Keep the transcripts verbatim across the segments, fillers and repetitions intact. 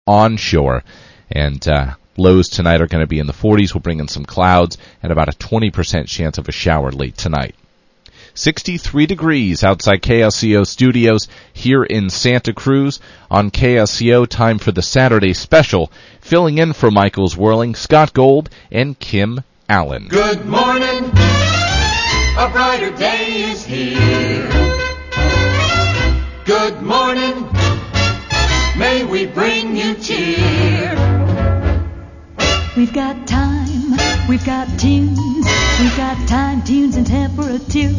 onshore. And uh, lows tonight are going to be in the forties. We'll bring in some clouds and about a twenty percent chance of a shower late tonight. sixty-three degrees outside K S C O studios here in Santa Cruz. On K S C O, time for the Saturday special. Filling in for Michael Zwirling, Scott Gold, and Kim Allen. Good morning. A brighter day is here. Good morning. May we bring you cheer. We've got time, we've got tunes, we've got time, tunes, and temperature.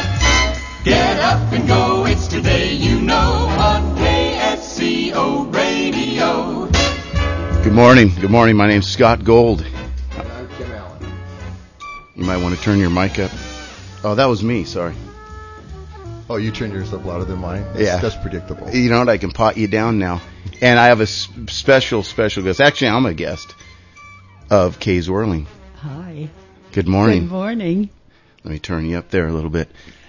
Get up and go, it's today you know on K S C O Radio. Good morning, good morning, my name's Scott Gold. And I'm Kim Allen. You might want to turn your mic up. Oh, that was me, sorry. Oh, you turned yours up louder than mine? That's, yeah. That's predictable. You know what, I can pot you down now. And I have a special, special guest. Actually, I'm a guest of Kay Zwirling. Hi. Good morning. Good morning. Let me turn you up there a little bit.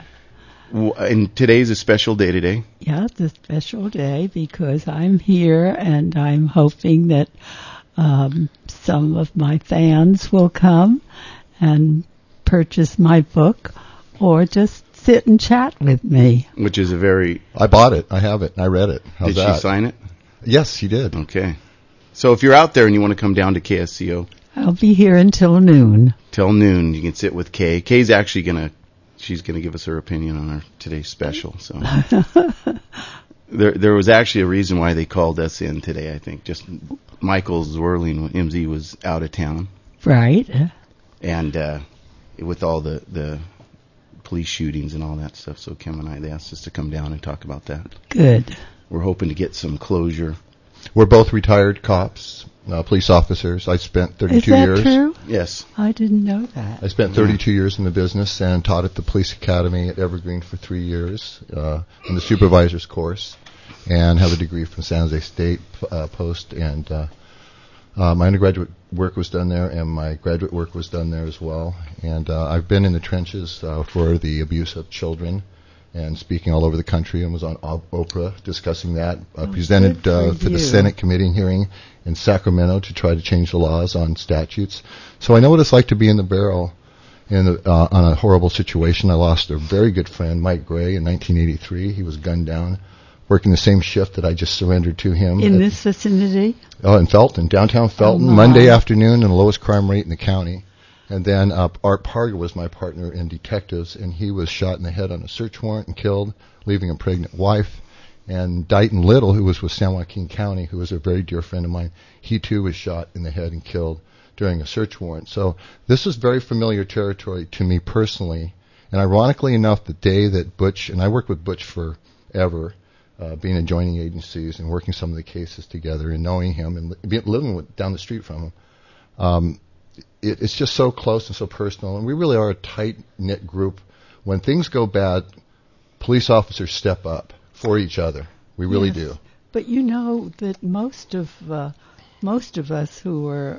And today's a special day today. Yeah, it's a special day because I'm here and I'm hoping that um, some of my fans will come and purchase my book or just sit and chat with me. Which is a very... I bought it. I have it. I read it. How's Did that? she sign it? Yes, she did. Okay. So if you're out there and you want to come down to K S C O... I'll be here until noon. Till noon. You can sit with Kay. Kay's actually going to... She's going to give us her opinion on our today's special. So there there was actually a reason why they called us in today, I think. Just Michael Zwirling, M Z, was out of town. Right. And uh, with all the, the police shootings and all that stuff. So Kim and I, they asked us to come down and talk about that. Good. We're hoping to get some closure. We're both retired cops, uh, police officers. I spent thirty-two Is that years. true? Yes. I didn't know that. I spent thirty-two years in the business and taught at the police academy at Evergreen for three years uh, in the supervisor's course, and have a degree from San Jose State uh, Post. And uh, uh, my undergraduate work was done there, and my graduate work was done there as well. And uh, I've been in the trenches uh, for the abuse of children, and speaking all over the country, and was on Oprah discussing that. I uh, oh, presented uh, for you. the Senate committee hearing in Sacramento to try to change the laws on statutes. So I know what it's like to be in the barrel in the, uh, on a horrible situation. I lost a very good friend, Mike Gray, in nineteen eighty-three. He was gunned down, working the same shift that I just surrendered to him. In at, this vicinity? Oh, in Felton, downtown Felton, oh, Monday afternoon, and the lowest crime rate in the county. And then uh, Art Parga was my partner in detectives, and he was shot in the head on a search warrant and killed, leaving a pregnant wife. And Dighton Little, who was with San Joaquin County, who was a very dear friend of mine, he too was shot in the head and killed during a search warrant. So this is very familiar territory to me personally. And ironically enough, the day that Butch, and I worked with Butch forever, uh, being in joining agencies and working some of the cases together and knowing him and li- living with, down the street from him, um, It, it's just so close and so personal, and we really are a tight-knit group. When things go bad, police officers step up for each other. We really yes. do. But you know that most of uh, most of us who are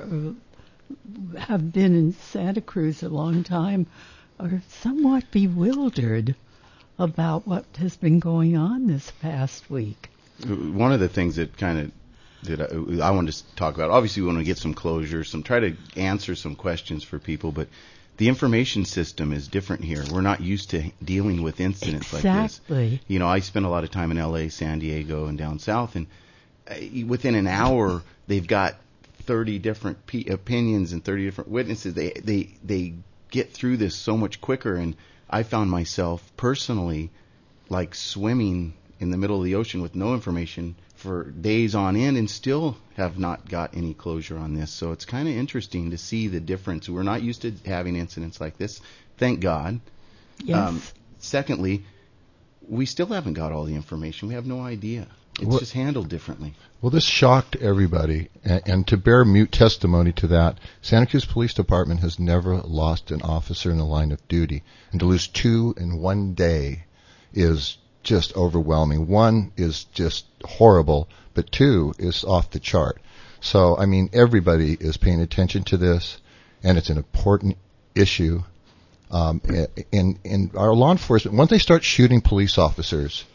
uh, have been in Santa Cruz a long time are somewhat bewildered about what has been going on this past week. One of the things that kind of that I, I wanted to talk about, obviously we want to get some closure, some try to answer some questions for people, but the information system is different here. We're not used to dealing with incidents exactly. like this. You know, I spent a lot of time in L A, San Diego, and down south, and uh, within an hour they've got thirty different p- opinions and thirty different witnesses. They they they get through this so much quicker, and I found myself personally like swimming in the middle of the ocean with no information for days on end and still have not got any closure on this. So it's kind of interesting to see the difference. We're not used to having incidents like this, thank God. Yes. Um, secondly, we still haven't got all the information. We have no idea. It's well, just handled differently. Well, this shocked everybody, and, and to bear mute testimony to that, Santa Cruz Police Department has never lost an officer in the line of duty, and to lose two in one day is just overwhelming. One is just horrible, but two is off the chart. So, I mean, everybody is paying attention to this, and it's an important issue. Um, and, and our law enforcement, once they start shooting police officers,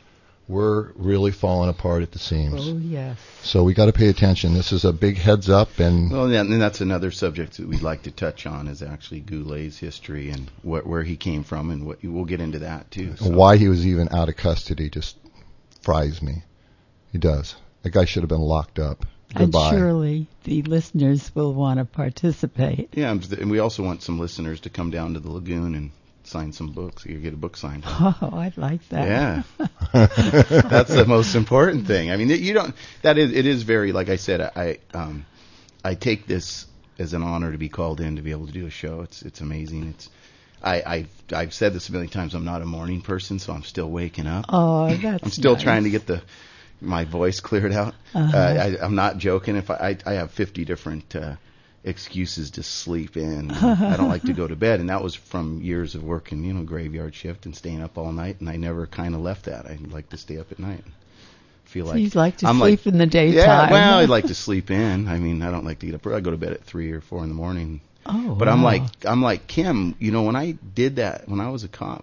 we're really falling apart at the seams. Oh, yes. So we got to pay attention. This is a big heads up, and Well, yeah, and that's another subject that we'd like to touch on is actually Goulet's history and what, where he came from, and what we'll get into that too. So. why he was even out of custody just fries me. He does. That guy should have been locked up. Goodbye. And surely the listeners will want to participate. Yeah, and we also want some listeners to come down to the lagoon and sign some books. You get a book signed. Oh, I'd like that. Yeah, that's the most important thing. I mean, you don't. That is. It is very. Like I said, I um, I take this as an honor to be called in to be able to do a show. It's it's amazing. It's. I I've, I've said this a million times. I'm not a morning person, so I'm still waking up. Oh, that's I'm still nice. trying to get the my voice cleared out. Uh-huh. Uh, I, I'm not joking. If I I, I have fifty different. Uh, excuses to sleep in. I don't like to go to bed, and that was from years of working, you know, graveyard shift and staying up all night, and I never kind of left that. I like to stay up at night. Feel So like you'd like to I'm sleep like, in the daytime. Yeah, well, I'd like to sleep in. I mean, I don't like to get up. I go to bed at three or four in the morning. Oh, But I'm wow. like I'm like Kim. You know, when I did that when I was a cop,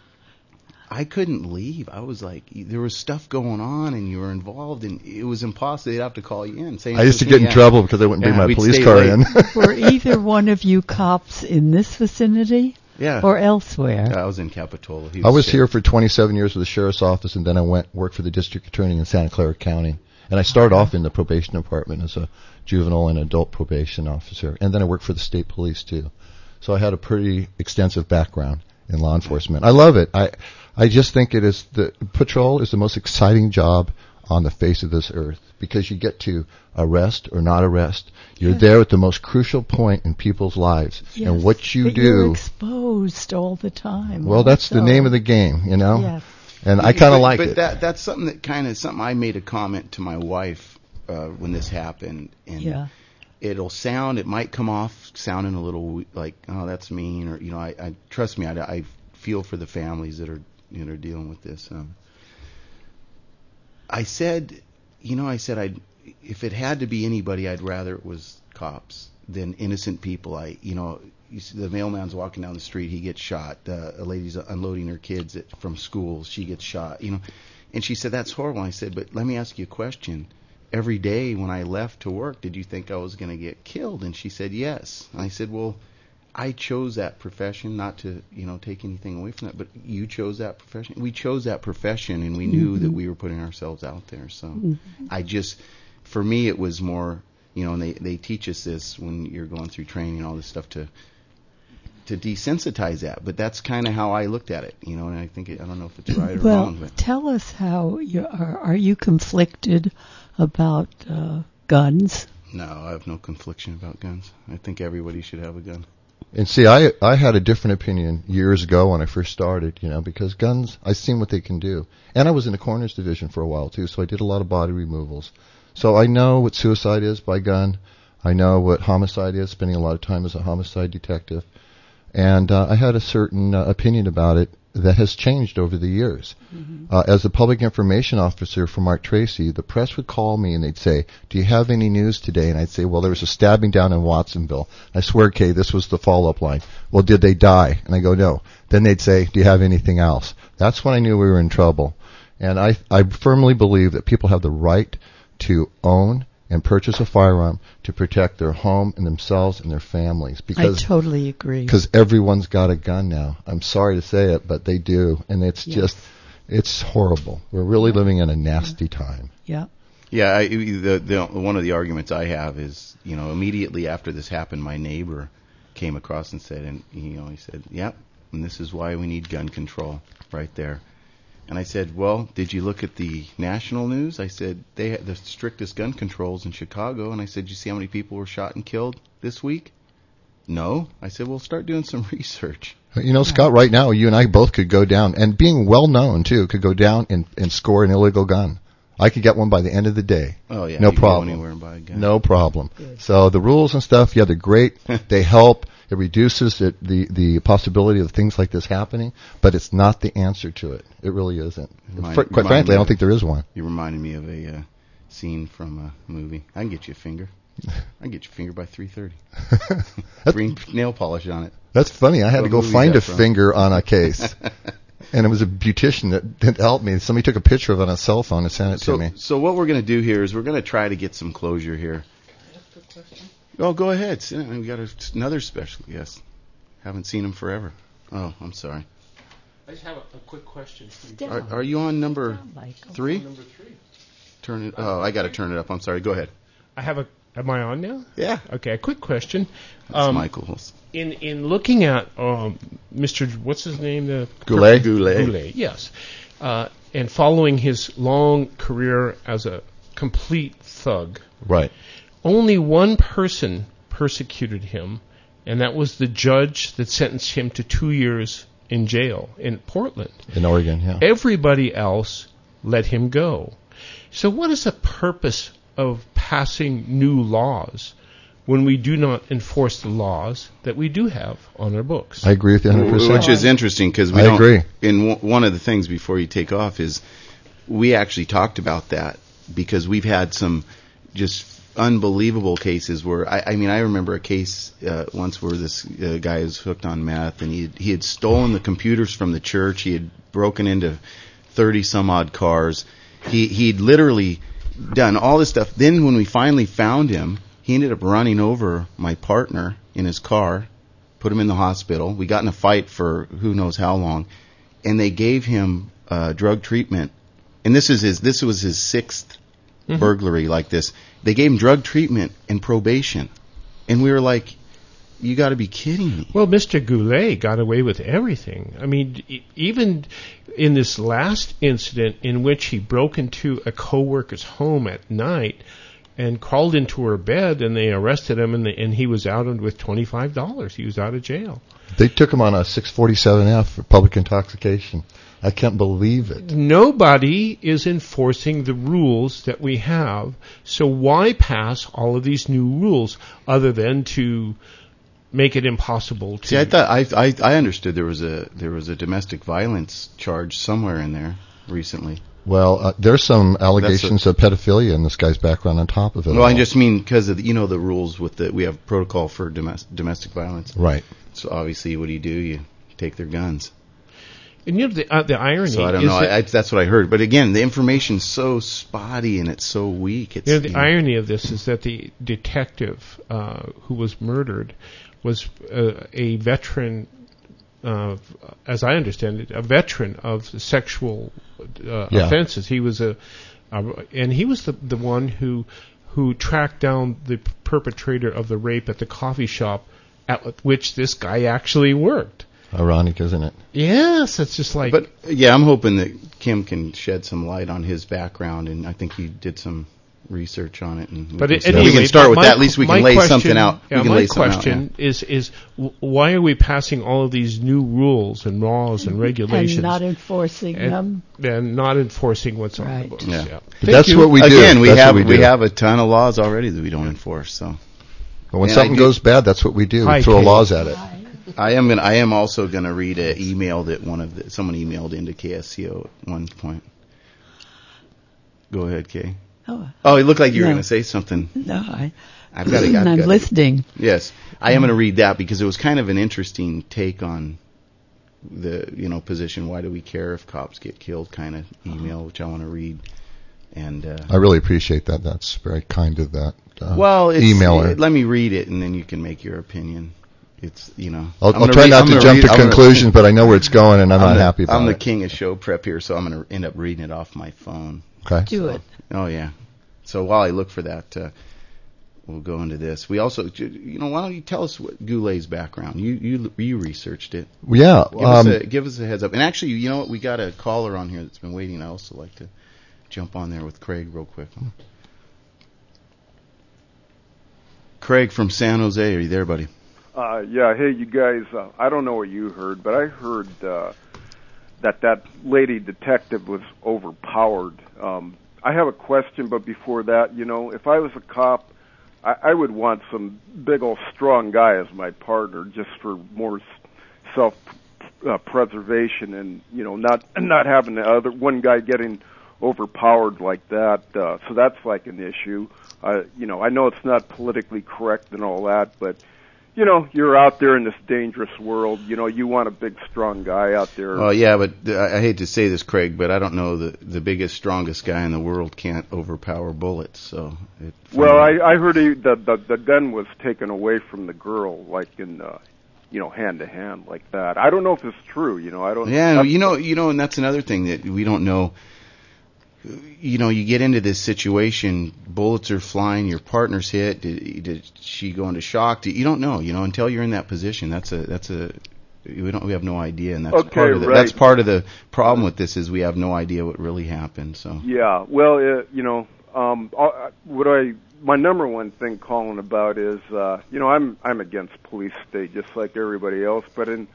I couldn't leave. I was like, there was stuff going on, and you were involved, and it was impossible. They'd have to call you in. Same I used to with get me, in yeah. trouble because I wouldn't bring Yeah, my we'd police stay car late. in. Were either one of you cops in this vicinity Yeah. or elsewhere? I was in Capitola. He I was there. here for twenty-seven years with the sheriff's office, and then I went worked for the district attorney in Santa Clara County. And I started off in the probation department as a juvenile and adult probation officer, and then I worked for the state police too. So I had a pretty extensive background in law enforcement. I love it. I I just think it is the patrol is the most exciting job on the face of this earth because you get to arrest or not arrest. You're Yes. there at the most crucial point in people's lives, Yes, and what you but do. You're exposed all the time. Well, that's the also. name of the game, you know. Yes. And I kind But- of like but it. that that's something that kind of something I made a comment to my wife uh, when this happened, and Yeah. it'll sound it might come off sounding a little we- like oh that's mean, or you know I, I trust me I, I feel for the families that are you know dealing with this. Um, I said, you know, I said I'd if it had to be anybody, I'd rather it was cops than innocent people. I you know. You see the mailman's walking down the street, he gets shot. Uh, a lady's unloading her kids at, from school, she gets shot. You know, and she said that's horrible. I said, but let me ask you a question. Every day when I left to work, did you think I was going to get killed? And she said yes. And I said, well, I chose that profession, not to you know take anything away from that, but you chose that profession. We chose that profession, and we knew that we were putting ourselves out there. So I just, for me, it was more. You know, and they, they teach us this when you're going through training, all this stuff to to desensitize that. But that's kind of how I looked at it, you know, and I think, it, I don't know if it's right or Well, wrong. But tell us how you are. Are you conflicted about uh, guns? no, I have no confliction about guns. I think everybody should have a gun. And see, I I had a different opinion years ago when I first started, you know, because guns, I've seen what they can do. And I was in the coroner's division for a while, too, so I did a lot of body removals. So I know what suicide is by gun. I know what homicide is, spending a lot of time as a homicide detective. And uh, I had a certain uh, opinion about it that has changed over the years. Mm-hmm. Uh, as a public information officer for Mark Tracy, the press would call me and they'd say, do you have any news today? And I'd say, well, there was a stabbing down in Watsonville. I swear, Kay, this was the follow-up line. Well, did they die? And I go, no. Then they'd say, do you have anything else? That's when I knew we were in trouble. And I, I firmly believe that people have the right to own and purchase a firearm to protect their home and themselves and their families. Because I totally agree. Because everyone's got a gun now. I'm sorry to say it, but they do. And it's Yes. just, it's horrible. We're really living in a nasty time. Yeah. Yeah, I, the, the one of the arguments I have is, you know, immediately after this happened, my neighbor came across and said, and you know, he said, yep, and this is why we need gun control right there. And I said, well, did you look at the national news? I said, they had the strictest gun controls in Chicago. And I said, you see how many people were shot and killed this week? No. I said, well, start doing some research. You know, Scott, right now, you and I both could go down, and being well known, too, could go down and, and score an illegal gun. I could get one by the end of the day. Oh, yeah. No you can problem. Go anywhere and buy a gun. No problem. Good. So the rules and stuff, yeah, they're great. They help. It reduces it, the the possibility of things like this happening, but it's not the answer to it. It really isn't. Remind- Fr- quite remind frankly, me I don't of- think there is one. You reminded me of a uh, scene from a movie. I can get you a finger. I can get you a finger by three thirty. Green nail polish on it. That's funny. I had What to go movie is find that a from? finger on a case. and it was a beautician that, that helped me. Somebody took a picture of it on a cell phone and sent it So, to me. so what we're going to do here is we're going to try to get some closure here. Oh, go ahead. Sit down. We got a, another special guest. Haven't seen him forever. Oh, I'm sorry. I just have a, a quick question for you. Are, are you on number Michael. three? Number three. Turn it. Oh, I got to turn it up. I'm sorry. Go ahead. I have a. Am I on now? Yeah. Okay. A quick question. That's Um, Michael's. In in looking at um, Mister J- what's his name? The Goulet? Goulet. Goulet. Yes. Uh, and following his long career as a complete thug, Right. only one person persecuted him, and that was the judge that sentenced him to two years in jail in Portland. In Oregon, yeah. Everybody else let him go. So what is the purpose of passing new laws when we do not enforce the laws that we do have on our books? I agree with you one hundred percent. Which is interesting because we I don't. agree. And w- one of the things before you take off is we actually talked about that because we've had some just unbelievable cases where I, I mean I remember a case uh, once where this uh, guy was hooked on meth and he he had stolen the computers from the church. He had broken into thirty some odd cars. He he'd literally done all this stuff. Then when we finally found him, he ended up running over my partner in his car, put him in the hospital. We got in a fight for who knows how long, and they gave him uh, drug treatment. And this is his this was his sixth mm-hmm. burglary like this. They gave him drug treatment and probation, and we were like, "You got to be kidding me!" Well, Mister Goulet got away with everything. I mean, e- even in this last incident in which he broke into a coworker's home at night and crawled into her bed, and they arrested him, and, the, and he was out with twenty-five dollars. He was out of jail. They took him on a six forty-seven F for public intoxication. I can't believe it. Nobody is enforcing the rules that we have, so why pass all of these new rules other than to make it impossible to... See, I thought I, I I understood there was a there was a domestic violence charge somewhere in there recently. Well, uh, there's some allegations of pedophilia in this guy's background on top of it. Well, all. I just mean because of the, you know the rules with the we have protocol for domestic domestic violence. Right. So obviously, what do you do? You take their guns. And you know, the, uh, the irony So I don't is know. that, I, I, that's what I heard. But again, the information's so spotty and it's so weak. It's, you know, the you know, irony of this is that the detective uh, who was murdered was uh, a veteran, uh, as I understand it, a veteran of sexual uh, Yeah. offenses. He was a, uh, and he was the the one who who tracked down the perpetrator of the rape at the coffee shop at which this guy actually worked. Ironic, isn't it? Yes, it's just like. But yeah, I'm hoping that Kim can shed some light on his background, and I think he did some research on it. And we But can, at start- any we can rate, start with my- that. At least we my can lay question- something out. Yeah, we can my lay something question out, is is w- why are we passing all of these new rules and laws and regulations And not enforcing and, them. and not enforcing what's on the Right. books? Yeah. Yeah. But Thank that's you. what we do. Again, we That's have what we, do. have a ton of laws already that we don't enforce. So But when And I something do- goes bad, that's what we do. Hi, We throw Kate. laws at it. I am gonna. I am also gonna read an email that one of the, someone emailed into K S C O at one point. Go ahead, Kay. Oh, Oh, it looked like you were No. going to say something. no, I, I've got to. I'm listening. Yes, I am going to read that because it was kind of an interesting take on the you know position. Why do we care if cops get killed? Kind of email, which I want to read. And uh, I really appreciate that. That's very kind of that uh, well, it's, emailer. uh, let me read it, and then you can make your opinion. It's you know. I'll, I'm I'll gonna try read- not I'm to gonna jump read- to I'm gonna- conclusions, but I know where it's going, and I'm, I'm not the, happy about I'm the it. king of show prep here, so I'm going to end up reading it off my phone. Okay. Do it. Oh yeah. So while I look for that, uh, we'll go into this. We also, you know, why don't you tell us what Goulet's background? You you you researched it. Yeah. Give, Um, us a, give us a heads up. And actually, you know what? We got a caller on here that's been waiting. I also like to jump on there with Craig real quick. Craig from San Jose, are you there, buddy? Uh, yeah, hey, you guys, uh, I don't know what you heard, but I heard uh, that that lady detective was overpowered. Um, I have a question, but before that, you know, if I was a cop, I, I would want some big old strong guy as my partner just for more self-preservation uh, and, you know, not not having the other one guy getting overpowered like that. Uh, so that's like an issue. Uh, you know, I know it's not politically correct and all that, but you know, you're out there in this dangerous world. You know, you want a big, strong guy out there. Oh yeah, but uh, I hate to say this, Craig, but I don't know the the biggest, strongest guy in the world can't overpower bullets. So. It, well, I I heard he, the, the the gun was taken away from the girl, like in uh, you know, hand to hand, like that. I don't know if it's true. You know, I don't. Yeah, you know, you know, and that's another thing that we don't know. You know, you get into this situation, bullets are flying, your partner's hit, did, did she go into shock? You don't know, you know, until you're in that position. That's a, that's a, we don't, we have no idea, and that's okay, part of the, right. that's part of the problem with this is we have no idea what really happened. So yeah, well, uh, you know, um, what I, my number one thing calling about is, uh, you know, I'm I'm against police state just like everybody else, but in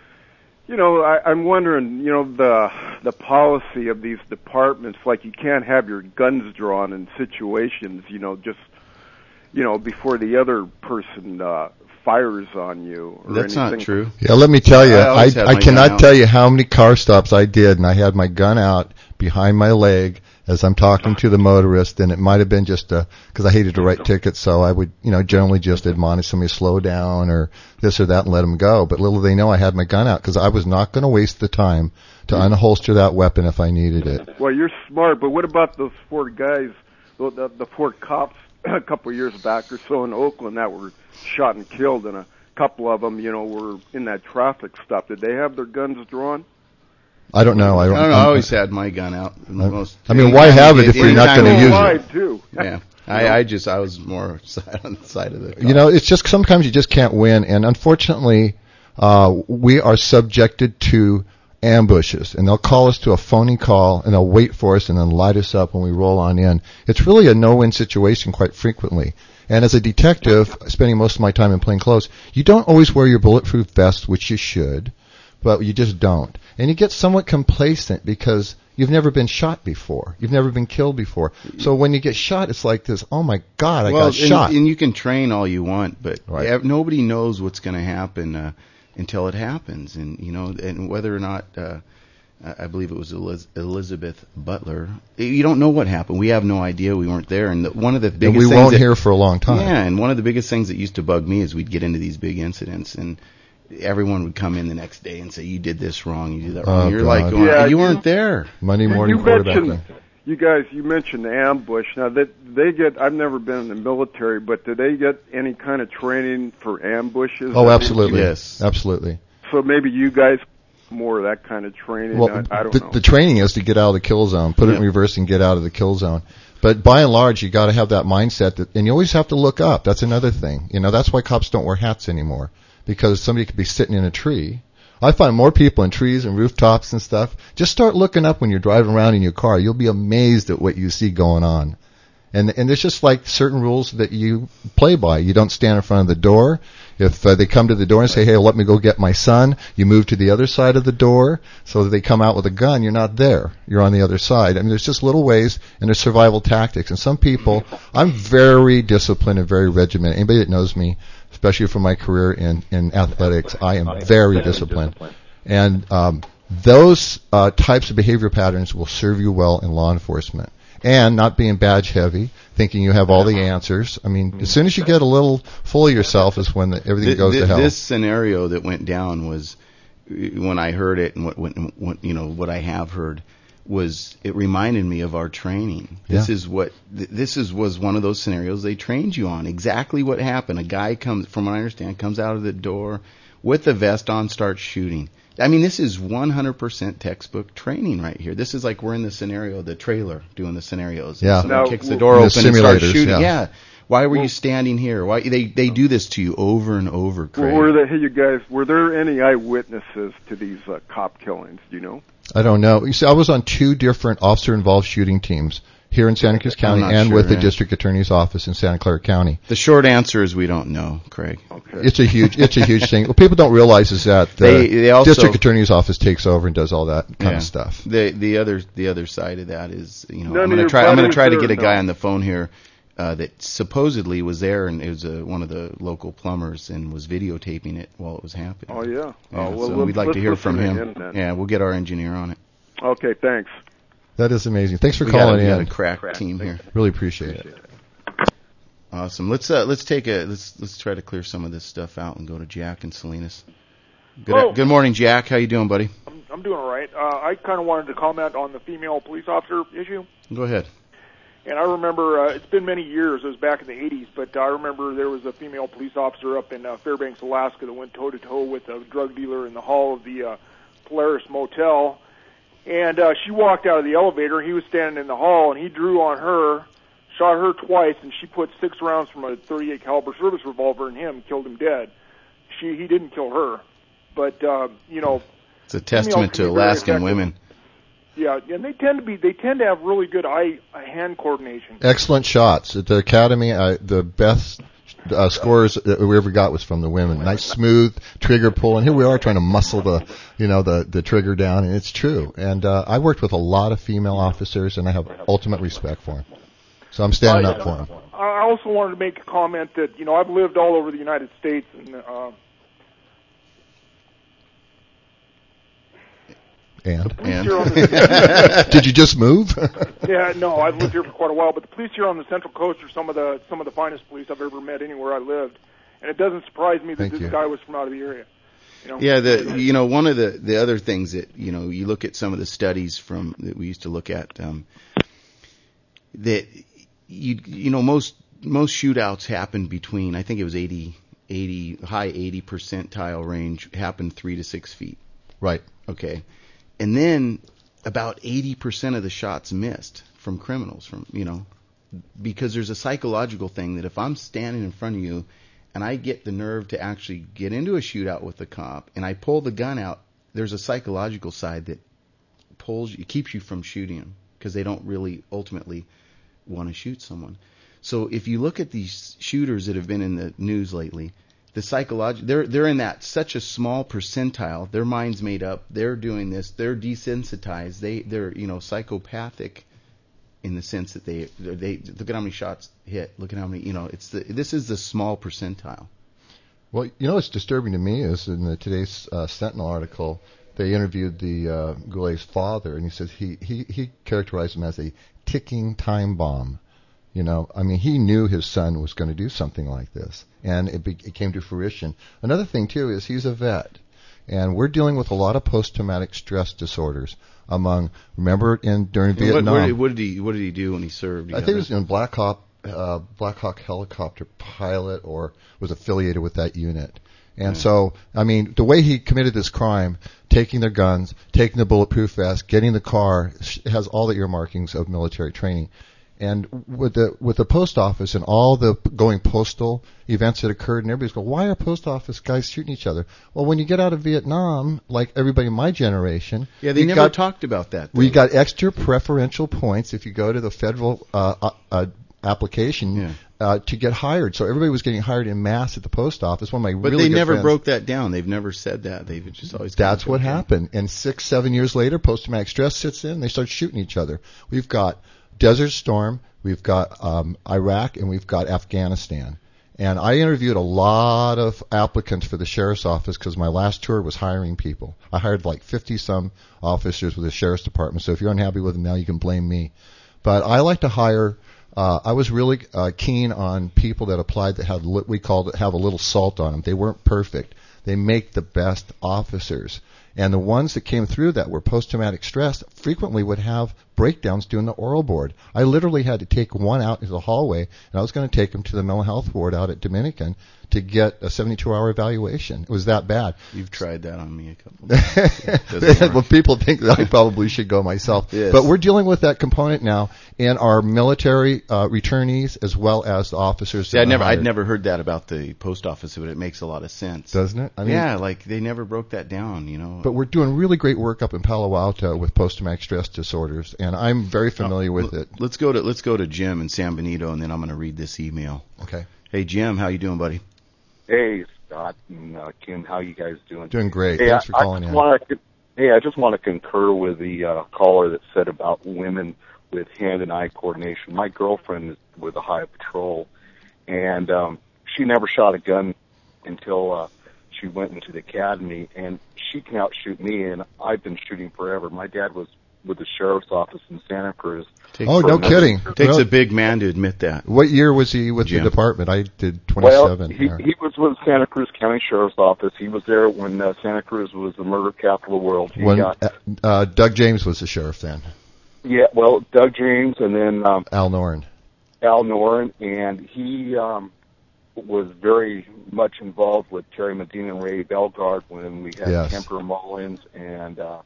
You know, I, I'm wondering, you know, the the policy of these departments, like you can't have your guns drawn in situations, you know, just, you know, before the other person uh, fires on you. Or that's anything. not true. Yeah, let me tell you, I, I, I, I cannot tell you how many car stops I did, and I had my gun out behind my leg as I'm talking to the motorist, and it might have been just a, because I hated to write tickets, so I would, you know, generally just admonish somebody to slow down or this or that and let them go. But little they know I had my gun out because I was not going to waste the time to unholster that weapon if I needed it. Well, you're smart, but what about those four guys, the, the, the four cops a couple of years back or so in Oakland that were shot and killed, and a couple of them, you know, were in that traffic stop? Did they have their guns drawn? I don't know. I don't I don't know. I'm, I always had my gun out. I, most, I mean, why have it if you're not going to use it? it? Too. Yeah. I, I just, I was more on the side of the car. You know, it's just sometimes you just can't win, and unfortunately, uh, we are subjected to ambushes, and they'll call us to a phony call, and they'll wait for us and then light us up when we roll on in. It's really a no-win situation quite frequently. And as a detective, spending most of my time in plain clothes, you don't always wear your bulletproof vest, which you should, but you just don't. And you get somewhat complacent because you've never been shot before. You've never been killed before. So when you get shot, it's like this, oh my God, I well, got and, shot. And you can train all you want, but Right. ev- nobody knows what's going to happen uh, until it happens. And, you know, and whether or not, uh, I believe it was Eliz- Elizabeth Butler, you don't know what happened. We have no idea. We weren't there. And the, one of the biggest and we things won't that, hear for a long time. Yeah, and one of the biggest things that used to bug me is we'd get into these big incidents, and everyone would come in the next day and say, you did this wrong, you did that wrong. Oh, You're God. like, going, Yeah, you you- weren't there. Monday You- morning you quarterbacking. mentioned, you guys, you mentioned ambush. Now, that they get, I've never been in the military, but do they get any kind of training for ambushes? Oh, absolutely. Yes. Absolutely. So maybe you guys more of that kind of training. Well, I, I don't the, know. the training is to get out of the kill zone, put it in Yeah. reverse and get out of the kill zone. But by and large, you got to have that mindset that, and you always have to look up. That's another thing. You know, that's why cops don't wear hats anymore, because somebody could be sitting in a tree. I find more people in trees and rooftops and stuff. Just start looking up when you're driving around in your car. You'll be amazed at what you see going on. And and there's just like certain rules that you play by. You don't stand in front of the door. If uh, they come to the door and say, hey, let me go get my son, you move to the other side of the door so that they come out with a gun. You're not there. You're on the other side. I mean, there's just little ways, and there's survival tactics. And some people, I'm very disciplined and very regimented. Anybody that knows me, especially from my career in, in athletics, I am very disciplined. And um, those uh, types of behavior patterns will serve you well in law enforcement. And not being badge heavy, thinking you have all the answers. I mean, as soon as you get a little full of yourself is when the, everything Th- goes th- to hell. This scenario that went down was, when I heard it and what, what, what you know what I have heard, was it reminded me of our training. This Yeah. is what th- this is was one of those scenarios they trained you on. Exactly what happened. A guy comes, from what I understand, comes out of the door with the vest on, starts shooting. I mean, this is one hundred percent textbook training right here. This is like we're in the scenario, the trailer, doing the scenarios. Yeah. Someone Now, kicks the w- door In the open and starts simulators, shooting. yeah. Yeah. Why were you standing here? Why they they do this to you over and over, Craig? Were there, hey, you guys, were there any eyewitnesses to these uh, cop killings? Do you know? I don't know. You see, I was on two different officer-involved shooting teams here in Santa Cruz County not and sure, with the yeah. district attorney's office in Santa Clara County. The short answer is we don't know, Craig. Okay. It's a huge, it's a huge thing. What people don't realize is that the They- they also- district attorney's office takes over and does all that kind Yeah. of stuff. The the other the other side of that is, you know, None I'm of going to your try I'm going to buddies try to there, get a guy no? on the phone here uh, that supposedly was there, and it was uh, one of the local plumbers and was videotaping it while it was happening. Oh, yeah. Yeah, Oh, well, so let's- we'd like let's to hear from listen to him. him then. Yeah, we'll get our engineer on it. Okay, thanks. That is amazing. Thanks for We got, a, calling we got a in. crack team here. Really appreciate it. Awesome. Let's uh, let's take a let's let's try to clear some of this stuff out and go to Jack in Salinas. Good Hello. good morning, Jack. How you doing, buddy? I'm, I'm doing all right. Uh, I kind of wanted to comment on the female police officer issue. Go ahead. And I remember, uh, it's been many years, it was back in the eighties, but I remember there was a female police officer up in uh, Fairbanks, Alaska that went toe-to-toe with a drug dealer in the hall of the uh, Polaris Motel. And uh, she walked out of the elevator, and he was standing in the hall, and he drew on her, shot her twice, and she put six rounds from a thirty-eight caliber service revolver in him, killed him dead. She He didn't kill her. But, uh, you know... It's a testament to Alaskan women. Yeah, and they tend to be, they tend to have really good eye, hand coordination. Excellent shots. At the Academy, uh, the best uh, scores that we ever got was from the women. Nice, smooth trigger pull. And here we are trying to muscle the, you know, the, the trigger down, and it's true. And uh, I worked with a lot of female officers, and I have ultimate respect for them. So I'm standing uh, up for them. I also wanted to make a comment that, you know, I've lived all over the United States, and uh, And, and? Did you just move? Yeah, no, I've lived here for quite a while. But the police here on the Central Coast are some of the some of the finest police I've ever met anywhere I lived, and it doesn't surprise me that Thank this you. guy was from out of the area. You know? Yeah, the you know one of the the other things that you know you look at some of the studies from that we used to look at um, that you you know most most shootouts happen between I think it was eighty, eighty high eighty percentile range happened three to six feet. Right. Okay. And then about eighty percent of the shots missed from criminals, from you know, because there's a psychological thing that if I'm standing in front of you and I get the nerve to actually get into a shootout with the cop and I pull the gun out, there's a psychological side that pulls you, keeps you from shooting them because they don't really ultimately want to shoot someone. So if you look at these shooters that have been in the news lately, the psychological, they're they're in that such a small percentile. Their mind's made up. They're doing this. They're desensitized. They they're you know psychopathic, in the sense that they they look at how many shots hit. Look at how many you know. It's the this is the small percentile. Well, you know what's disturbing to me is in the today's uh, Sentinel article, they interviewed the uh, Goulet's father, and he says he, he he characterized him as a ticking time bomb. You know, I mean, he knew his son was going to do something like this, and it, be, it came to fruition. Another thing, too, is he's a vet, and we're dealing with a lot of post-traumatic stress disorders among, remember, in during What, Vietnam. what, did, what did he What did he do when he served? I think it was in Black Hawk, uh, Black Hawk helicopter pilot, or was affiliated with that unit. And Yeah. so, I mean, the way he committed this crime, taking their guns, taking the bulletproof vest, getting the car, has all the earmarkings of military training. And with the with the post office and all the going postal events that occurred, and everybody's going, why are post office guys shooting each other? Well, when you get out of Vietnam, like everybody in my generation, Yeah, they you never got, talked about that. we though. got extra preferential points if you go to the federal uh, uh, uh, application Yeah. uh, to get hired. So everybody was getting hired in mass at the post office. One of my But really they good never friends, broke that down. They've never said that. They've just always. That's what kind of- happened. And six, seven years later, post-traumatic stress sits in. They start shooting each other. We've got Desert Storm, we've got um, Iraq, and we've got Afghanistan. And I interviewed a lot of applicants for the sheriff's office because my last tour was hiring people. I hired like fifty-some officers with the sheriff's department. So if you're unhappy with them now, you can blame me. But I like to hire. Uh, I was really uh, keen on people that applied that had what we called have a little salt on them. They weren't perfect. They make the best officers. And the ones that came through that were post-traumatic stress frequently would have breakdowns doing the oral board. I literally had to take one out into the hallway, and I was going to take him to the mental health ward out at Dominican to get a seventy-two hour evaluation. It was that bad. You've tried that on me a couple of times. Well, people think that I probably should go myself. Yes. But we're dealing with that component now in our military uh, returnees as well as the officers. See, that I'd never, are I'd hired. never heard that about the post office, but it makes a lot of sense. Doesn't it? I mean, yeah, like they never broke that down, you know. But we're doing really great work up in Palo Alto with post-traumatic stress disorders, and I'm very familiar with L- it. Let's go to let's go to Jim in San Benito, and then I'm going to read this email. Okay. Hey, Jim, how you doing, buddy? Hey, Scott and uh, Kim, how you guys doing? Doing great. Hey, Thanks for I, calling I in. Wanna, hey, I just want to concur with the uh, caller that said about women with hand and eye coordination. My girlfriend is with the Highway Patrol, and um, she never shot a gun until uh, she went into the academy, and she can outshoot me, and I've been shooting forever. My dad was with the sheriff's office in Santa Cruz. Takes, Oh, no kidding. Takes Really? a big man to admit that. What year was he with Jim. the department? I did Well, twenty-seven. he, there. he was with Santa Cruz County Sheriff's Office. He was there when uh, Santa Cruz was the murder capital of the world. He when got, uh, uh, Doug James was the sheriff then. yeah, well, Doug James and then um, Al Noren. Al Noren, and he um, was very much involved with Terry Medina and Ray Belgard when we had Yes. Kemper Mullins and uh,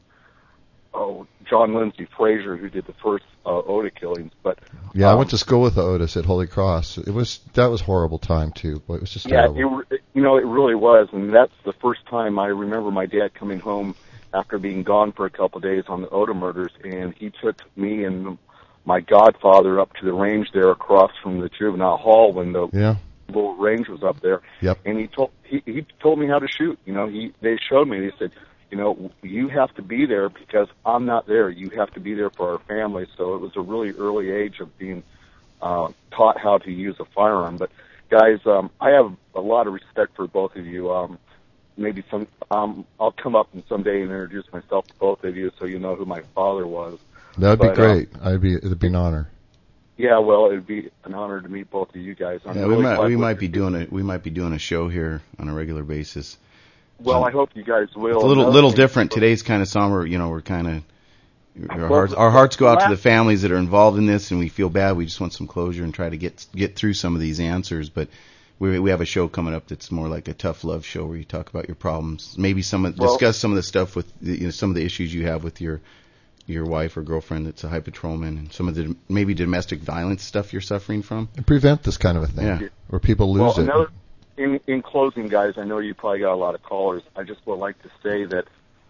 oh John Lindsay Frazier, who did the first uh, Oda killings. But Yeah, I um, went to school with the Otis at Holy Cross. It was that was a horrible time too. But it was just Yeah, terrible. it, you know, it really was, and that's the first time I remember my dad coming home after being gone for a couple of days on the Oda murders, and he took me and my godfather up to the range there across from the juvenile hall when the Yeah. little range was up there. Yep. And he told he, he told me how to shoot. You know, he they showed me. They said, you know, you have to be there because I'm not there. You have to be there for our family. So it was a really early age of being uh, taught how to use a firearm. But guys, um, I have a lot of respect for both of you. Um, maybe some um, I'll come up and someday and introduce myself to both of you so you know who my father was. That'd be But, great. I'd be it'd be an honor. Yeah, well, it'd be an honor to meet both of you guys. I'm Yeah, really we might glad we we're might be here. doing a we might be doing a show here on a regular basis. Well, I hope you guys will. It's a little Another little thing- different. Today's kind of somber. You know, we're kind of our Well, hearts our hearts go out to last- the families that are involved in this, and we feel bad. We just want some closure and try to get get through some of these answers. But we we have a show coming up that's more like a tough love show where you talk about your problems, maybe some of, Well- discuss some of the stuff with the, you know some of the issues you have with your your wife or girlfriend that's a high patrolman, and some of the maybe domestic violence stuff you're suffering from. And prevent this kind of a thing. Yeah. Where people lose well, it. another, in, in closing, guys, I know you probably got a lot of callers. I just would like to say that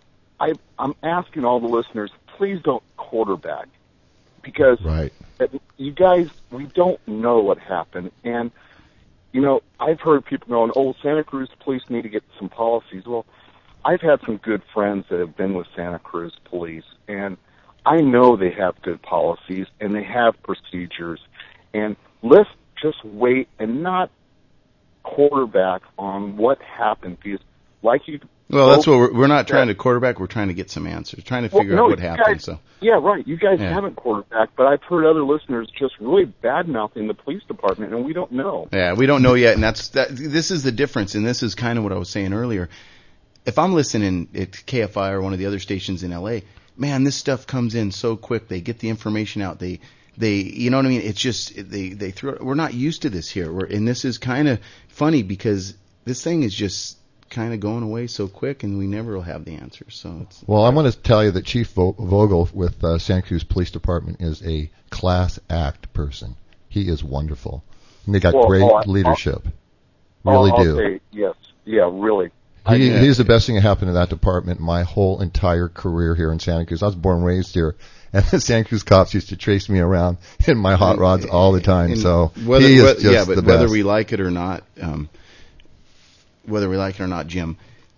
I, I'm asking all the listeners, please don't quarterback. Because Right. you guys, we don't know what happened. And, you know, I've heard people going, oh, Santa Cruz police need to get some policies. Well, I've had some good friends that have been with Santa Cruz police, and I know they have good policies and they have procedures. And let's just wait and not quarterback on what happened. Because, like you, Well, that's both what we're, we're not trying said- to quarterback. We're trying to get some answers, trying to Well, figure no, out what you happened. guys- So. Yeah, right. You guys Yeah. haven't quarterbacked, but I've heard other listeners just really bad-mouthing the police department, and we don't know. Yeah, we don't know yet, and that's that. This is the difference, and this is kind of what I was saying earlier. If I'm listening at K F I or one of the other stations in L A, man, this stuff comes in so quick. They get the information out. They, they, you know what I mean? It's just they, they throw. We're not used to this here, we're, and this is kind of funny because this thing is just kind of going away so quick, and we never will have the answers. So it's Well, I'm going to tell you that Chief Vo- Vogel with uh, Santa Cruz Police Department is a class act person. He is wonderful. And they got Well, great oh, I- leadership. I'll- Really I'll do. say yes. Yeah, really. He, yeah. He's the best thing that happened to that department my whole entire career here in Santa Cruz. I was born and raised here, and the Santa Cruz cops used to chase me around in my hot rods all the time. And So whether, he is whether- just yeah, but the whether best. we like it or not, um, whether we like it or not, Jim,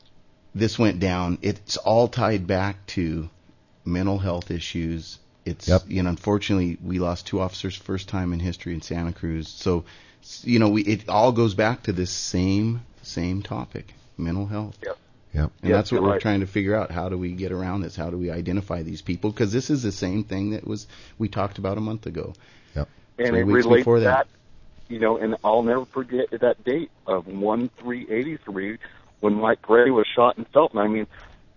this went down. It's all tied back to mental health issues. It's Yep. you know, unfortunately, we lost two officers first time in history in Santa Cruz. So, you know, we it all goes back to this same same topic, mental health. Yep. Yep. And Yeah, that's what you're we're right. trying to figure out. How do we get around this? How do we identify these people? Because this is the same thing that was we talked about a month ago. Yep. And Three it weeks relates before to that. that, you know, and I'll never forget that date of one three eighty-three when Mike Gray was shot in Felton. I mean,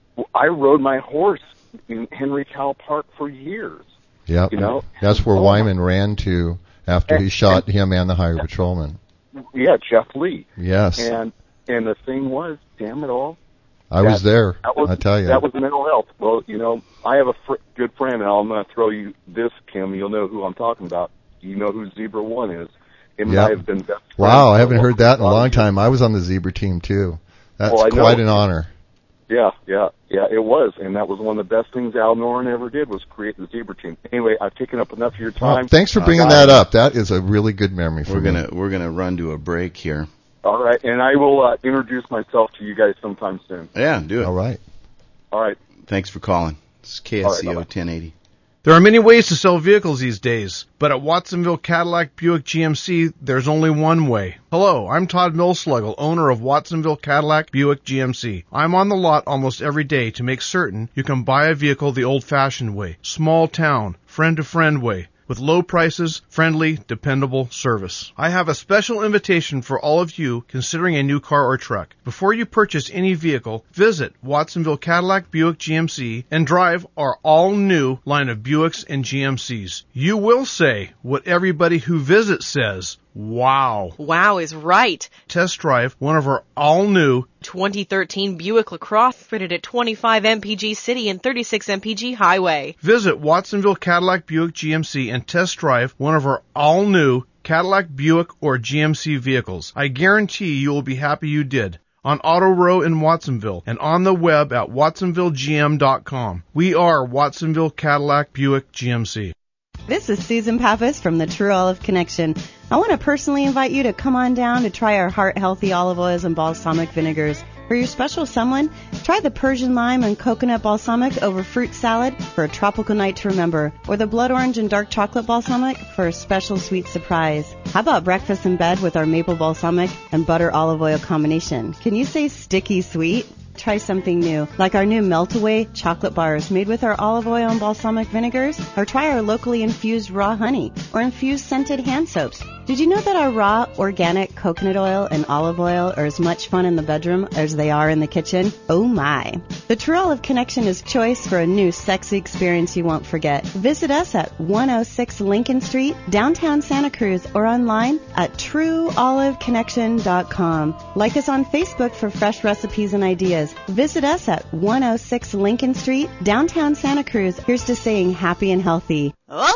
I rode my horse in Henry Cow Park for years. Yep. You know? That's where Oh, Wyman ran to after he And- shot him and the highway patrolman. Yeah, Jeff Lee. Yes. And and the thing was, damn it all, I was that- there. that was, I tell you. that was mental health. Well, you know, I have a fr- good friend, and I'm going to throw you this, Kim. You'll know who I'm talking about. You know who Zebra One is. Him and Yep. I have been best friends. Wow, I haven't for heard that in a long years. time. I was on the Zebra team too. That's Well, I know. quite an honor. Yeah, yeah, yeah, it was, and that was one of the best things Al Noren ever did was create the Zebra team. Anyway, I've taken up enough of your Well, time. thanks for Uh, bringing that up. That is a really good memory for We're me. gonna we're gonna run to a break here. All right, and I will uh, introduce myself to you guys sometime soon. Yeah, do it. All right. All right. Thanks for calling. It's K S C O All right, bye-bye. ten eighty. There are many ways to sell vehicles these days, but at Watsonville Cadillac Buick G M C, there's only one way. Hello, I'm Todd Millsluggle, owner of Watsonville Cadillac Buick G M C. I'm on the lot almost every day to make certain you can buy a vehicle the old-fashioned way, small town, friend-to-friend way, with low prices, friendly, dependable service. I have a special invitation for all of you considering a new car or truck. Before you purchase any vehicle, visit Watsonville Cadillac Buick G M C and drive our all-new line of Buicks and G M Cs. You will say what everybody who visits says. Wow. Wow is right. Test drive one of our all-new twenty thirteen Buick LaCrosse fitted at twenty-five M P G City and thirty-six M P G Highway. Visit Watsonville Cadillac Buick G M C and test drive one of our all-new Cadillac, Buick, or G M C vehicles. I guarantee you will be happy you did. On Auto Row in Watsonville and on the web at watsonville g m dot com. We are Watsonville Cadillac Buick G M C. This is Susan Pappas from the True Olive Connection. I want to personally invite you to come on down to try our heart-healthy olive oils and balsamic vinegars. For your special someone, try the Persian lime and coconut balsamic over fruit salad for a tropical night to remember, or the blood orange and dark chocolate balsamic for a special sweet surprise. How about breakfast in bed with our maple balsamic and butter olive oil combination? Can you say sticky sweet? Try something new, like our new melt-away chocolate bars made with our olive oil and balsamic vinegars, or try our locally infused raw honey or infused scented hand soaps. Did you know that our raw, organic coconut oil and olive oil are as much fun in the bedroom as they are in the kitchen? Oh my! The True Olive Connection is choice for a new sexy experience you won't forget. Visit us at one oh six Lincoln Street, downtown Santa Cruz, or online at true olive connection dot com. Like us on Facebook for fresh recipes and ideas. Visit us at one oh six Lincoln Street, downtown Santa Cruz. Here's to staying happy and healthy.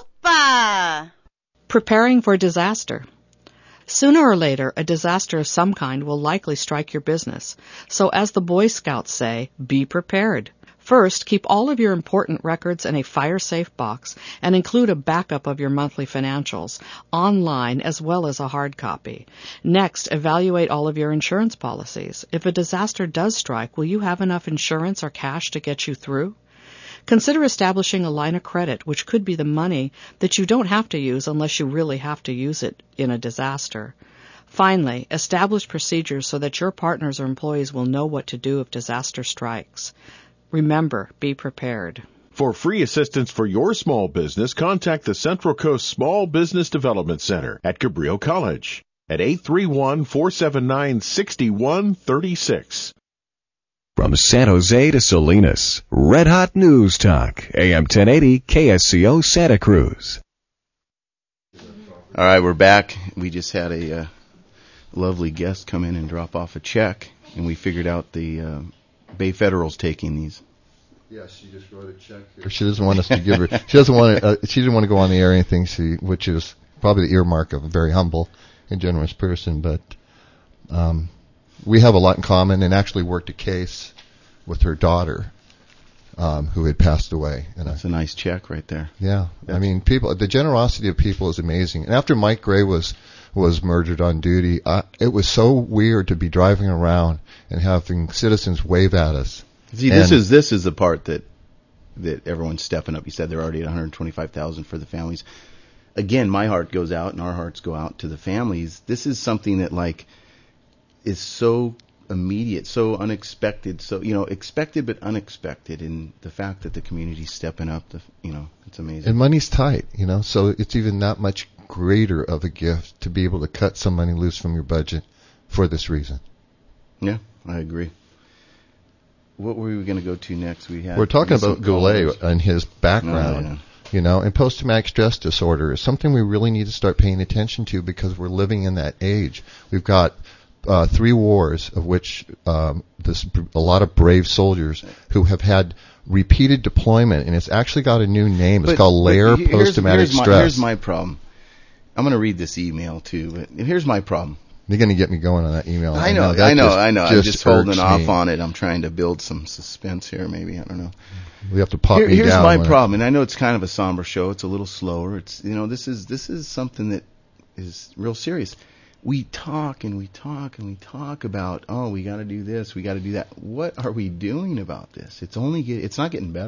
Oppa! Preparing for disaster. Sooner or later, a disaster of some kind will likely strike your business. So as the Boy Scouts say, be prepared. First, keep all of your important records in a fire-safe box and include a backup of your monthly financials, online as well as a hard copy. Next, evaluate all of your insurance policies. If a disaster does strike, will you have enough insurance or cash to get you through? Consider establishing a line of credit, which could be the money that you don't have to use unless you really have to use it in a disaster. Finally, establish procedures so that your partners or employees will know what to do if disaster strikes. Remember, be prepared. For free assistance for your small business, contact the Central Coast Small Business Development Center at Cabrillo College at eight three one, four seven nine, six one three six. From San Jose to Salinas, Red Hot News Talk, A M ten eighty K S C O Santa Cruz. All right, we're back. We just had a uh, lovely guest come in and drop off a check, and we figured out the uh, Bay Federal's taking these. Yes, she just wrote a check here. She doesn't want us to give her. She doesn't want to. Uh, she didn't want to go on the air or anything. She, which is probably the earmark of a very humble and generous person. But um, we have a lot in common, and actually worked a case with her daughter, um, who had passed away. And That's I, a nice check right there. Yeah, That's I mean, people. The generosity of people is amazing. And after Mike Gray was was murdered on duty, I, it was so weird to be driving around and having citizens wave at us. See, this is this is the part that that everyone's stepping up. You said they're already at one hundred twenty-five thousand for the families. Again, my heart goes out, and our hearts go out to the families. This is something that like is so immediate, so unexpected, so you know, expected but unexpected, and the fact that the community's stepping up, the, you know, it's amazing. And money's tight, you know, so it's even that much greater of a gift to be able to cut some money loose from your budget for this reason. Yeah, I agree. What were we going to go to next? We had We're talking about Goulet and his background, oh, yeah. you know, and post-traumatic stress disorder is something we really need to start paying attention to because we're living in that age. We've got uh, three wars, of which um, this a lot of brave soldiers who have had repeated deployment, and it's actually got a new name. It's but, called layer here's, post-traumatic here's stress. My, here's my problem. I'm going to read this email too, but here's my problem. You're going to get me going on that email. I know, I know, I know, just, I know. Just I'm just holding off me. on it. I'm trying to build some suspense here, maybe. I don't know. We have to pop Here, me here's down. my problem, and I know it's kind of a somber show. It's a little slower. It's you know, this is this is something that is real serious. We talk and we talk and we talk about, oh, we got to do this, we got to do that. What are we doing about this? It's only get, it's not getting better.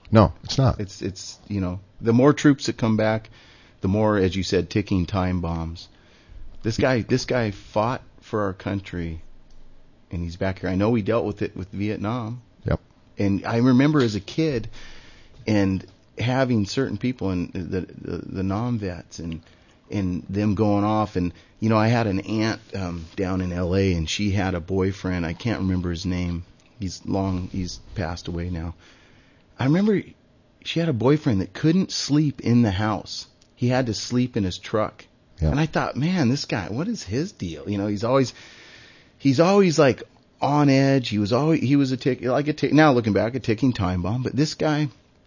No, it's not. It's it's you know, the more troops that come back, the more, as you said, ticking time bombs. This guy this guy fought for our country, and he's back here. I know we dealt with it with Vietnam. Yep. And I remember as a kid, and having certain people and the the, the non-vets and and them going off, and you know, I had an aunt um, down in L A, and she had a boyfriend. I can't remember his name. He's long. He's passed away now. I remember she had a boyfriend that couldn't sleep in the house. He had to sleep in his truck. Yeah. And I thought, man, this guy, what is his deal? You know, he's always, he's always like on edge. He was always, he was a tick, like a tick. Now looking back, a ticking time bomb. But this guy,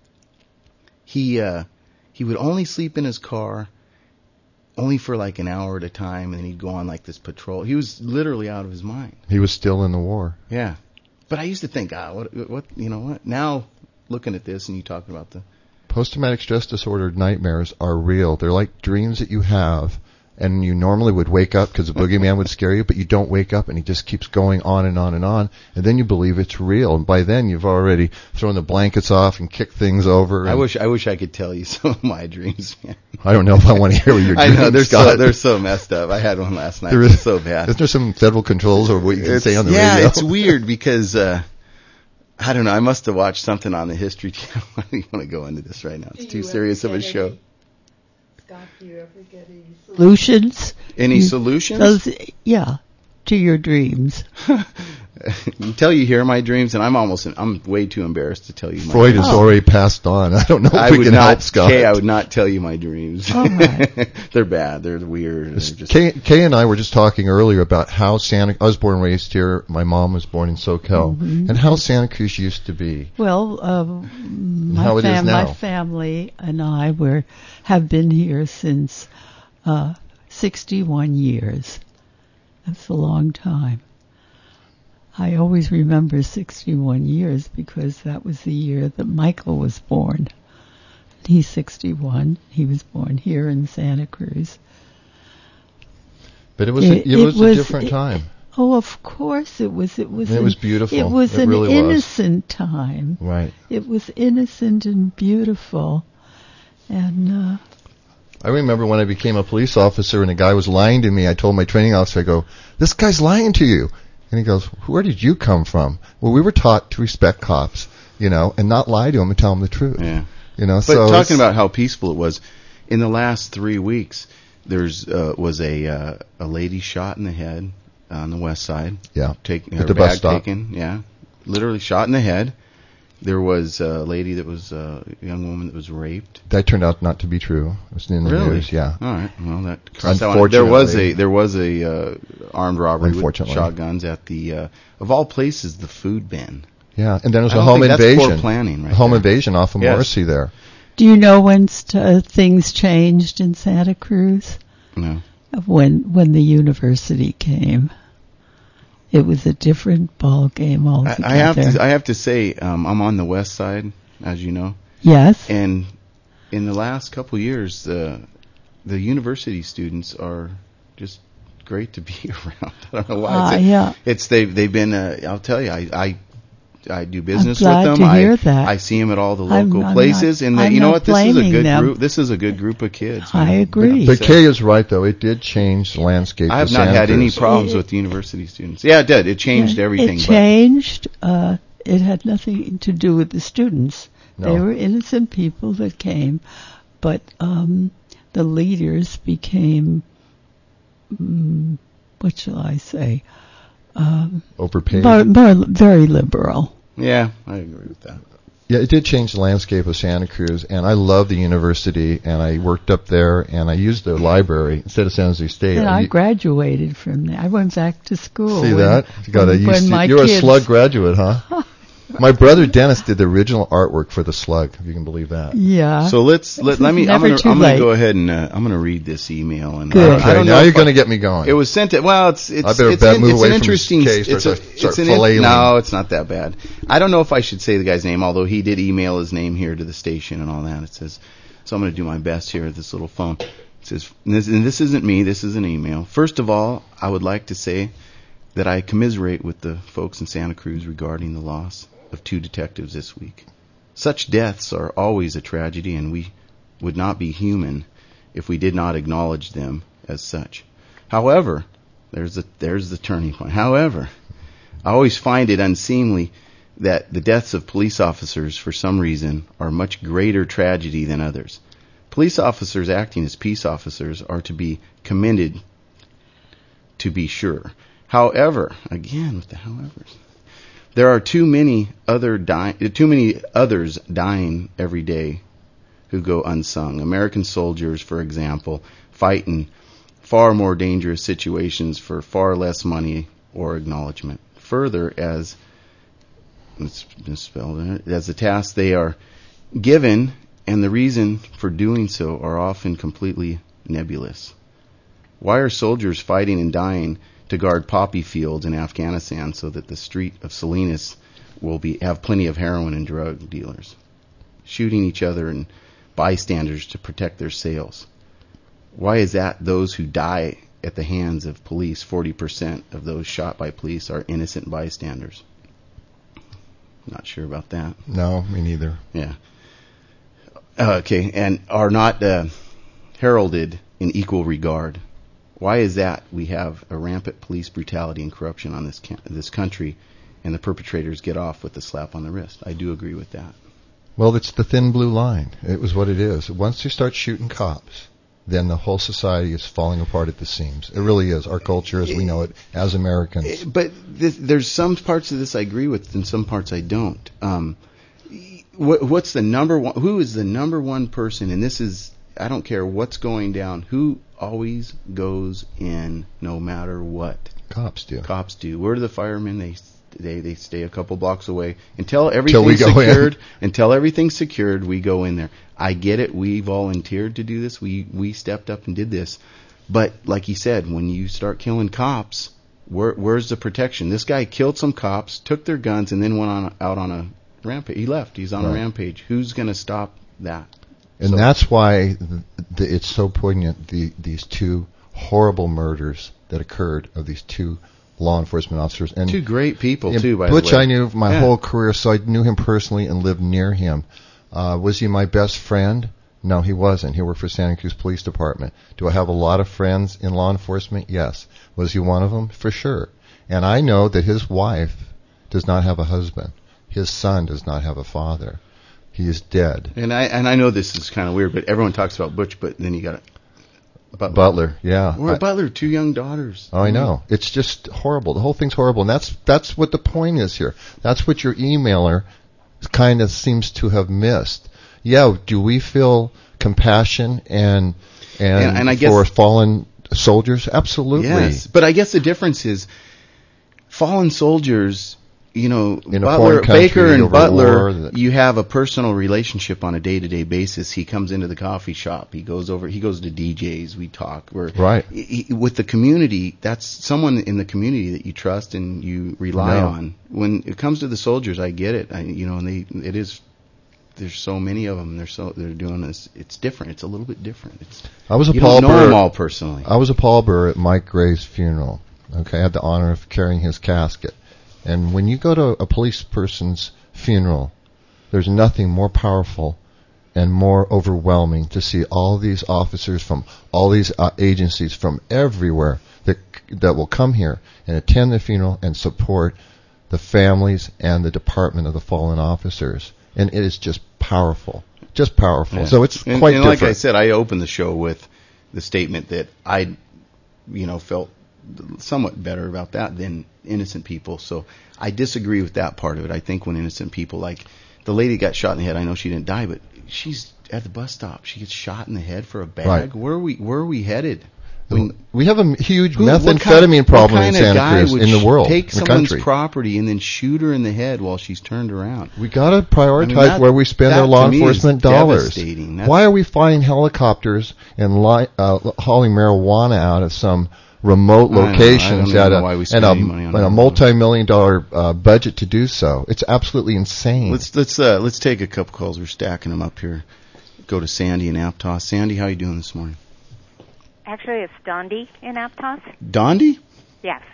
he, uh, he would only sleep in his car, only for like an hour at a time, and then he'd go on like this patrol. He was literally out of his mind. He was still in the war. Yeah. But I used to think, ah, what, what, you know what? Now, looking at this and you talking about the post-traumatic stress disorder nightmares are real. They're like dreams that you have, and you normally would wake up because the boogeyman would scare you, but you don't wake up, and he just keeps going on and on and on, and then you believe it's real, and by then you've already thrown the blankets off and kicked things over. I wish I wish I could tell you some of my dreams, man. I don't know if I want to hear what your dreams. I know they're Scott. so they're so messed up. I had one last night. There It's is, so bad. Isn't there some federal controls over what you can It's- say on the yeah, radio? it's weird because. uh I don't know. I must have watched something on the History Channel. I don't want to go into this right now. It's too serious of a show. Scott, do you ever get any solutions? Any You- solutions? Those, yeah, to your dreams. Until you hear my dreams, and I'm almost, I'm way too embarrassed to tell you. My Freud dreams. has already passed on. I don't know if I we would can not, help, Scott. Kay, I would not tell you my dreams. All right. They're bad. They're weird. They're just, Kay, Kay and I were just talking earlier about how Santa. I was born and raised here. My mom was born in SoCal, Mhm. and how Santa Cruz used to be. Well, uh, my, how it is fam- now. my family and I were have been here since uh, sixty-one years. That's a long time. I always remember sixty-one years because that was the year that Michael was born. He's sixty-one. He was born here in Santa Cruz. But it was a, it, was, a different it- time. Oh, of course it was. It was. It an- was beautiful. It was It an really was. innocent time. Right. It was innocent and beautiful, and uh, I remember when I became a police officer and a guy was lying to me. I told my training officer, I go, "This guy's lying to you." And he goes, "Where did you come from?" Well, we were taught to respect cops, you know, and not lie to them and tell them the truth. Yeah. You know, but so talking it's- about how peaceful it was, in the last three weeks, there's uh, was a uh, a lady shot in the head on the west side. Yeah. Taken At her the bus bag stop. taken. Yeah. Literally shot in the head. There was a lady that was uh, a young woman that was raped. that turned out not to be true. It was in the Really? news. Yeah. All right. Well, that Unfortunately. there was a there was a uh, armed robbery with Unfortunately. shotguns at the uh, of all places the food bin. Yeah, and then there was I a don't home think that's invasion. poor planning right a home there. invasion off of Yes. Morrissey there. do you know when st- uh, things changed in Santa Cruz? No. When when the university came, it was a different ball game I, altogether. I have to I have to say um, I'm on the west side, as you know. Yes. And in the last couple of years, the the university students are just great to be around. I don't know why. Ah, it's, yeah. It's they've they've been. Uh, I'll tell you, I. I I do business glad with them. to hear I, that. I see them at all the I'm- local I'm places, not- and the, I'm you know not what? This is a blaming good them. group. This is a good group of kids. I man. agree. But Kay is right, though. It did change the landscape. I have of not Santa had any Cruz. problems It- with the university students. Yeah, it did. It changed Yeah, everything. It changed. Uh, it had nothing to do with the students. No. They were innocent people that came, but um, the leaders became, mm, what shall I say, um, Overpaid. more, more, very liberal. But yeah, I agree with that. Yeah, it did change the landscape of Santa Cruz, and I love the university, and I worked up there, and I used their library instead of San Jose State. And I u- graduated from there. I went back to school. See when- that? You got a, when- you when see- my you're kids- a Slug graduate, huh? My brother Dennis did the original artwork for the Slug, if you can believe that. Yeah. So let's let, let me. I'm Never gonna, too I'm gonna lait. go ahead and uh, I'm gonna read this email and Good. uh, I don't now know you're if going to I- get me going. It was sent. To, well, it's it's I better it's, bet- in, move it's away an from interesting. Kay, It's start a, to- start it's an filleting. no, it's not that bad. I don't know if I should say the guy's name, although he did email his name here to the station and all that. It says, so I'm going to do my best here at this little phone. It says, and this, and this isn't me. This is an email. First of all, I would like to say that I commiserate with the folks in Santa Cruz regarding the loss of two detectives this week. Such deaths are always a tragedy, and we would not be human if we did not acknowledge them as such. However, there's the, there's the turning point. However, I always find it unseemly that the deaths of police officers, for some reason, are much greater tragedy than others. Police officers acting as peace officers are to be commended, to be sure. However, again with the howevers, there are too many other die, too many others dying every day who go unsung. American soldiers, for example, fight in far more dangerous situations for far less money or acknowledgement. Further, as it's misspelled, as the task they are given and the reason for doing so are often completely nebulous. Why are soldiers fighting and dying to guard poppy fields in Afghanistan so that the street of Salinas will be have plenty of heroin and drug dealers? Shooting each other and bystanders to protect their sales. Why is that those who die at the hands of police, forty percent of those shot by police are innocent bystanders? Not sure about that. No, me neither. Yeah. Uh, okay, and are not uh, heralded in equal regard. Why is that we have a rampant police brutality and corruption on this ca- this country, and the perpetrators get off with a slap on the wrist? I do agree with that. Well, it's the thin blue line. It was what it is. Once you start shooting cops, then the whole society is falling apart at the seams. It really is. Our culture as we know it as Americans. But th- there's some parts of this I agree with and some parts I don't. Um, wh- what's the number one, who is the number one person, and this is, I don't care what's going down, who always goes in no matter what? Cops do. Cops do. Where do the firemen? They they they stay a couple blocks away until everything's we go secured. in. Until everything's secured, we go in there. I get it. We volunteered to do this. We we stepped up and did this. But like you said, when you start killing cops, where where's the protection? This guy killed some cops, took their guns, and then went on out on a rampage. He left. He's on Right. a rampage. Who's going to stop that? And So- that's why the, the, it's so poignant, the, these two horrible murders that occurred of these two law enforcement officers. And Two great people, and too, by Butch the way. I knew my Yeah. whole career, so I knew him personally and lived near him. Uh, was he my best friend? No, he wasn't. He worked for Santa Cruz Police Department. Do I have a lot of friends in law enforcement? Yes. Was he one of them? For sure. And I know that his wife does not have a husband. His son does not have a father. He is dead. And I and I know this is kind of weird, but everyone talks about Butch, but then you got Butler. Butler, yeah. Or I- Butler, two young daughters. Oh, I know. It's just horrible. The whole thing's horrible. And that's that's what the point is here. That's what your emailer kind of seems to have missed. Yeah, do we feel compassion and and, And- and I guess- for fallen soldiers? Absolutely. Yes, but I guess the difference is fallen soldiers, you know, In a Butler, foreign country Baker over and war Butler, that- you have a personal relationship on a day-to-day basis. He comes into the coffee shop. He goes over, he goes to D Js. We talk. We're, Right. he- he- with the community, that's someone in the community that you trust and you rely No. on. When it comes to the soldiers, I get it. I, you know, and they, it is, there's so many of them. They're so, they're doing this. It's different. It's a little bit different. It's, I was a you Paul don't know Burr. them all personally. I was a Paul Burr at Mike Gray's funeral. Okay, I had the honor of carrying his casket. And when you go to a police person's funeral, there's nothing more powerful and more overwhelming to see all these officers from all these uh, agencies from everywhere that that will come here and attend the funeral and support the families and the department of the fallen officers. And it is just powerful, just powerful. Yeah. So it's and, quite and different. like I said, I opened the show with the statement that I, you know, felt somewhat better about that than innocent people. So I disagree with that part of it. I think when innocent people, like the lady got shot in the head, I know she didn't die, but she's at the bus stop. She gets shot in the head for a bag. Right. Where are we? Where are we headed? When, we have a huge who- what methamphetamine kind- problem what in kind of Santa guy Cruz, would in the sh- world, Take in the someone's country. property and then shoot her in the head while she's turned around. We got to prioritize I mean, that- where we spend that our law to me is enforcement dollars. devastating. That's- Why are we flying helicopters and li- uh, hauling marijuana out of some remote I know. I don't locations even at know a, why we and spend a, any money on and a it. multi-million dollar uh, budget to do so? It's absolutely insane. Let's let's uh, let's take a couple calls. We're stacking them up here. Go to Sandy in Aptos. Sandy, how you doing this morning? Actually, it's Dondi in Aptos. Dondi? Yes.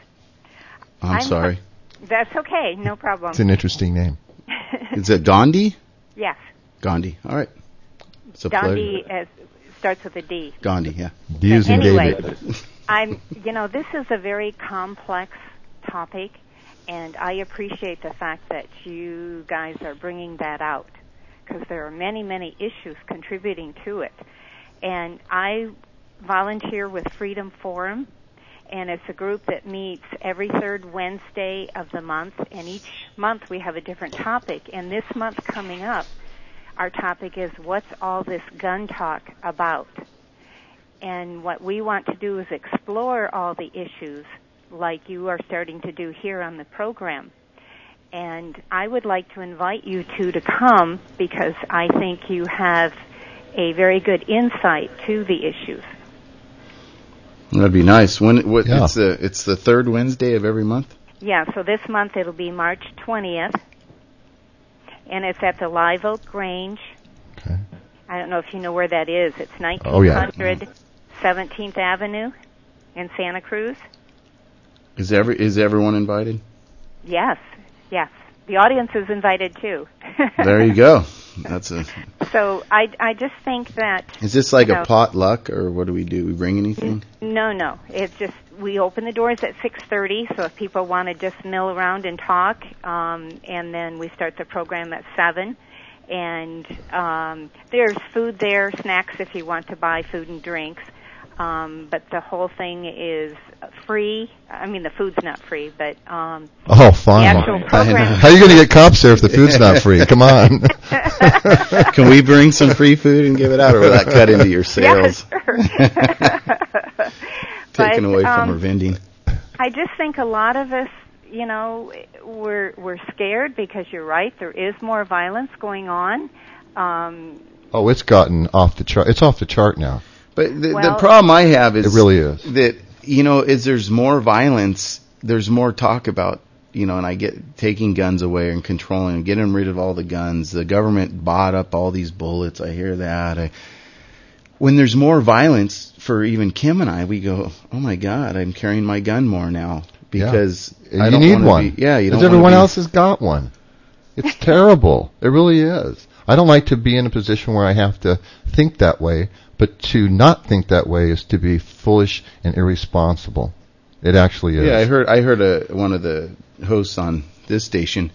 I'm, sorry. That's okay, no problem. It's an interesting name. Is it Dondi? Yes. Gandhi. All right. It's a Gandhi pleasure. uh, starts with a D. Gandhi, yeah. D is in Anyway, David. I'm, you know, this is a very complex topic, and I appreciate the fact that you guys are bringing that out, because there are many, many issues contributing to it. And I volunteer with Freedom Forum, and it's a group that meets every third Wednesday of the month, and each month we have a different topic. And this month coming up, our topic is, what's all this gun talk about? And what we want to do is explore all the issues like you are starting to do here on the program. And I would like to invite you two to come, because I think you have a very good insight to the issues. That'd be nice. When what, Yeah. it's the it's the third Wednesday of every month. Yeah, so this month it'll be March twentieth, and it's at the Live Oak Grange. Okay. I don't know if you know where that is. It's Oh, yeah. nineteen hundred seventeenth Avenue in Santa Cruz. Is every is everyone invited? Yes, yes. The audience is invited too. There you go. That's a. So I, I just think that... Is this like you a know, potluck, or what do we do? We bring anything? No, no. It's just, we open the doors at six thirty, so if people want to just mill around and talk, um, and then we start the program at seven. And um, there's food there, snacks if you want to buy food and drinks. Um, but the whole thing is free. I mean, the food's not free, but um, Oh, fine. the actual program... How are you going to get comps there if the food's not free? Come on. Can we bring some free food and give it out, or will that cut into your sales? Yeah, sure. Taken But, away um, from our vending. I just think a lot of us, you know, we're we're scared because you're right. There is more violence going on. Um, Oh, it's gotten off the chart. It's off the chart now. But the, the Well- problem I have is It really is. that, you know, is there's more violence, there's more talk about, you know, and I get taking guns away and controlling and getting rid of all the guns. The government bought up all these bullets. I hear that. I, when there's more violence for even Kim and I, we go, oh my God, I'm carrying my gun more now because Yeah. I you don't need wanna one. Be, yeah, you don't Because everyone wanna be, else has got one. It's terrible. It really is. I don't like to be in a position where I have to think that way, but to not think that way is to be foolish and irresponsible. It actually is. Yeah, I heard I heard a, one of the hosts on this station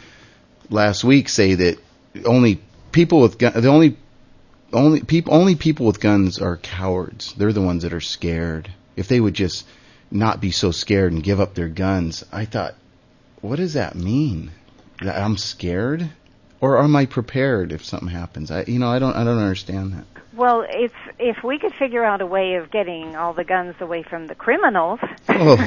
last week say that only people with gun, the only only people only people with guns are cowards. They're the ones that are scared. If they would just not be so scared and give up their guns, I thought, what does that mean? That I'm scared, or am I prepared if something happens? I, you know, I don't I don't understand that. well, it's if we could figure out a way of getting all the guns away from the criminals. Oh.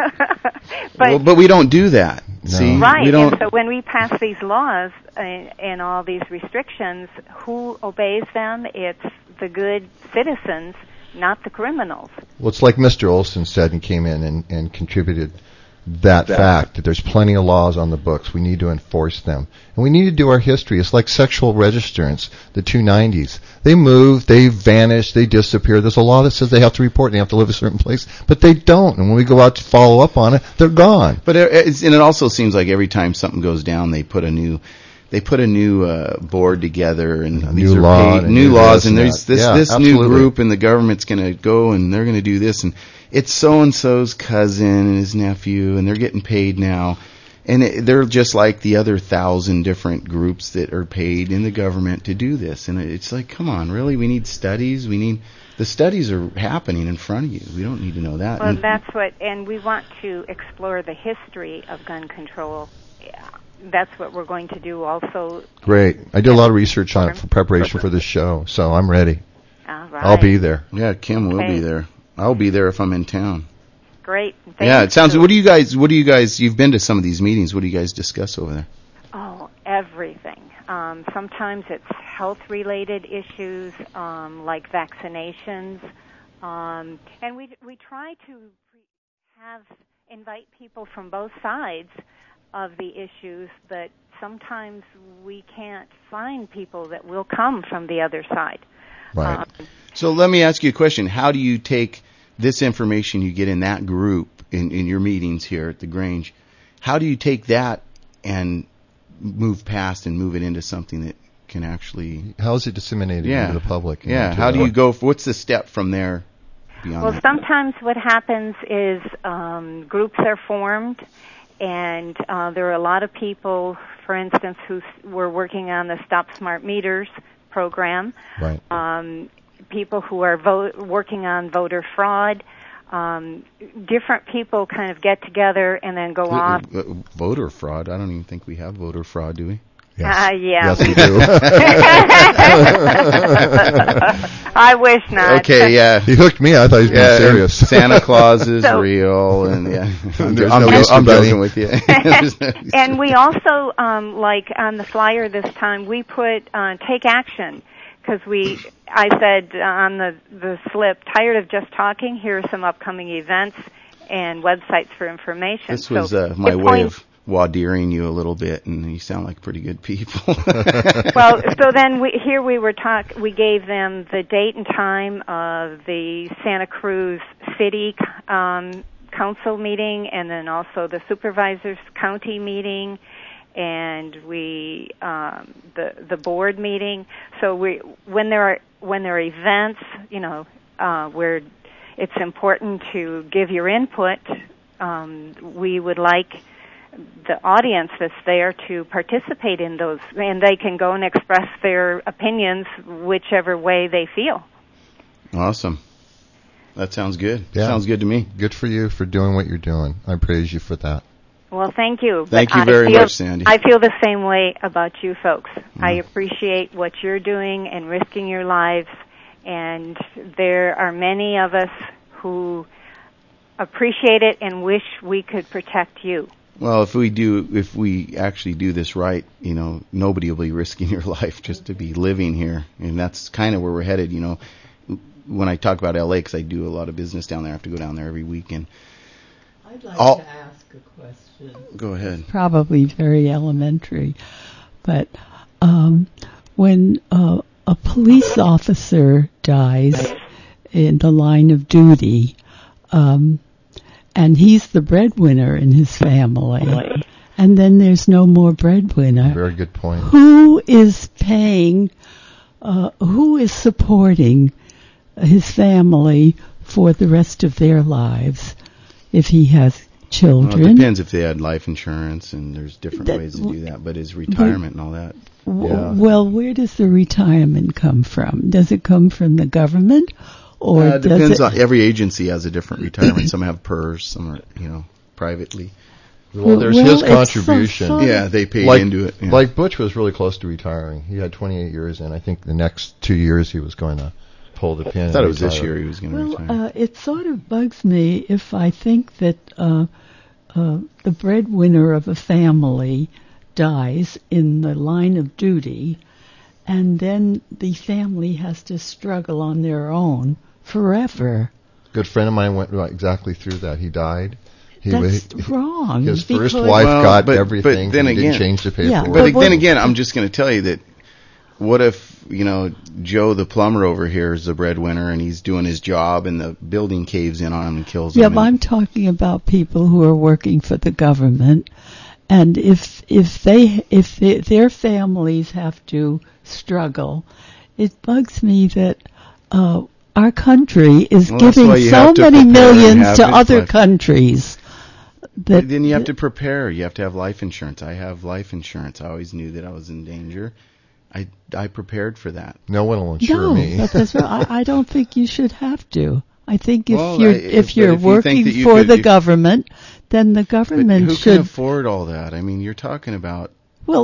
but well, but we don't do that. See, right, we don't. and so when we pass these laws uh, and all these restrictions, who obeys them? It's the good citizens, not the criminals. Well, it's like Mister Olson said and came in and, and contributed that, That. fact that there's plenty of laws on the books. We need to enforce them. And we need to do our history. It's like sexual registrants, the two nineties. They move, they vanish, they disappear. There's a law that says they have to report and they have to live a certain place, but they don't. And when we go out to follow up on it, they're gone. But it, it's, and it also seems like every time something goes down, they put a new, they put a new uh, board together, and A these new are law paid, and new new laws, this and and there's that. this Yeah, this absolutely. new group, and the government's going to go and they're going to do this, and it's so and so's cousin and his nephew, and they're getting paid now, and it, they're just like the other thousand different groups that are paid in the government to do this, and it's like, come on, really? We need studies. We need the studies are happening in front of you. We don't need to know that. Well, And- that's what, and we want to explore the history of gun control. Yeah, that's what we're going to do also. Great. I did a lot of research on it for preparation for this show, so I'm ready. All right. I'll be there. Yeah, Kim will Okay. be there. I'll be there if I'm in town. Great. Yeah, it Thank sounds. you. What do you guys? What do you guys? You've been to some of these meetings. What do you guys discuss over there? Oh, everything. Um, sometimes it's health-related issues um, like vaccinations, um, and we we try to have invite people from both sides of the issues, but sometimes we can't find people that will come from the other side. Right. Um, So let me ask you a question. How do you take this information you get in that group in, in your meetings here at the Grange? How do you take that and move past and move it into something that can actually. How is it disseminated Yeah. to the public? and Yeah. to How the- do you go? What's the step from there? Beyond Well, that? sometimes what happens is um, groups are formed, and uh, there are a lot of people, for instance, who s- were working on the Stop Smart Meters program. Right. Um, people who are vo- working on voter fraud. Um, different people kind of get together and then go off. Uh, uh, Voter fraud. I don't even think we have voter fraud, do we? Uh, yeah. Yes, we do. I wish not. Okay, yeah. He hooked me. I thought he was being Yeah, serious. Santa Claus is So- real, and yeah, I'm, There's I'm, no jo- Easter I'm Bunny. joking with you. And we also, um, like on the flyer this time, we put uh, take action because we. I said on the the slip, tired of just talking. Here are some upcoming events and websites for information. This So was uh, my it way points- of wadeering you a little bit, and you sound like pretty good people. Well, so then we, here we were talk. We gave them the date and time of the Santa Cruz City um, Council meeting, and then also the Supervisors County meeting, and we um, the the board meeting. So we when there are when there are events, you know, uh, where it's important to give your input. Um, we would like the audience that's there to participate in those, and they can go and express their opinions whichever way they feel. Awesome. That sounds good. Yeah. Sounds good to me. Good for you for doing what you're doing. I praise you for that. Well, thank you. Thank But you I very feel- much, Sandy. I feel the same way about you folks. I appreciate what you're doing and risking your lives, and there are many of us who appreciate it and wish we could protect you. Well, if we do, if we actually do this right, you know, nobody will be risking your life just to be living here, and that's kind of where we're headed. You know, when I talk about L A, because I do a lot of business down there, I have to go down there every weekend. I'd like All- to ask a question. Go ahead. Probably very elementary, but um, when uh, a police officer dies in the line of duty, um, and he's the breadwinner in his family, and then there's no more breadwinner. Very good point. Who is paying, uh, who is supporting his family for the rest of their lives if he has children? Well, it depends if they had life insurance, and there's different That- ways to do that, but his retirement and all that. W- Yeah. Well, where does the retirement come from? Does it come from the government? Or Uh, it does depends it, on every agency has a different retirement. Some have P E R S, some are, you know, privately. Well, there's Well, his it's contribution. so- so- Yeah, they paid like, into it. Yeah. Like Butch was really close to retiring. He had twenty-eight years, and I think the next two years he was going to pull the pin. I thought and it was this retire. year he was going to well, retire. uh, it sort of bugs me if I think that uh, uh, the breadwinner of a family dies in the line of duty, and then the family has to struggle on their own forever. Good friend of mine went right exactly through that. He died. He That's wa- wrong. His first because- wife Well, got but- everything. but then he again- didn't change the Yeah, paperwork. But But what- then again, I'm just going to tell you that what if, you know, Joe the plumber over here is the breadwinner and he's doing his job and the building caves in on him and kills Yeah, him? but I'm talking about people who are working for the government, and if if they if they, their families have to struggle, it bugs me that uh, our country is Well, that's giving why you so have to many prepare and millions have to it, other like- countries. That then you have to prepare. You have to have life insurance. I have life insurance. I always knew that I was in danger. I, I prepared for that. No one will insure no, me. but that's right. I, I don't think you should have to. I think if Well, you're I- if, if- you're but if you think working that you for could- the if- government, then the But government who should can afford all that? I mean, you're talking about Well,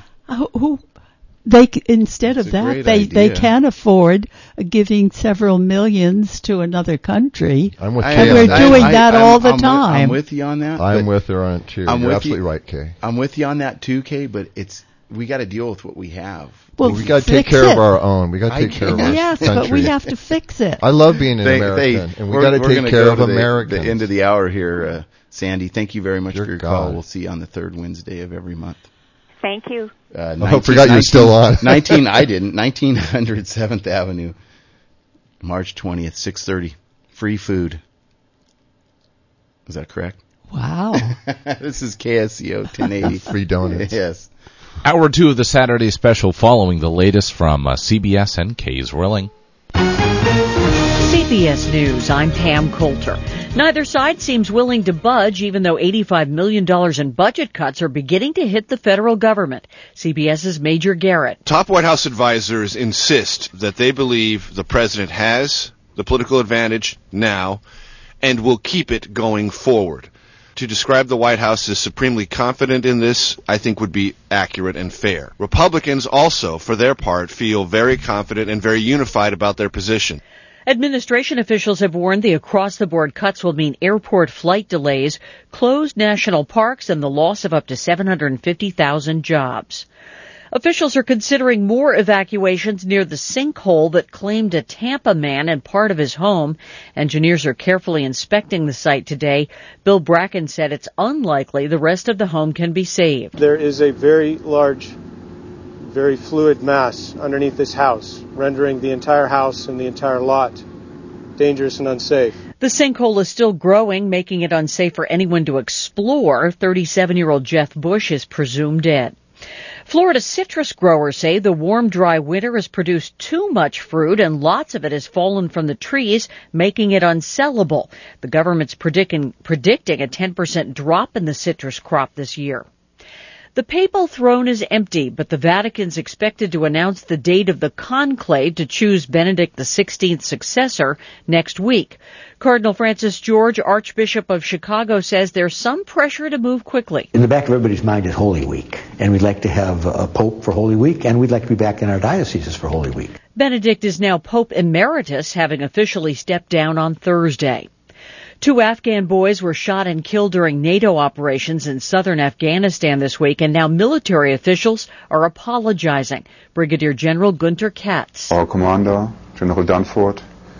who they c- instead of It's a that great they they idea. can afford uh, giving several millions to another country. I'm with I- Kay And on we're that. doing I- that I'm- all the I'm with- time. I'm with you on that. I'm but with her on it too. I'm You're with absolutely you. right, Kay. I'm with you on that too, Kay. But it's we got to deal with what we have. Well, we got to take fix care it. of our own. We got to I take care of can't. our Yes, country. but we have to fix it. I love being an They- American, they- and we we're- got to we're take gonna care go of to the- Americans. The end of the hour here, uh, Sandy. Thank you very much Dear for your God. call. We'll see you on the third Wednesday of every month. Thank you. Uh, I forgot you were still on. nineteen, I didn't. nineteen hundred seventh Avenue, March twentieth, six thirty. Free food. Is that correct? Wow. This is K S C O ten eighty. Free donuts. Yes. Hour two of the Saturday special following the latest from uh, C B S and Kay's Rilling. C B S News, I'm Pam Coulter. Neither side seems willing to budge, even though eighty-five million dollars in budget cuts are beginning to hit the federal government. CBS's Major Garrett. Top White House advisors insist that they believe the president has the political advantage now and will keep it going forward. To describe the White House as supremely confident in this, I think would be accurate and fair. Republicans also, for their part, feel very confident and very unified about their position. Administration officials have warned the across-the-board cuts will mean airport flight delays, closed national parks, and the loss of up to seven hundred fifty thousand jobs. Officials are considering more evacuations near the sinkhole that claimed a Tampa man and part of his home. Engineers are carefully inspecting the site today. Bill Bracken said it's unlikely the rest of the home can be saved. There is a very large, very fluid mass underneath this house, rendering the entire house and the entire lot dangerous and unsafe. The sinkhole is still growing, making it unsafe for anyone to explore. thirty-seven-year-old Jeff Bush is presumed dead. Florida citrus growers say the warm, dry winter has produced too much fruit and lots of it has fallen from the trees, making it unsellable. The government's predicting, predicting a ten percent drop in the citrus crop this year. The papal throne is empty, but the Vatican's expected to announce the date of the conclave to choose Benedict the sixteenth's successor next week. Cardinal Francis George, Archbishop of Chicago, says there's some pressure to move quickly. In the back of everybody's mind is Holy Week, and we'd like to have a pope for Holy Week, and we'd like to be back in our dioceses for Holy Week. Benedict is now Pope Emeritus, having officially stepped down on Thursday. Two Afghan boys were shot and killed during NATO operations in southern Afghanistan this week, and now military officials are apologizing. Brigadier General Gunter Katz. Our commander, General Dunford,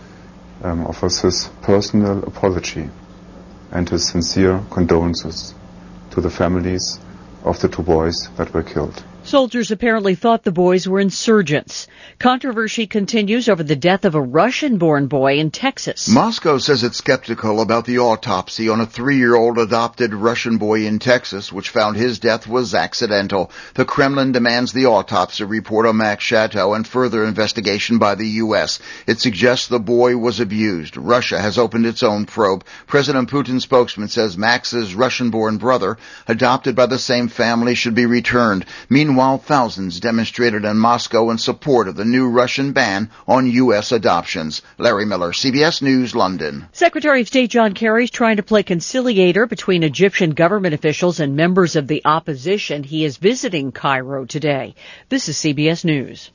um, offers his personal apology and his sincere condolences to the families of the two boys that were killed. Soldiers apparently thought the boys were insurgents. Controversy continues over the death of a Russian-born boy in Texas. Moscow says it's skeptical about the autopsy on a three-year-old adopted Russian boy in Texas, which found his death was accidental. The Kremlin demands the autopsy report on Max Chateau and further investigation by the U S. It suggests the boy was abused. Russia has opened its own probe. President Putin's spokesman says Max's Russian-born brother, adopted by the same family, should be returned. Meanwhile, Meanwhile, thousands demonstrated in Moscow in support of the new Russian ban on U S adoptions. Larry Miller, C B S News, London. Secretary of State John Kerry is trying to play conciliator between Egyptian government officials and members of the opposition. He is visiting Cairo today. This is C B S News.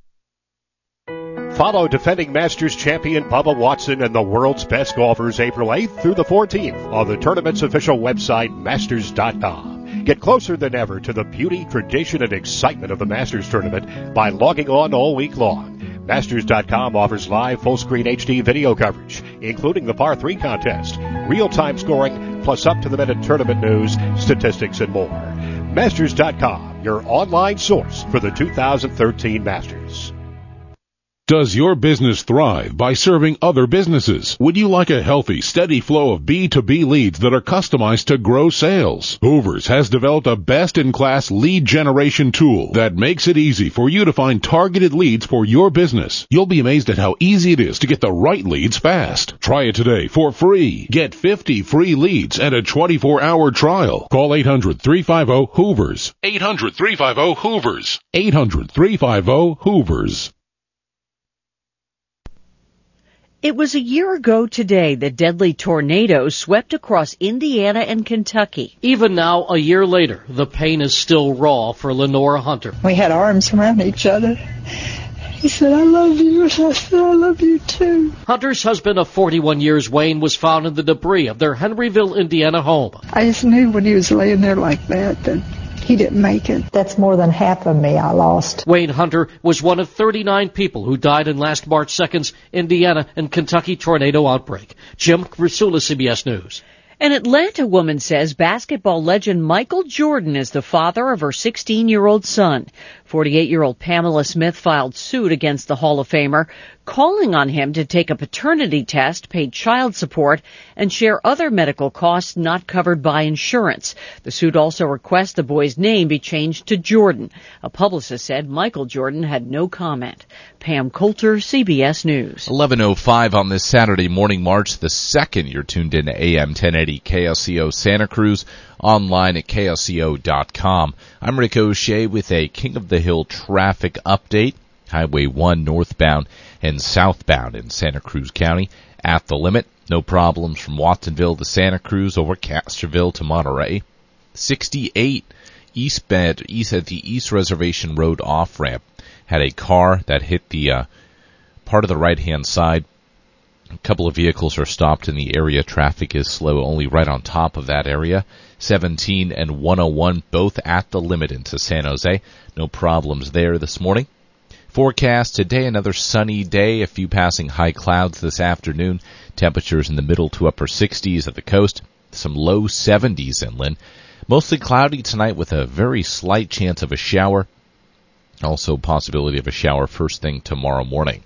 Follow defending Masters champion Bubba Watson and the world's best golfers April eighth through the fourteenth on the tournament's official website, masters dot com. Get closer than ever to the beauty, tradition, and excitement of the Masters Tournament by logging on all week long. Masters dot com offers live full-screen H D video coverage, including the par three contest, real-time scoring, plus up-to-the-minute tournament news, statistics, and more. Masters dot com, your online source for the two thousand thirteen Masters. Does your business thrive by serving other businesses? Would you like a healthy, steady flow of B two B leads that are customized to grow sales? Hoovers has developed a best-in-class lead generation tool that makes it easy for you to find targeted leads for your business. You'll be amazed at how easy it is to get the right leads fast. Try it today for free. Get fifty free leads and a twenty-four hour trial. Call eight hundred, three five zero, Hoovers. eight hundred, three five zero, Hoovers. eight hundred, three five zero, Hoovers. It was a year ago today that deadly tornadoes swept across Indiana and Kentucky. Even now, a year later, the pain is still raw for Lenora Hunter. We had arms around each other. He said, I love you. I said, I love you too. Hunter's husband of forty-one years, Wayne, was found in the debris of their Henryville, Indiana home. I just knew when he was laying there like that that he didn't make it. That's more than half of me I lost. Wayne Hunter was one of thirty-nine people who died in last March second's Indiana and Kentucky tornado outbreak. Jim Krasula, C B S News. An Atlanta woman says basketball legend Michael Jordan is the father of her sixteen-year-old son. forty-eight-year-old Pamela Smith filed suit against the Hall of Famer. calling on him to take a paternity test, pay child support, and share other medical costs not covered by insurance. The suit also requests the boy's name be changed to Jordan. A publicist said Michael Jordan had no comment. Pam Coulter, C B S News. eleven oh five on this Saturday morning, March the second. You're tuned in to A M ten eighty K S C O Santa Cruz, online at K S C O dot com. I'm Rick O'Shea with a King of the Hill traffic update. Highway one northbound and southbound in Santa Cruz County at the limit. No problems from Watsonville to Santa Cruz over Castroville to Monterey. sixty-eight eastbound, east at the East Reservation Road off-ramp had a car that hit the uh, part of the right-hand side. A couple of vehicles are stopped in the area. Traffic is slow only right on top of that area. seventeen and one oh one both at the limit into San Jose. No problems there this morning. Forecast today, another sunny day, a few passing high clouds this afternoon. Temperatures in the middle to upper sixties at the coast, some low seventies inland. Mostly cloudy tonight with a very slight chance of a shower. Also possibility of a shower first thing tomorrow morning.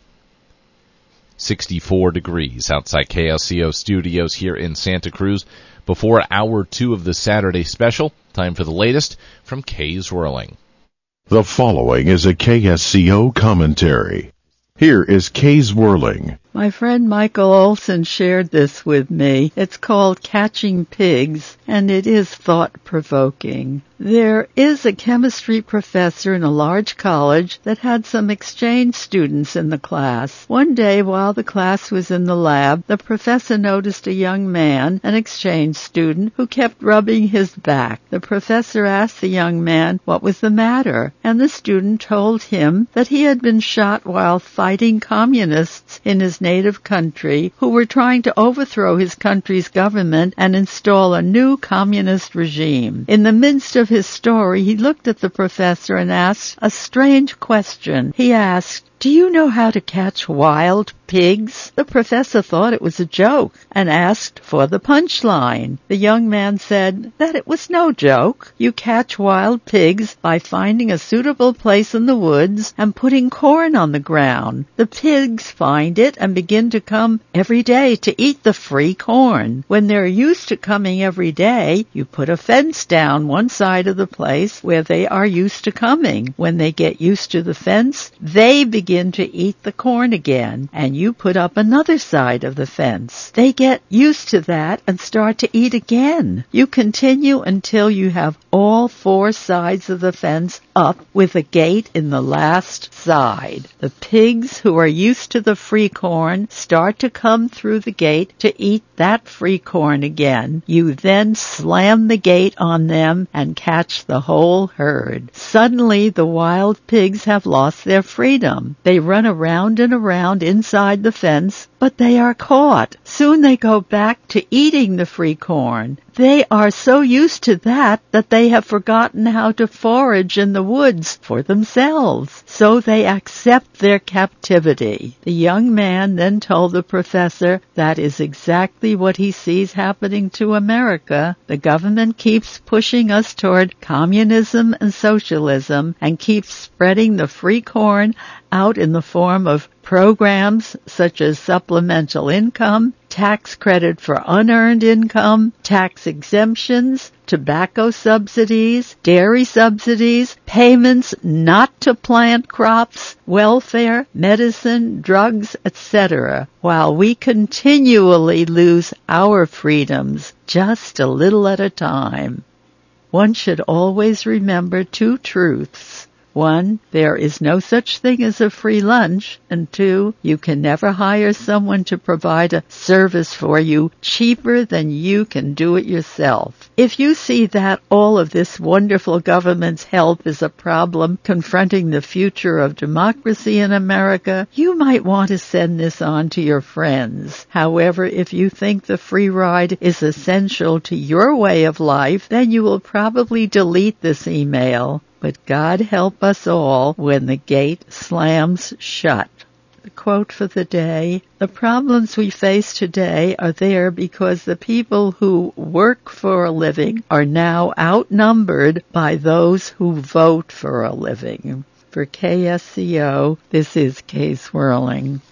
sixty-four degrees outside K S C O studios here in Santa Cruz. Before hour two of the Saturday special, time for the latest from Kay's Whirling. The following is a K S C O commentary. Here is Kay's Whirling. My friend Michael Olson shared this with me. It's called Catching Pigs, and it is thought-provoking. There is a chemistry professor in a large college that had some exchange students in the class. One day, while the class was in the lab, the professor noticed a young man, an exchange student, who kept rubbing his back. The professor asked the young man what was the matter, and the student told him that he had been shot while fighting communists in his native country who were trying to overthrow his country's government and install a new communist regime. In the midst of his story, he looked at the professor and asked a strange question. He asked, "Do you know how to catch wild pigs?" The professor thought it was a joke and asked for the punchline. The young man said that it was no joke. You catch wild pigs by finding a suitable place in the woods and putting corn on the ground. The pigs find it and begin to come every day to eat the free corn. When they're used to coming every day, you put a fence down one side of the place where they are used to coming. When they get used to the fence, they begin to eat the corn again, and you put up another side of the fence. They get used to that and start to eat again. You continue until you have all four sides of the fence up with a gate in the last side. The pigs who are used to the free corn start to come through the gate to eat that free corn again. You then slam the gate on them and catch the whole herd. Suddenly, the wild pigs have lost their freedom. They run around and around inside the fence, but they are caught. Soon they go back to eating the free corn. They are so used to that that they have forgotten how to forage in the woods for themselves. So they accept their captivity. The young man then told the professor that is exactly what he sees happening to America. The government keeps pushing us toward communism and socialism and keeps spreading the free corn out in the form of programs such as supplemental income, tax credit for unearned income, tax exemptions, tobacco subsidies, dairy subsidies, payments not to plant crops, welfare, medicine, drugs, et cetera, while we continually lose our freedoms just a little at a time. One should always remember two truths. One, there is no such thing as a free lunch, and two, you can never hire someone to provide a service for you cheaper than you can do it yourself. If you see that all of this wonderful government's help is a problem confronting the future of democracy in America, you might want to send this on to your friends. However, if you think the free ride is essential to your way of life, then you will probably delete this email. But God help us all when the gate slams shut. The quote for the day, the problems we face today are there because the people who work for a living are now outnumbered by those who vote for a living. For K S C O, this is Kay Swirling.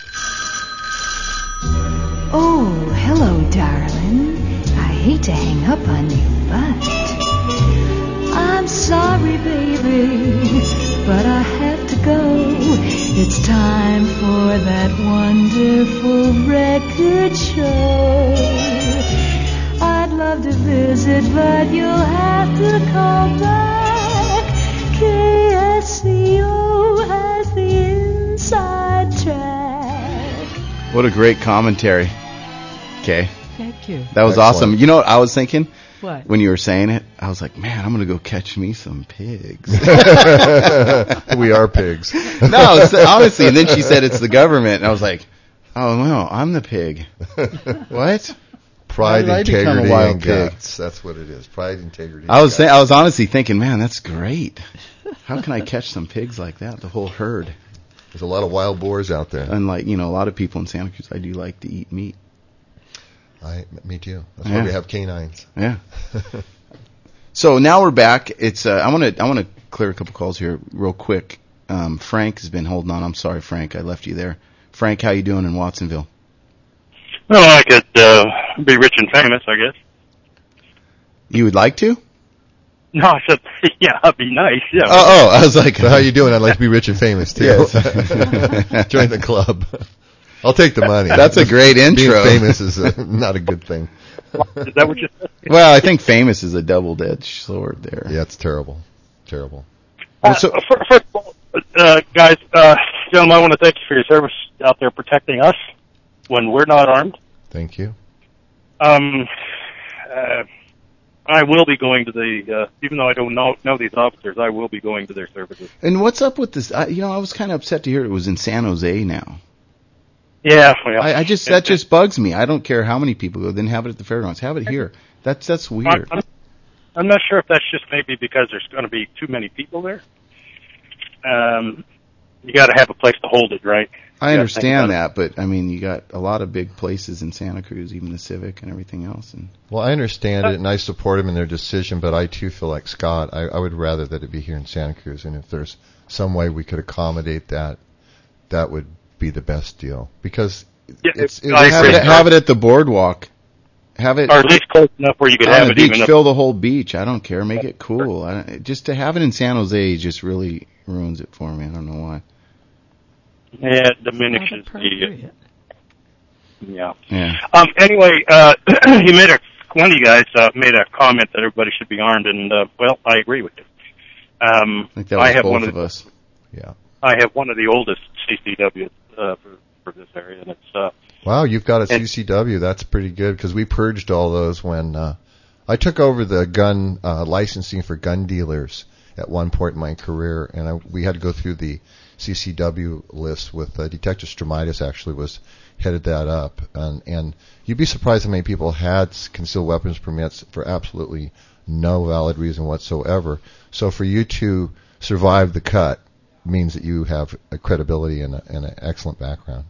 Oh, hello, darling. I hate to hang up on you, but I'm sorry, baby, but I have to go. It's time for that wonderful record show. I'd love to visit, but you'll have to call back. K S C O has the inside track. What a great commentary. Okay. Thank you. That was Excellent. awesome. You know what I was thinking? What? When you were saying it, I was like, man, I'm going to go catch me some pigs. We are pigs. No, it's, honestly. And then she said it's the government. And I was like, oh, no, I'm the pig. What? Pride, How did I become a integrity, wild and pig? guts. That's what it is. Pride, integrity. I was and saying, I was honestly thinking, man, that's great. How can I catch some pigs like that? The whole herd. There's a lot of wild boars out there. Unlike, you know, a lot of people in Santa Cruz, I do like to eat meat. I, me too. That's Yeah. why we have canines. Yeah. So now we're back. It's uh, I want to I want to clear a couple calls here real quick. Um, Frank has been holding on. I'm sorry, Frank. I left you there. Frank, how you doing in Watsonville? Well, I could uh, be rich and famous, I guess. You would like to? No, I said, yeah, that'd be nice. Yeah. Oh, oh, I was like, so how you doing? I'd like to be rich and famous too. Yes. Join the club. I'll take the money. That's a great intro. Being famous is a, not a good thing. Is that what you said? Well, I think famous is a double-edged sword there. Yeah, it's terrible. Terrible. Uh, first of all, uh, guys, uh, gentlemen, I want to thank you for your service out there protecting us when we're not armed. Thank you. Um, uh, I will be going to the, uh, even though I don't know, know these officers, I will be going to their services. And what's up with this? I, you know, I was kind of upset to hear it was in San Jose now. Yeah, well, I, I just that just bugs me. I don't care how many people go. Then have it at the fairgrounds. Have it here. That's that's weird. I'm, I'm not sure if that's just maybe because there's going to be too many people there. Um, you got to have a place to hold it, right? I You gotta think understand about that, but I mean, you got a lot of big places in Santa Cruz, even the Civic and everything else. And Well, I understand it, and I support them in their decision, but I too feel like Scott. I, I would rather that it be here in Santa Cruz, and if there's some way we could accommodate that, that would be the best deal. Because Yeah, it's, I it's have agree. it, have it at the boardwalk. Have it Or at least close enough where you could on have the it beach. even. Fill the whole beach. I don't care. Make it cool. I, just to have it in San Jose just really ruins it for me. I don't know why. Yeah, it diminishes the. Yeah. Yeah. Um. Anyway, uh, he made a one of you guys uh, made a comment that everybody should be armed, and uh, well, I agree with it. Um, I think that was have both one of the, us. Yeah. I have one of the oldest C C Ws uh, for for this area, and it's. Uh, Wow, you've got a and, C C W. That's pretty good because we purged all those when uh, I took over the gun uh, licensing for gun dealers at one point in my career, and I, we had to go through the C C W list with uh, Detective Stromitis actually was headed that up, and, and you'd be surprised how many people had concealed weapons permits for absolutely no valid reason whatsoever. So for you to survive the cut means that you have a credibility and, a, and an excellent background.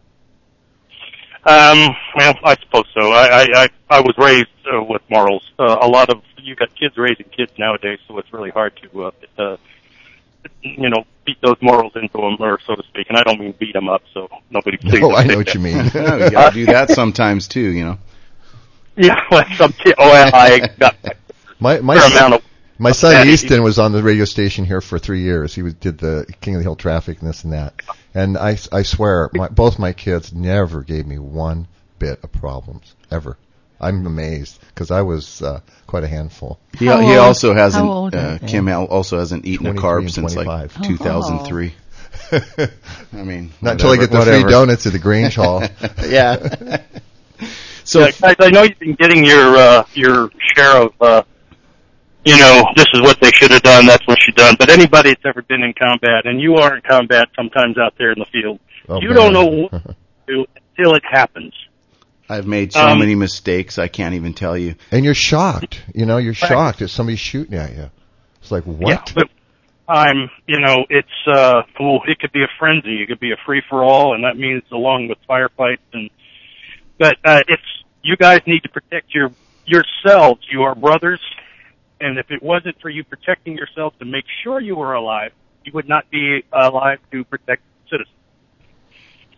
Um, well, I suppose so. I, I, I, I was raised uh, with morals. Uh, a lot of, you got kids raising kids nowadays, so it's really hard to, uh, uh, you know, beat those morals into them, or so to speak. And I don't mean beat them up, so nobody please. No, I know take what that. you mean. No, you gotta do that sometimes too, you know. Yeah, well, some kid, oh, I got My my fair son, amount of, my son that. Easton was on the radio station here for three years. He was, did the King of the Hill traffic and this and that. And I, I swear, my, both my kids never gave me one bit of problems ever. I'm amazed because I was uh, quite a handful. He, How he old- also how hasn't. old are Uh, they? Kim al- also hasn't eaten a twenty-three carb and since like twenty-five. two thousand three. I mean, Not until I get the whatever. free donuts at the Grange Hall. Yeah. So yeah, guys, I know you've been getting your uh, your share of, uh, you know, this is what they should have done, that's what she done. But anybody that's ever been in combat, and you are in combat sometimes out there in the field, Oh, you man. don't know what to do until it happens. I've made so Um, many mistakes I can't even tell you. And you're shocked. You know, you're shocked that somebody's shooting at you. It's like, what? Yeah, but I'm, you know, it's, uh, well, it could be a frenzy, it could be a free-for-all, and that means along with firefights, and, but, uh, it's, you guys need to protect your, yourselves, you are brothers, and if it wasn't for you protecting yourself to make sure you were alive, you would not be alive to protect citizens.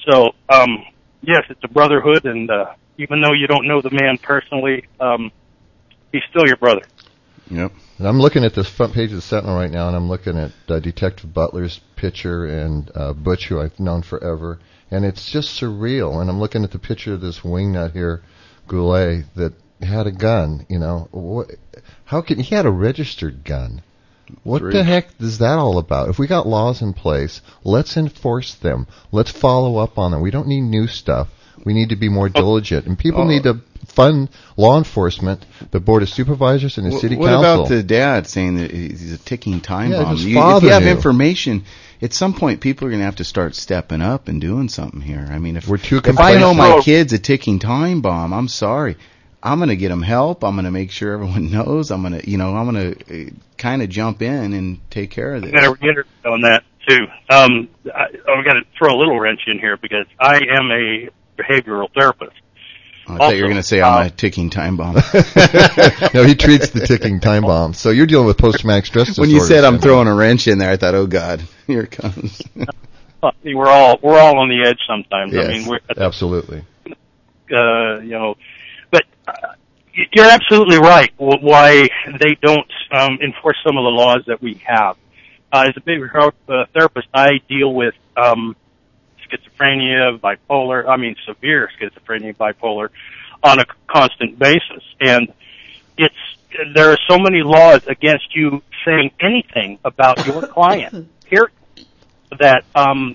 So, um, yes, it's a brotherhood, and uh, even though you don't know the man personally, um, he's still your brother. Yep. And I'm looking at this front page of the Sentinel right now, and I'm looking at uh, Detective Butler's picture and uh, Butch, who I've known forever, and it's just surreal. And I'm looking at the picture of this wingnut here, Goulet, that had a gun. You know, what, how can he had a registered gun? What Three. the heck is that all about? If we got laws in place, let's enforce them. Let's follow up on them. We don't need new stuff. We need to be more diligent, and people Oh. need to fund law enforcement, the Board of Supervisors, and the Wh- City what Council. about the dad saying that he's a ticking time Yeah, bomb? his You, if father you have knew. information, at some point people are going to have to start stepping up and doing something here. I mean, if, We're too if I know my complacent. kid's a ticking time bomb, I'm sorry. I'm going to get them help. I'm going to make sure everyone knows. I'm going to, you know, I'm going to uh, kind of jump in and take care of I this. got to reiterate on that too. Um, I, I've got to throw a little wrench in here because I am a behavioral therapist. I thought you were Also, going to say I'm uh, a ticking time bomb. No, he treats the ticking time bomb. So you're dealing with post-traumatic stress disorder. When you said I'm throwing a wrench in there, I thought, oh God, here it comes. uh, we're all we're all on the edge sometimes. Yes, I mean, we're absolutely. uh, you know, but uh, y- you're absolutely right. wh- Why they don't um, enforce some of the laws that we have. Uh, as a behavioral uh, therapist, I deal with um, schizophrenia, bipolar. I mean, severe schizophrenia, bipolar, on a constant basis, and it's there are so many laws against you saying anything about your client. Here, that um,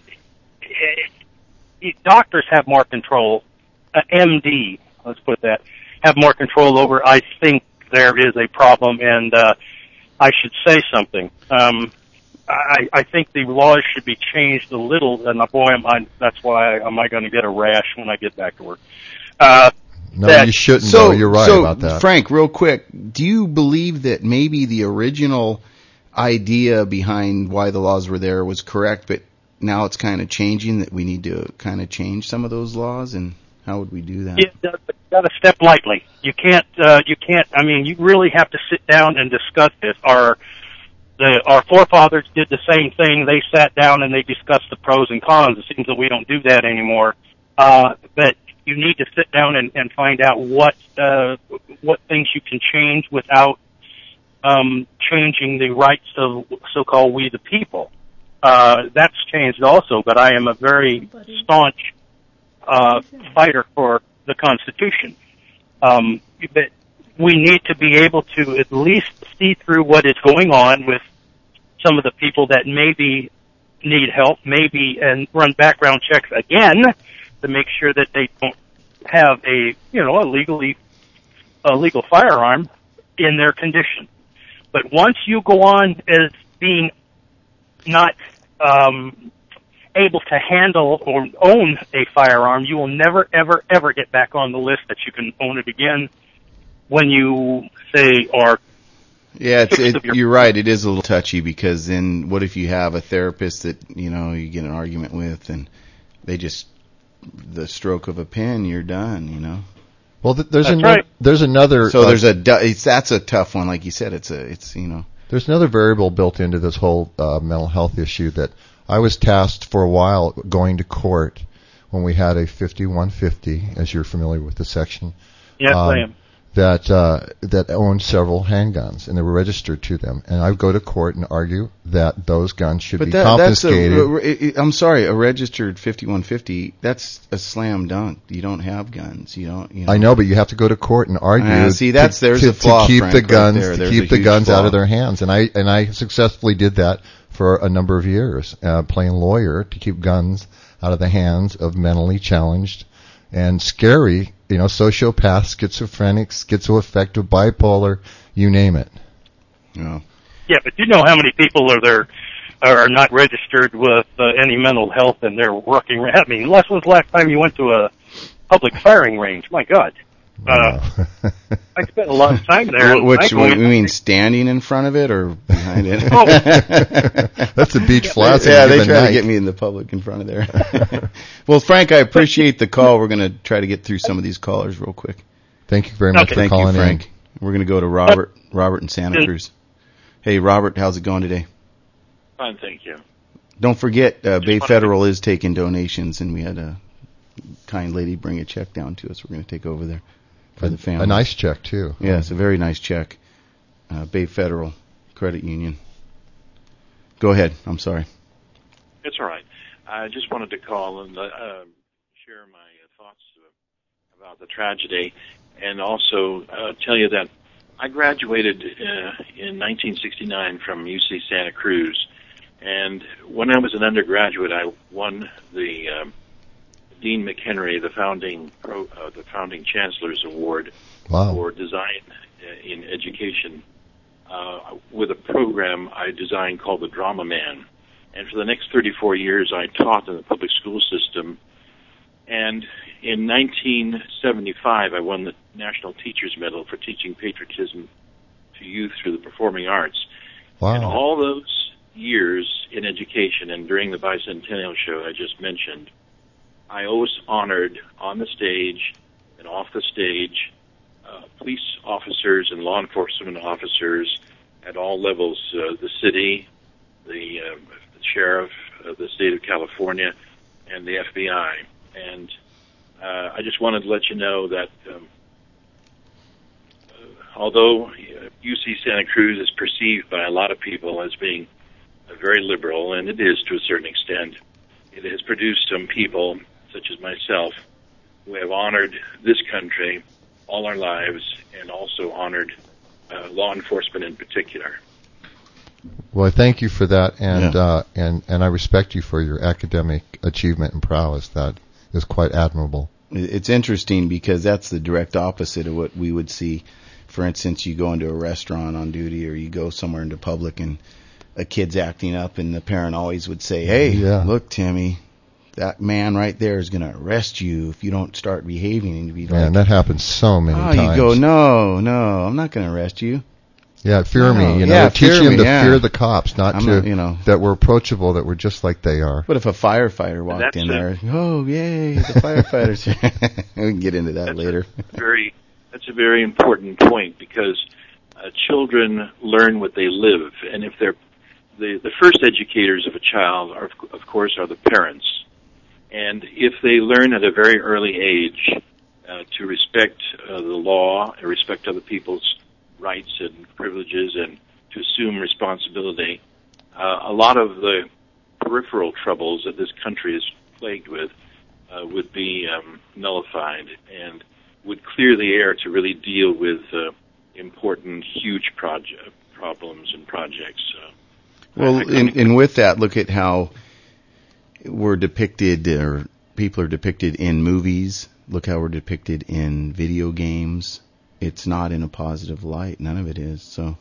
eh, doctors have more control. Uh, M D, let's put that, have more control over. I think there is a problem, and uh, I should say something. Um, I, I think the laws should be changed a little, and boy, am I, that's why I, am I going to get a rash when I get back to work. Uh, No, that, you shouldn't. So, no, you're right so, about that. Frank, real quick, do you believe that maybe the original idea behind why the laws were there was correct, but now it's kind of changing, that we need to kind of change some of those laws, and how would we do that? You got to step lightly. You can't. Uh, you can't. I mean, you really have to sit down and discuss this. Our the our forefathers did the same thing. They sat down and they discussed the pros and cons. It seems that we don't do that anymore. Uh, but you need to sit down and, and find out what uh, what things you can change without um, changing the rights of so-called we the people. Uh, that's changed also. But I am a very staunch uh, fighter for the Constitution. Um, but we need to be able to at least see through what is going on with some of the people that maybe need help, maybe, and run background checks again to make sure that they don't have a, you know, a legally, a legal firearm in their condition. But once you go on as being not, um, able to handle or own a firearm, you will never, ever, ever get back on the list that you can own it again when you say are. Yeah, it's, it, you're right. It is a little touchy, because then what if you have a therapist that, you know, you get an argument with, and they just, the stroke of a pen, you're done, you know? Well, th- there's That's another. right. There's another. So uh, there's a, du- it's, that's a tough one. Like you said, it's a, it's, you know. There's another variable built into this whole uh, mental health issue that I was tasked for a while going to court when we had a fifty-one fifty, as you're familiar with the section. Yes, um, I am. That uh, that owned several handguns, and they were registered to them. And I would go to court and argue that those guns should But be that, that's confiscated. a, I'm sorry, a registered fifty-one fifty, that's a slam dunk. You don't have guns. You don't, you know. I know, but you have to go to court and argue. Ah, see, that's- to, there's to, a flaw, to keep Frank, the right guns there. to There's keep a the huge guns flaw. out of their hands, and I and I successfully did that for a number of years, uh, playing lawyer to keep guns out of the hands of mentally challenged and scary, you know, sociopaths, schizophrenic, schizoaffective, bipolar, you name it. Yeah. Yeah, but you know how many people are there are not registered with uh, any mental health, and they're working. I mean, last was the last time you went to a public firing range? My God. Uh, I spent a lot of time there. Wh- Which, I we go in- mean standing in front of it or behind it? Oh. That's a beach flats. Yeah, they given try night. to get me in the public in front of there. Well, Frank, I appreciate the call. We're going to try to get through some of these callers real quick. Thank you very much Okay. for Thank calling you, Frank. in. We're going to go to Robert. Robert in Santa Cruz. Hey, Robert, how's it going today? Fine, thank you. Don't forget, uh, Bay Federal is taking donations, and we had a kind lady bring a check down to us. We're going to take over there for a, the family. A nice check, too. Yeah, it's a very nice check. Uh, Bay Federal Credit Union. Go ahead. I'm sorry. It's all right. I just wanted to call and uh, share my uh, thoughts about the tragedy, and also uh, tell you that I graduated uh, in nineteen sixty-nine from U C Santa Cruz, and when I was an undergraduate, I won the um, Dean McHenry, the founding pro, uh, the founding Chancellor's Award wow. for design uh, in education uh, with a program I designed called the Drama Man. And for the next thirty-four years, I taught in the public school system. And in nineteen seventy-five, I won the National Teachers Medal for teaching patriotism to youth through the performing arts. Wow. And all those years in education and during the bicentennial show I just mentioned, I always honored on the stage and off the stage uh, police officers and law enforcement officers at all levels, uh, the city, the, uh, the sheriff, uh, the state of California, and the F B I. And uh, I just wanted to let you know that um, uh, although U C Santa Cruz is perceived by a lot of people as being uh, very liberal, and it is to a certain extent, it has produced some people, such as myself, who have honored this country all our lives and also honored uh, law enforcement in particular. Well, I thank you for that, and Yeah. uh, and and I respect you for your academic achievement and prowess. That is quite admirable. It's interesting because that's the direct opposite of what we would see. For instance, you go into a restaurant on duty, or you go somewhere into public, and a kid's acting up, and the parent always would say, "Hey, Yeah. look, Timmy, that man right there is going to arrest you if you don't start behaving." And you'd be Man, like, that happens so many "Oh, times. you go, no, no, I'm not going to arrest you." Yeah, fear No. me. You know, Yeah, teaching fear them me, to yeah. fear the cops, not I'm to not, you know. that we're approachable, that we're just like they are. What if a firefighter walked That's in a- there? Oh, yay, the firefighters! We can get into that That's later. Very, that's a very important point, because uh, children learn what they live, and if they're the the first educators of a child, are, of course, are the parents, and if they learn at a very early age uh, to respect uh, the law and respect other people's rights and privileges and to assume responsibility, uh, a lot of the peripheral troubles that this country is plagued with uh, would be um, nullified and would clear the air to really deal with uh, important, huge project problems and projects. Uh, Well, and, and with that, look at how we're depicted, or people are depicted in movies. Look how we're depicted in video games. It's not in a positive light. None of it is. So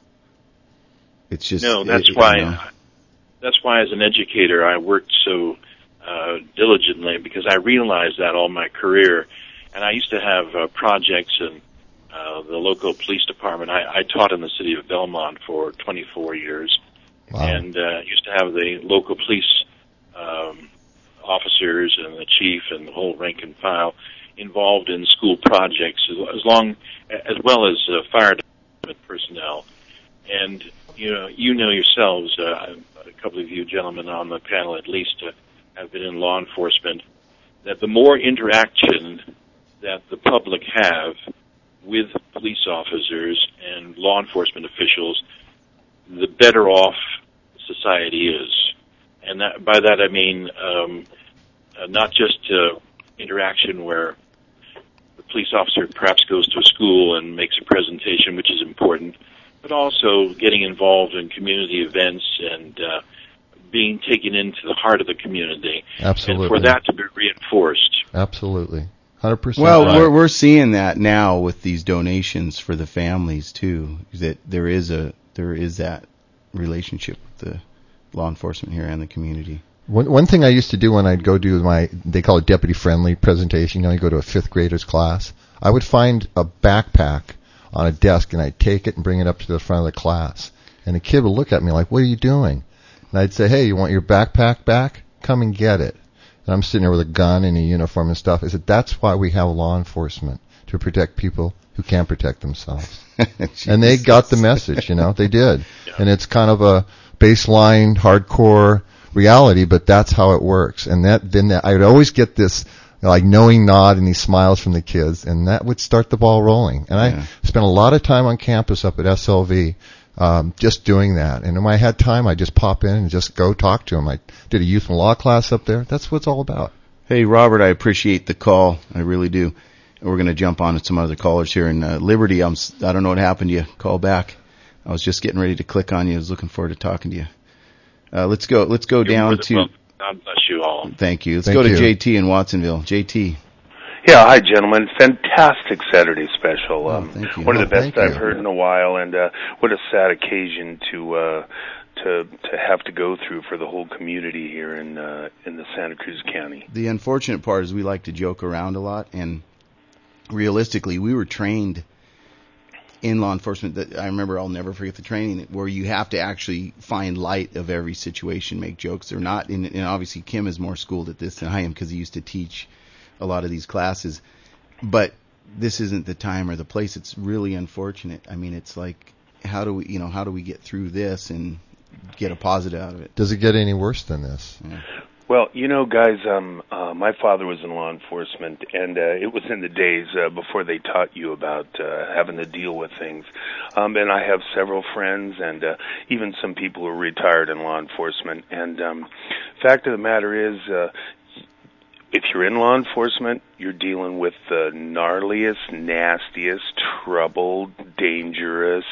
it's just no. That's it, why. You know. That's why, as an educator, I worked so uh, diligently, because I realized that all my career, and I used to have uh, projects in uh, the local police department. I, I taught in the city of Belmont for twenty-four years. Wow. And uh, used to have the local police um, officers and the chief and the whole rank and file involved in school projects, as, as long as well as uh, fire department personnel. And you know, you know yourselves, uh, a couple of you gentlemen on the panel at least uh, have been in law enforcement, that the more interaction that the public have with police officers and law enforcement officials, the better off society is. And that, by that I mean um, uh, not just uh, interaction where the police officer perhaps goes to a school and makes a presentation, which is important, but also getting involved in community events and uh, being taken into the heart of the community. Absolutely. And for that to be reinforced. Absolutely. one hundred percent Well, right. we're we're seeing that now with these donations for the families too. That there is a there is that relationship with the law enforcement here and the community. One one thing I used to do when I'd go do my, they call it deputy friendly presentation, you know, you go to a fifth grader's class, I would find a backpack on a desk and I'd take it and bring it up to the front of the class. And the kid would look at me like, "What are you doing?" And I'd say, "Hey, you want your backpack back? Come and get it." And I'm sitting there with a gun and a uniform and stuff. I said, that's why we have law enforcement, to protect people who can't protect themselves. And they got the message, you know, they did. Yeah. And it's kind of a baseline, hardcore reality, but that's how it works. And that then that, I would always get this like knowing nod and these smiles from the kids, and that would start the ball rolling. And Yeah. I spent a lot of time on campus up at S L V, um, just doing that. And when I had time, I'd just pop in and just go talk to them. I did a youth and law class up there. That's what it's all about. Hey, Robert, I appreciate the call. I really do. And we're going to jump on to some other callers here. In uh, Liberty, I'm, s- I don't know what happened to you. Call back. I was just getting ready to click on you. I was looking forward to talking to you. Uh, let's go. Let's go down to. Well, God bless you all. Thank you. Let's Thank go to you. J T in Watsonville. J T. Yeah, hi, gentlemen. Fantastic Saturday special. Oh, Um, thank you. one of the Oh, best thank I've you. heard in a while, and uh, what a sad occasion to uh, to to have to go through for the whole community here in uh, in the Santa Cruz County. The unfortunate part is we like to joke around a lot, and realistically, we were trained in law enforcement. That I remember, I'll never forget the training where you have to actually find light of every situation, make jokes. They're not, and, and obviously Kim is more schooled at this than I am because he used to teach a lot of these classes. But this isn't the time or the place. It's really unfortunate. I mean, it's like, how do we, you know, how do we get through this and get a positive out of it? Does it get any worse than this? Yeah. Well, you know, guys, um, uh, my father was in law enforcement, and uh, it was in the days uh, before they taught you about uh, having to deal with things. Um, and I have several friends and uh, even some people who are retired in law enforcement. And um, fact of the matter is, uh, if you're in law enforcement, you're dealing with the gnarliest, nastiest, troubled, dangerous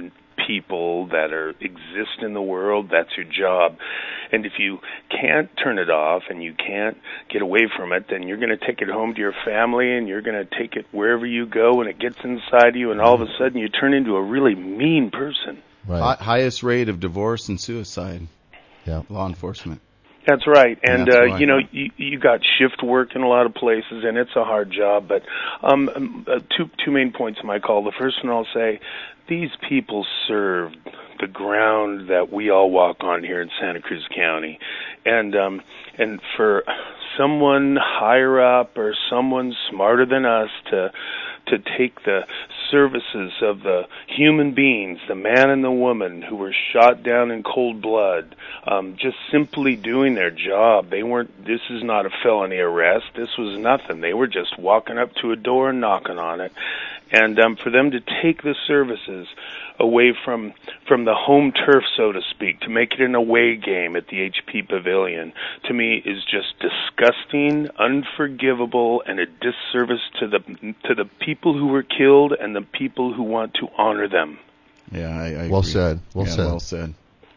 people that are exist in the world. That's your job. And if you can't turn it off and you can't get away from it, then you're going to take it home to your family and you're going to take it wherever you go, and it gets inside you, and all of a sudden you turn into a really mean person. Right. Hi- highest rate of divorce and suicide. Yeah. Law enforcement. That's right, and That's uh, why. you know, you, you got shift work in a lot of places, and it's a hard job. But um, um, uh, two two main points in my call. The first one, I'll say, these people serve the ground that we all walk on here in Santa Cruz County, and um, and for someone higher up or someone smarter than us to to take the services of the human beings, the man and the woman who were shot down in cold blood, um, just simply doing their job. They weren't, this is not a felony arrest. This was nothing. They were just walking up to a door and knocking on it. And um, for them to take the services away from from the home turf, so to speak, to make it an away game at the H P Pavilion, to me is just disgusting, unforgivable, and a disservice to the to the people who were killed and the people who want to honor them. Yeah, I, I Well agree. said. Well yeah, said. Well said.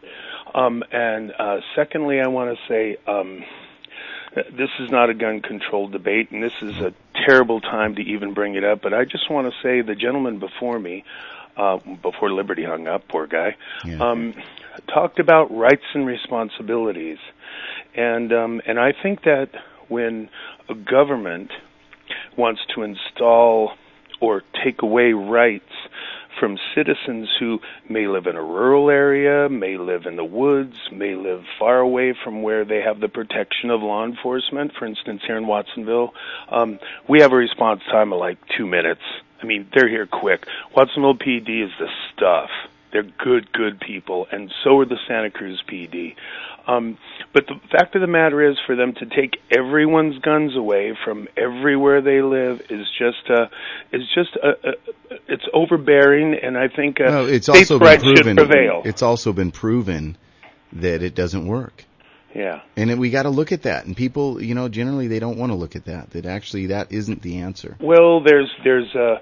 Um, and uh, secondly, I want to say um, this is not a gun control debate, and this is a terrible time to even bring it up. But I just want to say the gentleman before me, uh, before Liberty hung up, poor guy, Yeah. um, talked about rights and responsibilities, and um, and I think that when a government wants to install or take away rights from citizens who may live in a rural area, may live in the woods, may live far away from where they have the protection of law enforcement. For instance, here in Watsonville, um, we have a response time of like two minutes. I mean, they're here quick. Watsonville P D is the stuff. They're good, good people, and so are the Santa Cruz P D. Um, but the fact of the matter is, for them to take everyone's guns away from everywhere they live is just uh, is just uh, uh, it's overbearing, and I think uh, No, it's states' also been rights should proven. prevail. It's also been proven that it doesn't work. Yeah. And then we got to look at that. And people, you know, generally they don't want to look at that. That actually that isn't the answer. Well, there's there's uh,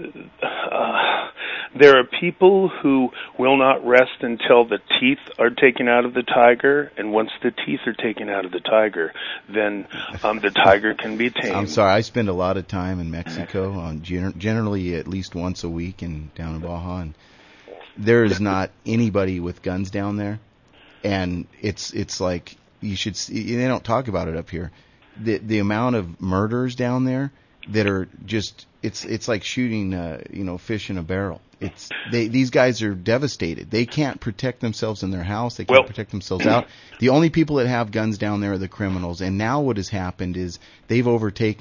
uh, there are people who will not rest until the teeth are taken out of the tiger, and once the teeth are taken out of the tiger, then um, the tiger can be tamed. I'm sorry. I spend a lot of time in Mexico, on gener- generally at least once a week, and down in Baja. And there is not anybody with guns down there, and it's it's like you should. See, they don't talk about it up here. The the amount of murders down there that are just it's it's like shooting uh, you know fish in a barrel. It's they these guys are devastated. They can't protect themselves in their house. They can't Well- protect themselves out. The only people that have guns down there are the criminals. And now what has happened is they've overtaken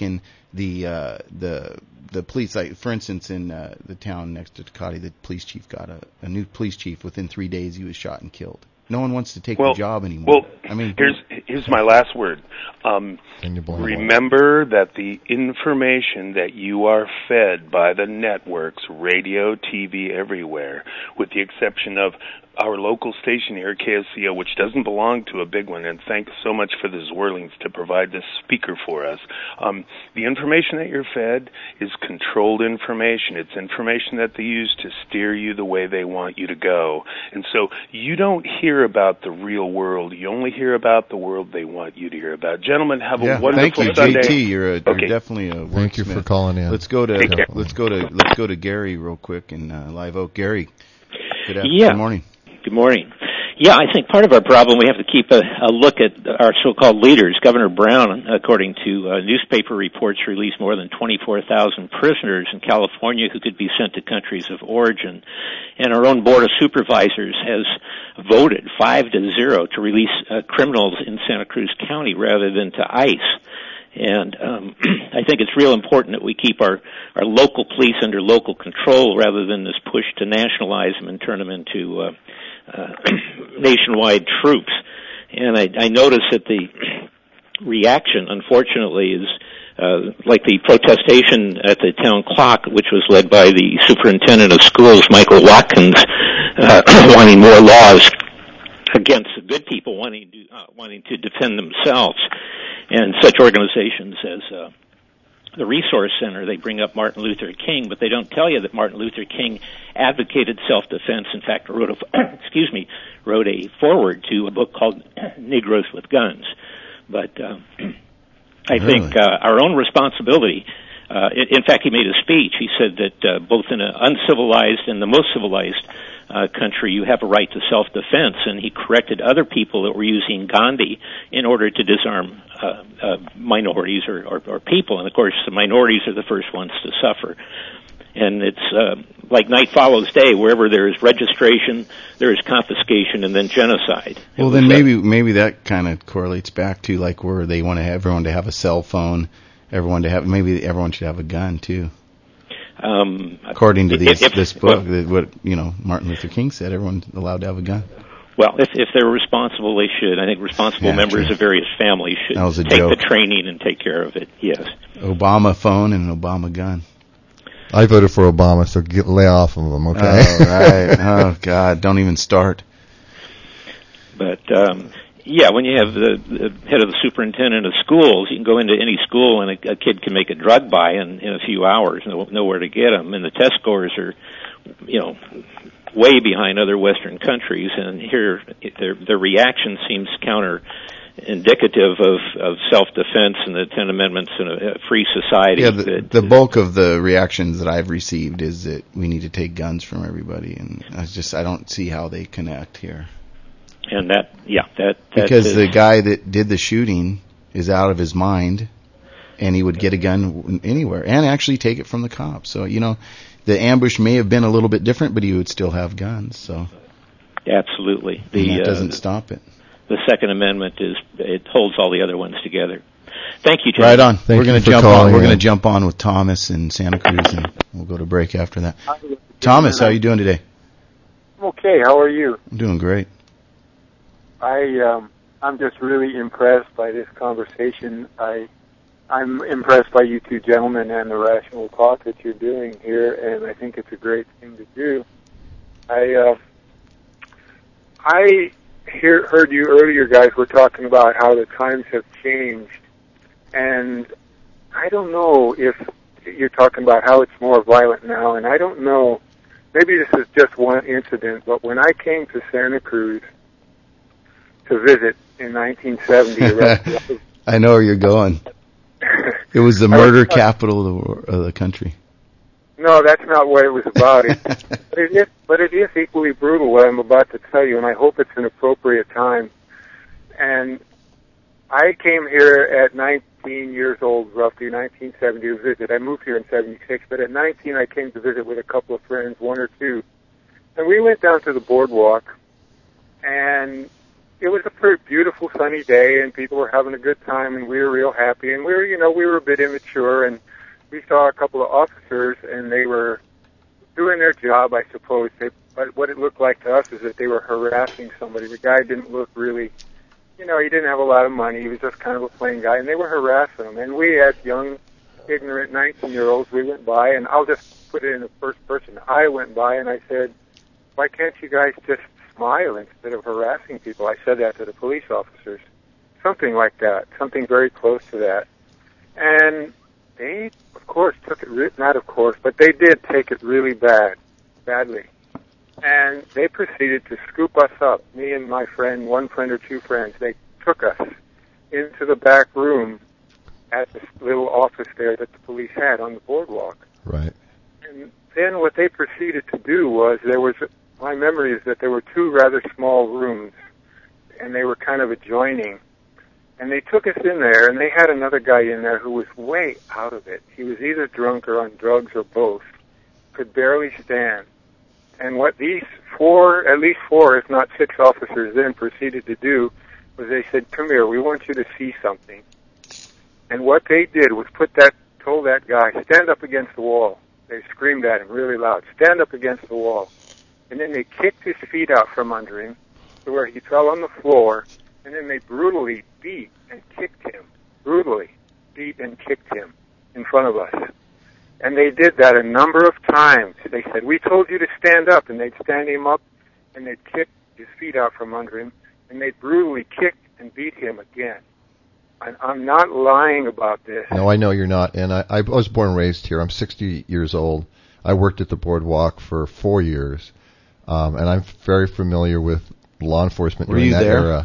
the uh, the the police, like for instance, in uh, the town next to Tecate, the police chief got a, a new police chief. Within three days, he was shot and killed. No one wants to take well, the job anymore. Well, I mean, here's here's my last word. Um, remember that the information that you are fed by the networks, radio, T V, everywhere, with the exception of our local station here, K S C O, which doesn't belong to a big one, and thanks so much for the Zwirlings to provide this speaker for us. Um, the information that you're fed is controlled information. It's information that they use to steer you the way they want you to go. And so you don't hear about the real world. You only hear about the world they want you to hear about. Gentlemen, have yeah, a wonderful thank you, Sunday. J T. You're, a, okay. you're definitely a wordsmith. Thank you for calling in. Let's go to Take care. let's go to let's go to Gary real quick in uh, Live Oak. Gary, good afternoon. Yeah. Good morning. Good morning. Yeah, I think part of our problem, we have to keep a, a look at our so-called leaders. Governor Brown, according to uh, newspaper reports, released more than twenty-four thousand prisoners in California who could be sent to countries of origin. And our own Board of Supervisors has voted five to zero to release uh, criminals in Santa Cruz County rather than to ICE. And um, I think it's real important that we keep our, our local police under local control rather than this push to nationalize them and turn them into uh, uh, nationwide troops. And I, I notice that the reaction, unfortunately, is uh, like the protestation at the town clock, which was led by the superintendent of schools, Michael Watkins, uh, wanting more laws against the good people wanting to, uh, wanting to defend themselves. And such organizations as uh, the Resource Center, they bring up Martin Luther King, but they don't tell you that Martin Luther King advocated self-defense. In fact, wrote a excuse me, wrote a foreword to a book called Negroes with Guns. But uh, I really? think uh, our own responsibility. Uh, in fact, he made a speech. He said that uh, both in an uncivilized and the most civilized uh, country, you have a right to self-defense, and he corrected other people that were using Gandhi in order to disarm uh, uh, minorities or, or, or people. And, of course, the minorities are the first ones to suffer. And it's uh, like night follows day. Wherever there is registration, there is confiscation and then genocide. Well, then maybe maybe that kind of correlates back to like where they want to have everyone to have a cell phone, everyone to have maybe everyone should have a gun too. Um, According to these, if, this book, well, what you know, Martin Luther King said, everyone's allowed to have a gun. Well, if if they're responsible, they should. I think responsible yeah, members true. of various families should that was a take joke. the training and take care of it. Yes. Obama phone and an Obama gun. I voted for Obama, so get, lay off of him, okay? Oh, right. Oh, God. Don't even start. But, um, yeah, when you have the, the head of the superintendent of schools, you can go into any school and a, a kid can make a drug buy in, in a few hours, know, know where to get them. And the test scores are, you know, way behind other Western countries. And here, their, their reaction seems counter indicative of, of self-defense and the Ten Amendments in a, a free society. Yeah, the, that, the bulk of the reactions that I've received is that we need to take guns from everybody, and I just I don't see how they connect here. And that, yeah, that, that because is, the guy that did the shooting is out of his mind, and he would get a gun anywhere and actually take it from the cops. So you know, the ambush may have been a little bit different, but he would still have guns. So absolutely, the and that doesn't uh, stop it. The Second Amendment is it holds all the other ones together. Thank you, Jim. Right on. Thank we're going to for jump on. calling We're going in. to jump on with Thomas in Santa Cruz, and we'll go to break after that. Thomas, how are you doing today? I'm okay. How are you? I'm doing great. I um, I'm just really impressed by this conversation. I I'm impressed by you two gentlemen and the rational talk that you're doing here, and I think it's a great thing to do. I uh, I. Hear, heard you earlier, guys, were talking about how the times have changed, and I don't know if you're talking about how it's more violent now, and I don't know, maybe this is just one incident, but when I came to Santa Cruz to visit in nineteen seventy, I know where you're going. It was the murder capital of the, of the country. No, that's not what it was about. It, but, it is, but it is equally brutal, what I'm about to tell you, and I hope it's an appropriate time. And I came here at nineteen years old, roughly, nineteen seventy, to visit. I moved here in seventy-six, but at nineteen I came to visit with a couple of friends, one or two. And we went down to the boardwalk, and it was a pretty beautiful sunny day, and people were having a good time, and we were real happy. And we were, you know, we were a bit immature, and we saw a couple of officers, and they were doing their job, I suppose. They, but what it looked like to us is that they were harassing somebody. The guy didn't look really, you know, he didn't have a lot of money. He was just kind of a plain guy, and they were harassing him. And we, as young, ignorant nineteen-year-olds, we went by, and I'll just put it in the first person. I went by, and I said, why can't you guys just smile instead of harassing people? I said that to the police officers. Something like that, something very close to that. And they, of course, took it, re- not of course, but they did take it really bad, badly. And they proceeded to scoop us up, me and my friend, one friend or two friends. They took us into the back room at this little office there that the police had on the boardwalk. Right. And then what they proceeded to do was, there was, my memory is that there were two rather small rooms, and they were kind of adjoining. And they took us in there, and they had another guy in there who was way out of it. He was either drunk or on drugs or both, could barely stand. And what these four, at least four, if not six officers then proceeded to do was they said, come here, we want you to see something. And what they did was put that, told that guy, stand up against the wall. They screamed at him really loud, stand up against the wall. And then they kicked his feet out from under him to where he fell on the floor, and then they brutally beat and kicked him, brutally beat and kicked him in front of us. And they did that a number of times. They said, we told you to stand up, and they'd stand him up, and they'd kick his feet out from under him, and they'd brutally kick and beat him again. And I'm not lying about this. No, I know you're not, and I, I was born and raised here. I'm sixty years old. I worked at the boardwalk for four years, um, and I'm very familiar with law enforcement Were during you that there? era.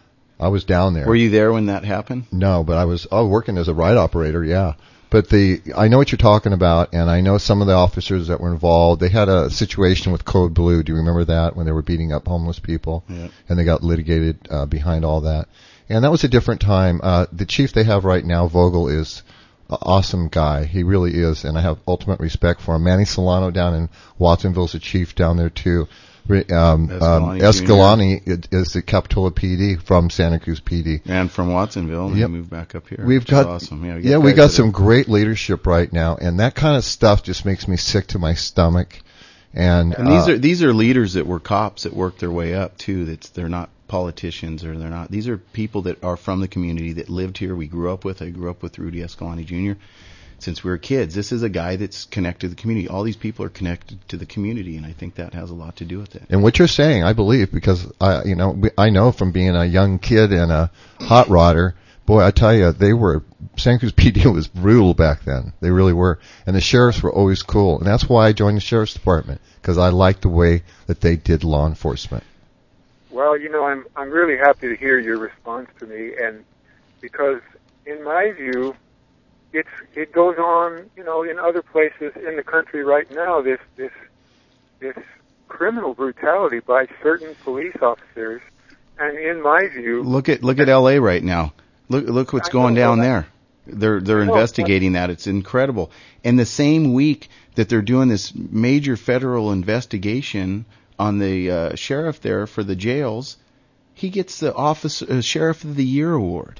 I was down there. Were you there when that happened? No, but I was I was working as a ride operator, yeah. But the I know what you're talking about, and I know some of the officers that were involved. They had a situation with Code Blue. Do you remember that, when they were beating up homeless people? Yeah. And they got litigated uh, behind all that. And that was a different time. Uh, the chief they have right now, Vogel, is an awesome guy. He really is, and I have ultimate respect for him. Manny Solano down in Watsonville is a chief down there, too. Um, um, Escalante is the Capitola P D from Santa Cruz P D. And from Watsonville, and yep. they moved back up here. We've got, awesome. Yeah, we, yeah, we got some great leadership right now, and that kind of stuff just makes me sick to my stomach. And, and these uh, are these are leaders that were cops that worked their way up too. That's they're not politicians, or they're not. These are people that are from the community that lived here. We grew up with. I grew up with Rudy Escalante Junior since we were kids. This is a guy that's connected to the community. All these people are connected to the community, and I think that has a lot to do with it. And what you're saying, I believe, because I, you know, I know from being a young kid and a hot rodder, boy, I tell you, they were, Santa Cruz P D was brutal back then. They really were. And the sheriffs were always cool. And that's why I joined the sheriff's department, because I liked the way that they did law enforcement. Well, you know, I'm I'm really happy to hear your response to me, and because in my view, it's it goes on, you know, in other places in the country right now. This this this criminal brutality by certain police officers, and in my view, Look at look at L A right now. Look look what's going down there. They're they're investigating that. It's incredible. And the same week that they're doing this major federal investigation on the uh, sheriff there for the jails, he gets the office uh, Sheriff of the Year award.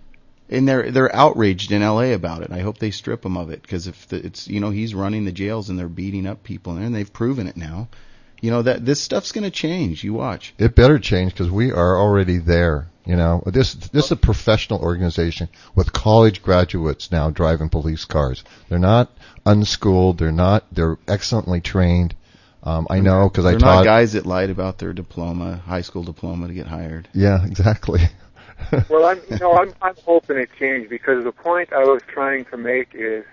And they're they're outraged in L A about it. I hope they strip him of it, because if the, it's you know he's running the jails and they're beating up people, and they've proven it now. You know that this stuff's going to change. You watch. It better change, because we are already there. You know, this this is a professional organization with college graduates now driving police cars. They're not unschooled. They're not. They're excellently trained. Um, I know, because I They're taught. not guys that lied about their diploma, high school diploma, to get hired. Yeah, exactly. well, I'm you know I'm I'm hoping it changes, because the point I was trying to make is,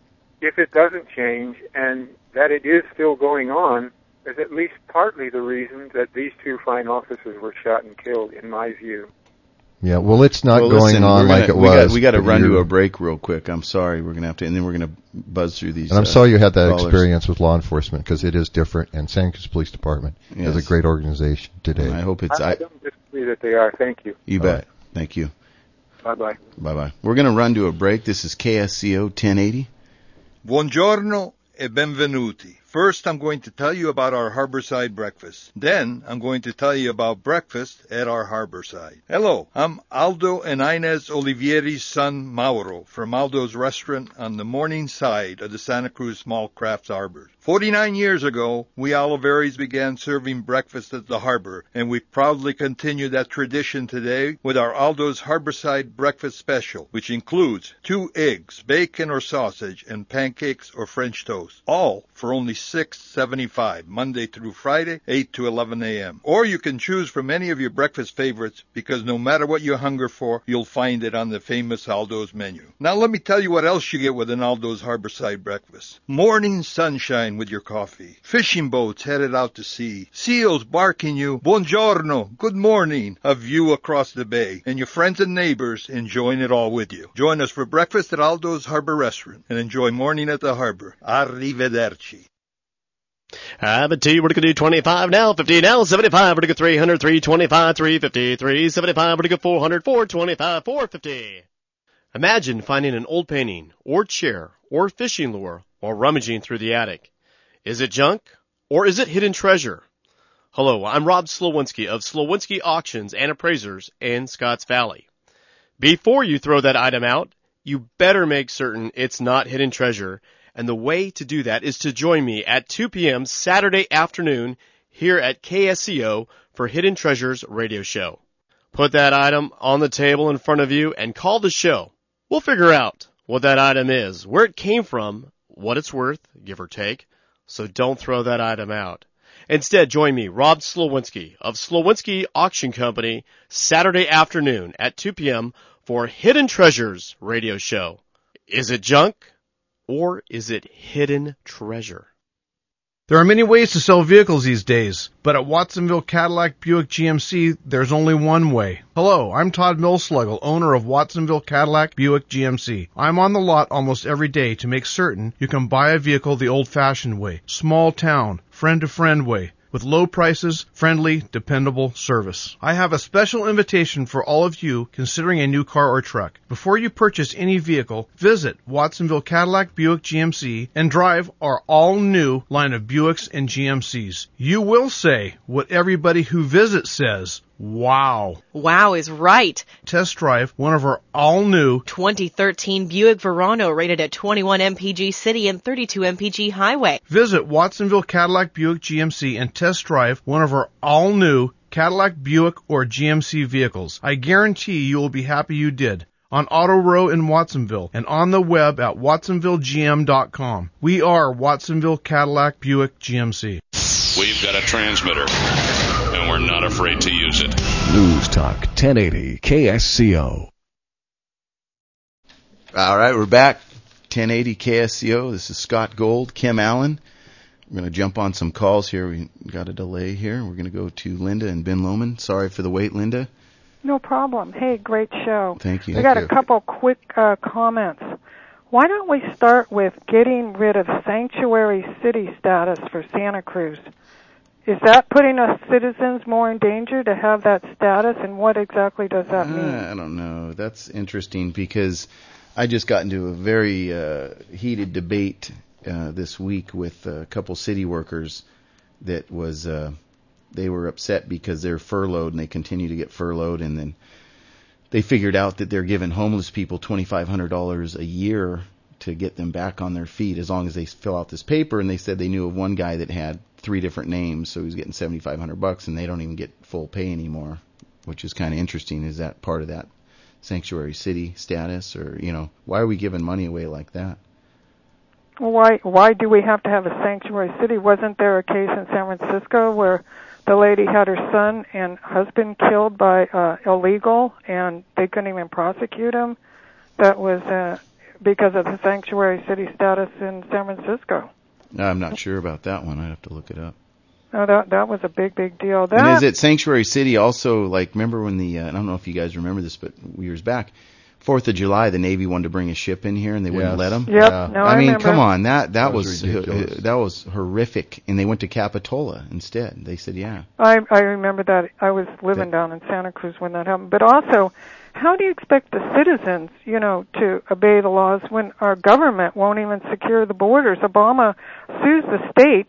if it doesn't change and that it is still going on, is at least partly the reason that these two fine officers were shot and killed, in my view. Yeah, well, it's not well, going listen, on gonna, like it we was. Got, we got to run you, to a break real quick. I'm sorry, we're gonna have to, and then we're gonna buzz through these. And I'm uh, sorry you had that callers. experience with law enforcement, because it is different. And Santa Cruz Police Department yes. is a great organization today. And I hope it's. I, I, I don't disagree that they are. Thank you. You bet. Right. Thank you. Bye bye. Bye bye. We're gonna run to a break. This is K S C O ten eighty. Buongiorno e benvenuti. First, I'm going to tell you about our Harborside breakfast. Then, I'm going to tell you about breakfast at our Harborside. Hello, I'm Aldo and Inez Olivieri's son, Mauro, from Aldo's restaurant on the morning side of the Santa Cruz Small Crafts Harbor. forty-nine years ago, we Oliveris began serving breakfast at the harbor, and we proudly continue that tradition today with our Aldo's Harborside Breakfast Special, which includes two eggs, bacon or sausage, and pancakes or French toast, all for only six dollars and seventy-five cents, Monday through Friday, eight to eleven a.m. Or you can choose from any of your breakfast favorites, because no matter what you hunger for, you'll find it on the famous Aldo's menu. Now let me tell you what else you get with an Aldo's Harborside breakfast. Morning sunshine with your coffee, fishing boats headed out to sea, seals barking you buongiorno, good morning, a view across the bay, and your friends and neighbors enjoying it all with you. Join us for breakfast at Aldo's Harbor Restaurant and enjoy morning at the harbor. Arrivederci. I'm at T, we're going to do twenty-five now, fifty now, seventy-five, we're going to go three hundred, three twenty-five, three fifty, three seventy-five, we're going to go four hundred, four twenty-five, four fifty. Imagine finding an old painting, or chair, or fishing lure while rummaging through the attic. Is it junk, or is it hidden treasure? Hello, I'm Rob Slowinski of Slowinski Auctions and Appraisers in Scotts Valley. Before you throw that item out, you better make certain it's not hidden treasure, and the way to do that is to join me at two p.m. Saturday afternoon here at K S C O for Hidden Treasures Radio Show. Put that item on the table in front of you and call the show. We'll figure out what that item is, where it came from, what it's worth, give or take, so don't throw that item out. Instead, join me, Rob Slowinski of Slowinski Auction Company, Saturday afternoon at two p.m. for Hidden Treasures Radio Show. Is it junk? Or is it hidden treasure? There are many ways to sell vehicles these days, but at Watsonville Cadillac Buick G M C, there's only one way. Hello, I'm Todd Millsluggle, owner of Watsonville Cadillac Buick G M C. I'm on the lot almost every day to make certain you can buy a vehicle the old-fashioned way, small town, friend-to-friend way, with low prices, friendly, dependable service. I have a special invitation for all of you considering a new car or truck. Before you purchase any vehicle, visit Watsonville Cadillac Buick G M C and drive our all-new line of Buicks and G M Cs. You will say what everybody who visits says. Wow. Wow is right. Test drive one of our all-new twenty thirteen Buick Verano rated at twenty-one M P G City and thirty-two M P G Highway. Visit Watsonville Cadillac Buick G M C and test drive one of our all-new Cadillac, Buick, or G M C vehicles. I guarantee you will be happy you did. On Auto Row in Watsonville and on the web at watsonville g m dot com. We are Watsonville Cadillac Buick G M C. We've got a transmitter, and we're not afraid to use it. News Talk ten eighty K S C O. All right, we're back. ten eighty K S C O. This is Scott Gold, Kim Allen. We're going to jump on some calls here. We got a delay here. We're going to go to Linda and Ben Lomond. Sorry for the wait, Linda. No problem. Hey, great show. Thank you. We Thank got you. a couple quick uh, comments. Why don't we start with getting rid of sanctuary city status for Santa Cruz? Is that putting us citizens more in danger to have that status, and what exactly does that mean? Uh, I don't know. That's interesting because I just got into a very uh, heated debate uh, this week with a couple city workers that was uh, they were upset because they're furloughed and they continue to get furloughed, and then they figured out that they're giving homeless people twenty-five hundred dollars a year to get them back on their feet as long as they fill out this paper. And they said they knew of one guy that had three different names, so he was getting seventy-five hundred bucks, and they don't even get full pay anymore, which is kind of interesting. Is that part of that sanctuary city status, or, you know, why are we giving money away like that? Well, why why do we have to have a sanctuary city? Wasn't there a case in San Francisco where the lady had her son and husband killed by uh, illegal, and they couldn't even prosecute him? That was uh, because of the sanctuary city status in San Francisco. No, I'm not sure about that one. I'd have to look it up. No, that that was a big, big deal. That, and is it sanctuary city also, like, remember when the, uh, I don't know if you guys remember this, but years back, fourth of July, the Navy wanted to bring a ship in here, and they wouldn't Yes. let them? Yep, Yeah. no, I I mean, remember. come on, that, that, That was, was uh, ridiculous. that was horrific, and they went to Capitola instead. They said, yeah. I I remember that. I was living down in Santa Cruz when that happened. But also, how do you expect the citizens, you know, to obey the laws when our government won't even secure the borders? Obama sues the states,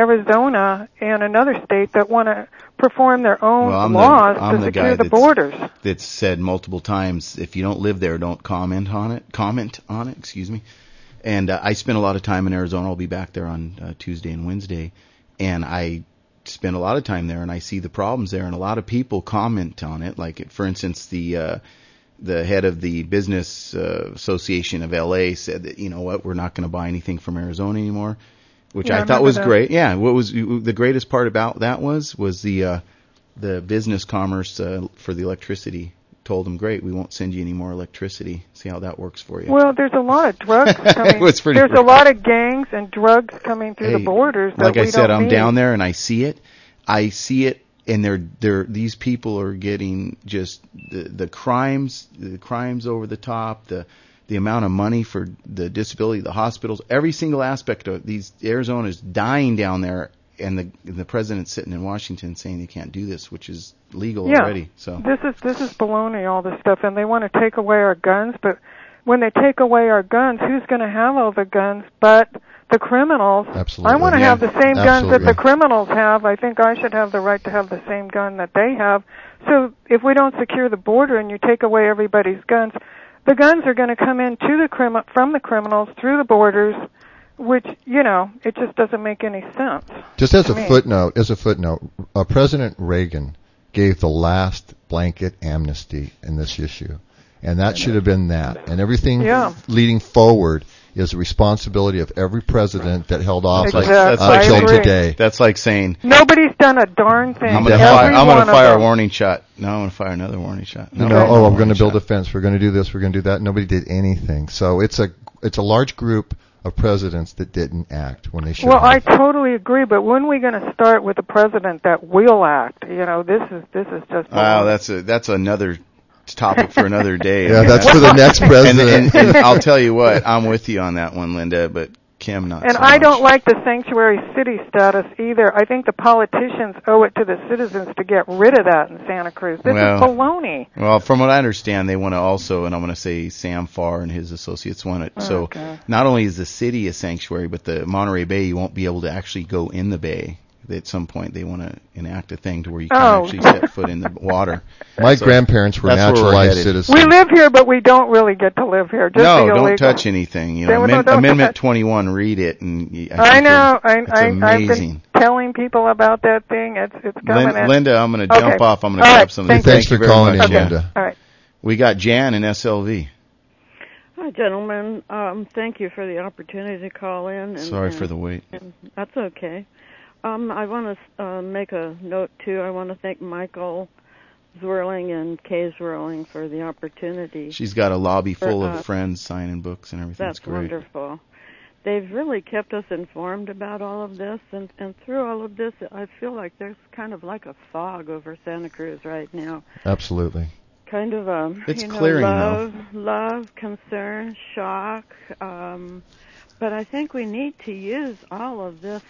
Arizona and another state, that want to perform their own well, I'm laws the, I'm to the secure guy the that's, borders. That's said multiple times, if you don't live there, don't comment on it. Comment on it, excuse me. And uh, I spent a lot of time in Arizona. I'll be back there on uh, Tuesday and Wednesday, and I spend a lot of time there, and I see the problems there, and a lot of people comment on it. Like, for instance, the uh, the head of the Business uh, Association of L A said that, you know what, we're not going to buy anything from Arizona anymore, which yeah, I, I thought was that. great. Yeah, what was the greatest part about that was was the uh, the business commerce uh, for the electricity. Told them, great, we won't send you any more electricity. See how that works for you. Well, there's a lot of drugs coming. It's pretty there's great. a lot of gangs and drugs coming through Hey, the borders that like we I said, don't I'm need. down there and I see it. I see it, and they're they're these people are getting just the the crimes, the crimes over the top, the the amount of money for the disability, the hospitals, every single aspect of these. Arizona's dying down there, and the the president's sitting in Washington saying they can't do this, which is legal yeah. already. So this is this is baloney, all this stuff, and they want to take away our guns. But when they take away our guns, who's going to have all the guns but the criminals? Absolutely. I want to Yeah. have the same guns Absolutely. that the criminals have. I think I should have the right to have the same gun that they have. So if we don't secure the border and you take away everybody's guns, the guns are going to come in to the crim- from the criminals through the borders, which, you know, it just doesn't make any sense. Just as to a me. footnote, as a footnote, uh, President Reagan gave the last blanket amnesty in this issue, and that should have been that. And everything Yeah. leading forward is the responsibility of every president that held office Exactly. that's uh, like I until agree. today. that's like saying Nobody's done a darn thing. I'm going to Every fire. I'm going one to of fire a them. warning shot. No, I'm going to fire another warning shot. You No, know, no oh, I'm warning going to build shot. a fence. We're going to do this. We're going to do that. Nobody did anything. So it's a it's a large group of presidents that didn't act when they should Well, I have. totally agree, but when are we going to start with a president that will act? You know, this is this is just. Wow, that's a that's another topic for another day. Yeah, that's for the next president. And, and, and I'll tell you what, I'm with you on that one, Linda, but Kim not And so I much. don't like the sanctuary city status either. I think the politicians owe it to the citizens to get rid of that in Santa Cruz. This Well, is baloney. Well, from what I understand, they want to also, and I'm going to say Sam Farr and his associates want it. So Okay. not only is the city a sanctuary, but the Monterey Bay, you won't be able to actually go in the bay. At some point, they want to enact a thing to where you can Oh. actually set foot in the water. My So grandparents were that's where we're naturalized headed. citizens. We live here, but we don't really get to live here. Just No, the don't illegal. touch anything. You know, Don't- Amend- don't Amendment touch- twenty-one. Read it, and y- I, I think know. I, It's I, I've amazing. been telling people about that thing. It's it's coming Lin- in. Linda, I'm going to jump Okay. off. I'm going to All grab right. something. Thank Thanks Thank you for very calling much, in, yeah. Linda. All right. We got Jan in S L V. Hi, gentlemen. Um, thank you for the opportunity to call in. And, Sorry and, for the wait. And that's okay. Um, I want to uh, make a note, too. I want to thank Michael Zwirling and Kay Zwirling for the opportunity. She's got a lobby full For, of uh, friends signing books and everything. That's It's great. wonderful. They've really kept us informed about all of this, and, and through all of this, I feel like there's kind of like a fog over Santa Cruz right now. Absolutely. Kind of a It's you know, clearing, though. love, love, concern, shock. Um, but I think we need to use all of this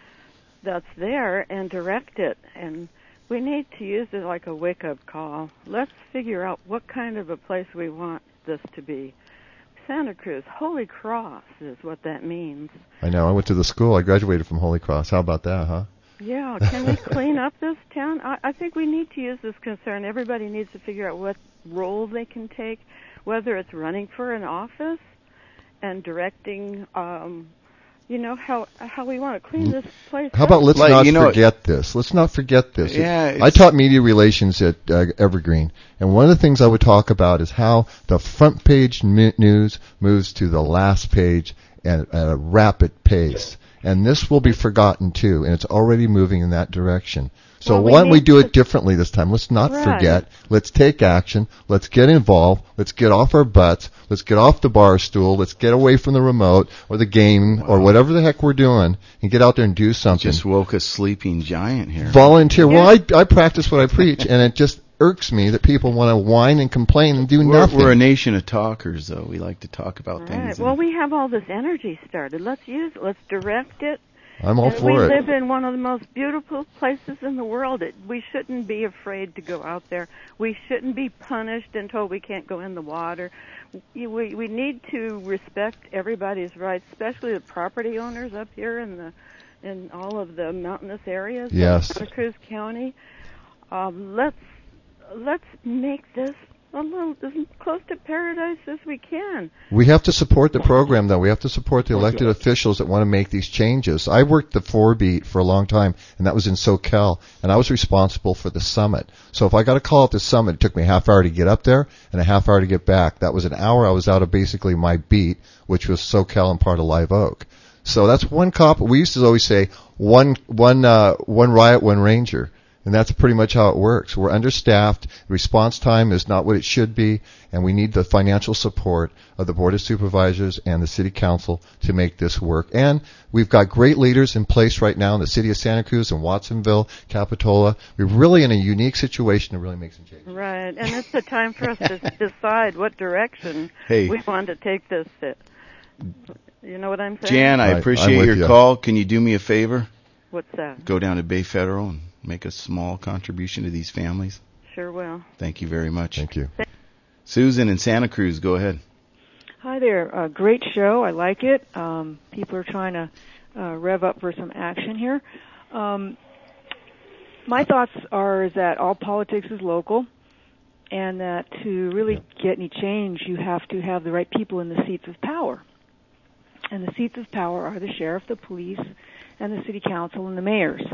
that's there and direct it, and we need to use it like a wake-up call. Let's figure out what kind of a place we want this to be. Santa Cruz, Holy Cross is what that means. I know. I went to the school. I graduated from Holy Cross. How about that, huh? Yeah, can we clean up this town? I, I think we need to use this concern. Everybody needs to figure out what role they can take, whether it's running for an office and directing, um, you know, how how we want to clean this place How about up. let's Like, not you know, forget this. Let's not forget this. Yeah, I it's- taught media relations at uh, Evergreen, and one of the things I would talk about is how the front page mi- news moves to the last page at, at a rapid pace. And this will be forgotten too, and it's already moving in that direction. So Well, we why don't we need do to- it differently this time? Let's not Right. forget. Let's take action. Let's get involved. Let's get off our butts. Let's get off the bar stool. Let's get away from the remote or the game or whatever the heck we're doing and get out there and do something. Just woke a sleeping giant here. Volunteer. Well, I, I practice what I preach, and it just irks me that people want to whine and complain and do We're, nothing. we're a nation of talkers, though. We like to talk about All things. right. Well, we have all this energy started. Let's use it. Let's direct it. I'm all and for we it. live in one of the most beautiful places in the world. It, we shouldn't be afraid to go out there. We shouldn't be punished and told we can't go in the water. We, we, we need to respect everybody's rights, especially the property owners up here in the in all of the mountainous areas Yes. of Santa Cruz County. Um, let's let's make this a little as close to paradise as we can. We have to support the program, though. We have to support the elected officials that want to make these changes. I worked the four beat for a long time, and that was in SoCal, and I was responsible for the summit. So if I got a call at the summit, it took me a half hour to get up there and a half hour to get back. That was an hour I was out of basically my beat, which was SoCal and part of Live Oak. So that's one cop. We used to always say one, one, uh, one riot, one ranger. And that's pretty much how it works. We're understaffed. Response time is not what it should be, and we need the financial support of the Board of Supervisors and the City Council to make this work. And we've got great leaders in place right now in the City of Santa Cruz and Watsonville, Capitola. We're really in a unique situation to really make some changes. Right, and it's the time for us to decide what direction Hey. we want to take this. You know what I'm saying? Jan, I Right, I'm appreciate with your you. call. Can you do me a favor? What's that? Go down to Bay Federal and make a small contribution to these families. Sure will. Thank you very much. Thank you. Susan in Santa Cruz, go ahead. Hi there. Uh, great show. I like it. Um, people are trying to uh, rev up for some action here. Um, my thoughts are is that all politics is local, and that to really get any change, you have to have the right people in the seats of power. And the seats of power are the sheriff, the police, and the city council and the mayors.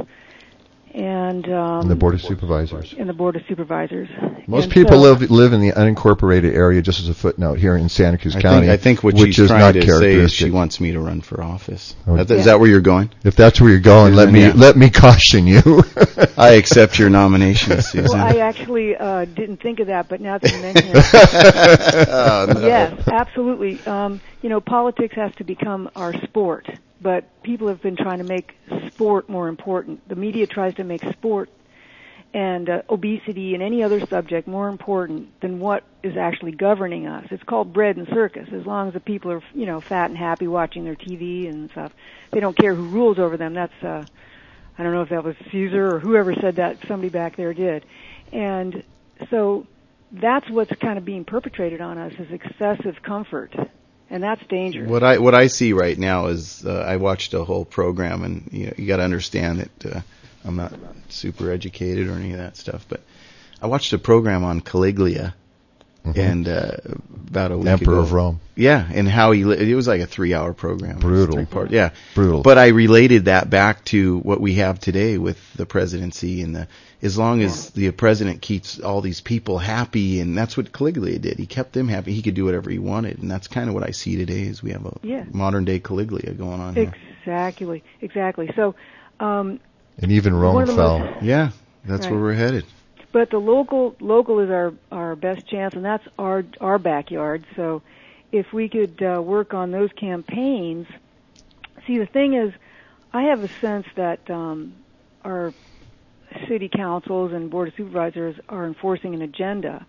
And, um, And the Board of Supervisors. And the Board of Supervisors. Most And people so- live live in the unincorporated area, just as a footnote, here in Santa Cruz I County. think, I think what which she's is trying not to say is characteristic. she wants me to run for office. Oh, Is that- yeah. Is that where you're going? If that's where you're going, let Susan, me yeah. let me caution you. I accept your nomination, Susan. Well, I actually uh, didn't think of that, but now that you mention it, Oh, no. yes, absolutely. Um, you know, politics has to become our sport, but people have been trying to make sport more important. The media tries to make sport and uh, obesity and any other subject more important than what is actually governing us. It's called bread and circus. As long as the people are, you know, fat and happy watching their T V and stuff, they don't care who rules over them. That's uh, I don't know if that was Caesar or whoever said that. Somebody back there did. And so that's what's kind of being perpetrated on us is excessive comfort, and that's dangerous. What I what I see right now is uh, I watched a whole program, and you know, you got to understand that uh, I'm not super educated or any of that stuff, but I watched a program on Caligula, Mhm. and uh, about a week Emperor ago. of Rome. Yeah, and how he li- it was like a three-hour program. Brutal. Three part, yeah, Brutal. But I related that back to what we have today with the presidency and the. As long as the president keeps all these people happy, and that's what Caligula did. He kept them happy. He could do whatever he wanted, and that's kind of what I see today. Is we have a Yeah. modern day Caligula going on here. Exactly, exactly. So, um, And even One Rome of the fell. most- Yeah, that's Right. where we're headed. but the local local is our our best chance, and that's our our backyard. So, if we could uh, work on those campaigns, see the thing is, I have a sense that um, our city councils and board of supervisors are enforcing an agenda,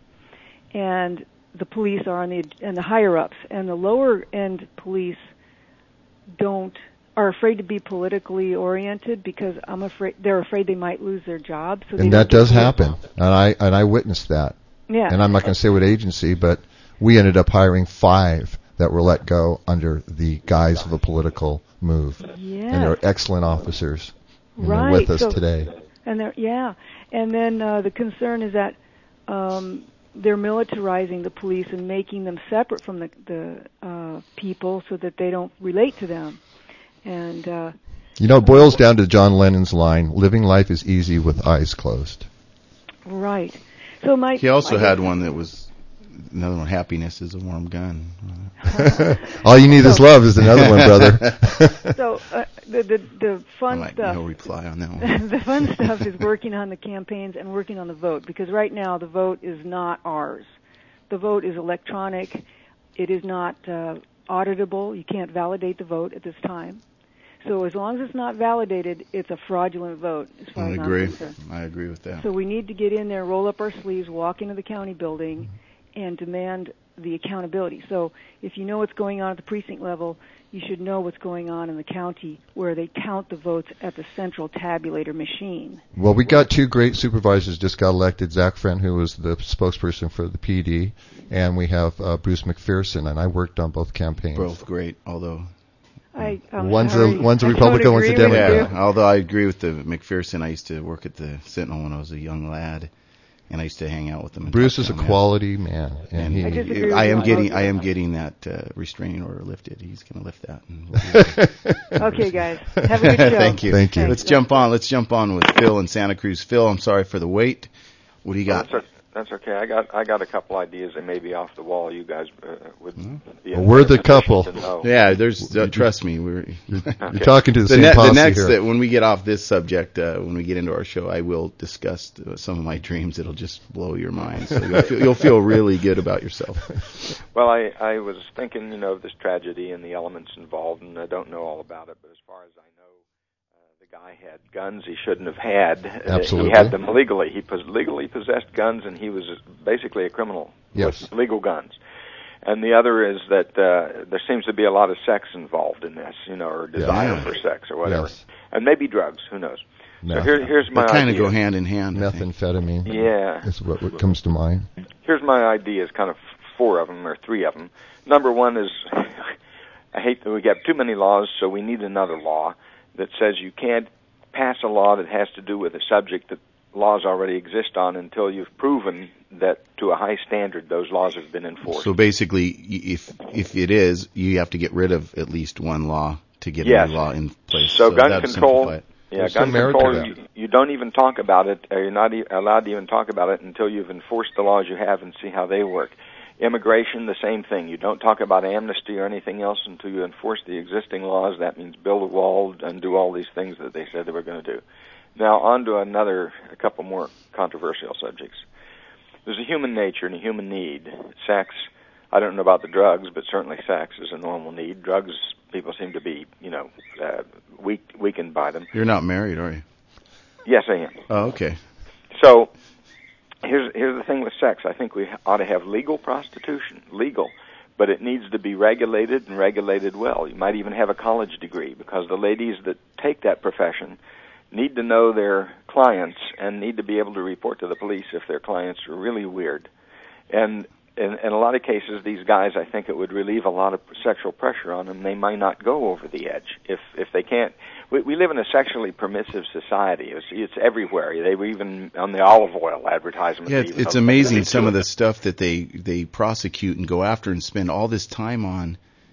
and the police are on the and the higher ups, and the lower end police don't are afraid to be politically oriented because I'm afraid they're afraid they might lose their jobs. So they And don't that get does political. happen. And I and I witnessed that. Yeah. And I'm not going to say what agency, but we ended up hiring five that were let go under the guise of a political move. Yes. And they're excellent officers. And Right. They're with us So- today. And they're yeah, and then uh, the concern is that um, they're militarizing the police and making them separate from the the uh, people so that they don't relate to them. And uh, You know, it boils down to John Lennon's line, living life is easy with eyes closed. right, so my He also I had guess- one that was another one. Happiness is a warm gun. All you need is love is another one, brother. So uh, the the the fun Like, stuff. no reply on that one. The fun stuff is working on the campaigns and working on the vote, because right now the vote is not ours. The vote is electronic. It is not uh, auditable. You can't validate the vote at this time. So as long as it's not validated, it's a fraudulent vote, as far I as I'm agree. concerned. I agree with that. So we need to get in there, roll up our sleeves, walk into the county building, and demand the accountability. So if you know what's going on at the precinct level, you should know what's going on in the county where they count the votes at the central tabulator machine. Well, we got two great supervisors just got elected. Zach Friend, who was the spokesperson for the P D, and we have uh, Bruce McPherson, and I worked on both campaigns. Both great, although I, I'm one's sorry. a one's a I Republican, don't one's a agree with Democrat. yeah, although I agree with the McPherson. I used to work at the Sentinel when I was a young lad, and I used to hang out with them. And Bruce talk is to a them, quality man, and, and he. I disagree with I am you. getting I am getting that uh, restraining order lifted. He's going to lift that. And we'll Okay, guys. Have a good show. Thank you. Thank you. Let's jump on. Let's jump on with Phil in Santa Cruz. Phil, I'm sorry for the wait. What do you got? That's, that's okay. I got I got a couple ideas that may be off the wall. You guys uh, would be Well, we're the couple. to know. Yeah, there's. Uh, trust me, we're. You're, Okay. you're talking to the, The, same ne- posse the next here. that when we get off this subject, uh, when we get into our show, I will discuss uh, some of my dreams. It'll just blow your mind. So you'll feel, you'll feel really good about yourself. Well, I I was thinking, you know, of this tragedy and the elements involved, and I don't know all about it. But as far as I know, uh, the guy had guns he shouldn't have had. Absolutely. He had them illegally. He pos- legally possessed guns, and he was basically a criminal Yes. with legal guns. And the other is that uh, there seems to be a lot of sex involved in this, you know, or desire Yeah. for sex or whatever. Yes. And maybe drugs, who knows. So Meth. here, here's my They kind of idea. go hand in hand. I think. Methamphetamine. Yeah. Is what, what comes to mind. Here's my ideas, kind of four of them or three of them. Number one is, I hate that we have too many laws, so we need another law that says you can't pass a law that has to do with a subject that laws already exist on until you've proven that to a high standard those laws have been enforced. So basically, y- if if it is, you have to get rid of at least one law to get Yes. a new law in place. So, gun that'd control, simplify it. yeah, There's gun some merit to control. that. You, you don't even talk about it, or you're not e- allowed to even talk about it until you've enforced the laws you have and see how they work. Immigration, the same thing. You don't talk about amnesty or anything else until you enforce the existing laws. That means build a wall and do all these things that they said they were going to do. Now, on to another, a couple more controversial subjects. There's a human nature and a human need. Sex, I don't know about the drugs, but certainly sex is a normal need. Drugs, people seem to be, you know, uh, weak, weakened by them. You're not married, are you? Yes, I am. Oh, okay. So, here's here's the thing with sex. I think we ought to have legal prostitution, legal, but it needs to be regulated and regulated well. You might even have a college degree, because the ladies that take that profession need to know their clients and need to be able to report to the police if their clients are really weird. And in, in a lot of cases, these guys, I think it would relieve a lot of sexual pressure on them. They might not go over the edge if if they can't. We, we live in a sexually permissive society. It's, it's everywhere. They were even on the olive oil advertisement. Yeah, they even it's have- amazing they some do of it. the stuff that they they prosecute and go after and spend all this time on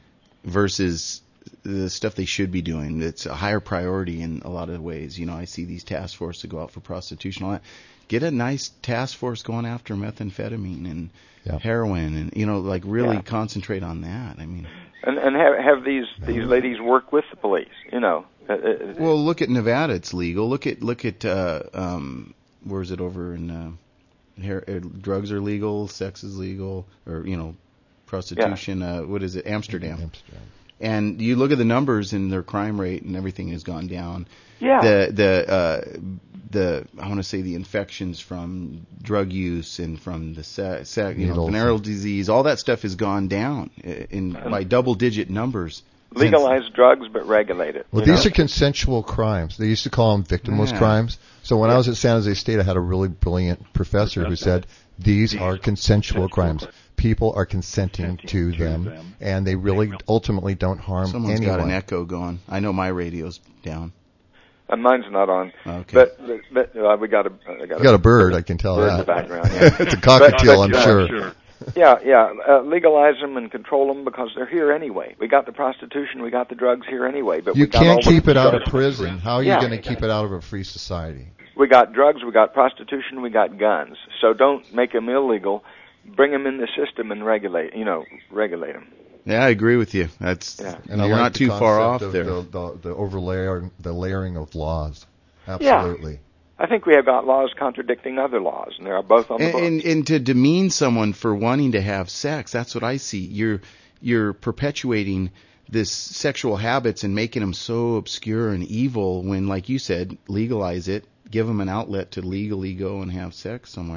versus the stuff they should be doing. It's a higher priority in a lot of ways. You know, I see these task forces that go out for prostitution, all that. Get a nice task force going after methamphetamine and Yeah. heroin, and you know, like really Yeah. concentrate on that. I mean, And and have have these these ladies work with the police. You know. Uh, uh, well, look at Nevada; it's legal. Look at look at uh, um, where is it over in uh, hair, uh, drugs are legal, sex is legal, or you know, prostitution. Uh, what is it? Amsterdam. Amsterdam. And you look at the numbers, and their crime rate and everything has gone down. Yeah. The the uh, the I want to say the infections from drug use and from the se- se- you know, Needles. venereal disease, all that stuff has gone down in by double digit numbers. since- legalize drugs, but regulate it. Well, you these know? are consensual crimes. They used to call them victimless Yeah. crimes. So when I was at San Jose State, I had a really brilliant professor who said, these are consensual crimes. People are consenting to them, and they really ultimately don't harm Someone's anyone. got an echo going. I know my radio's down. And mine's not on. Okay. But, but, but uh, we got a. I got You got a bird, I can tell bird that. in the background. Yeah. It's a cockatiel, I'm uh, sure. Yeah, yeah. Uh, legalize them and control them because they're here anyway. We got the prostitution, we got the drugs here anyway. But You we got all can't the keep it out of drugs. prison. How are you Yeah. going to keep it out of a free society? We got drugs, we got prostitution, we got guns. So don't make them illegal. Bring them in the system and regulate. You know, regulate them. Yeah, I agree with you. That's Yeah. And I you're like not the too far off concept there. of The, the, the overlaying, the layering of laws. Absolutely. I think we have got laws contradicting other laws, and they are both on the And, books. and and to demean someone for wanting to have sex, that's what I see. You're you're perpetuating this sexual habits and making them so obscure and evil when, like you said, legalize it, give them an outlet to legally go and have sex somewhere.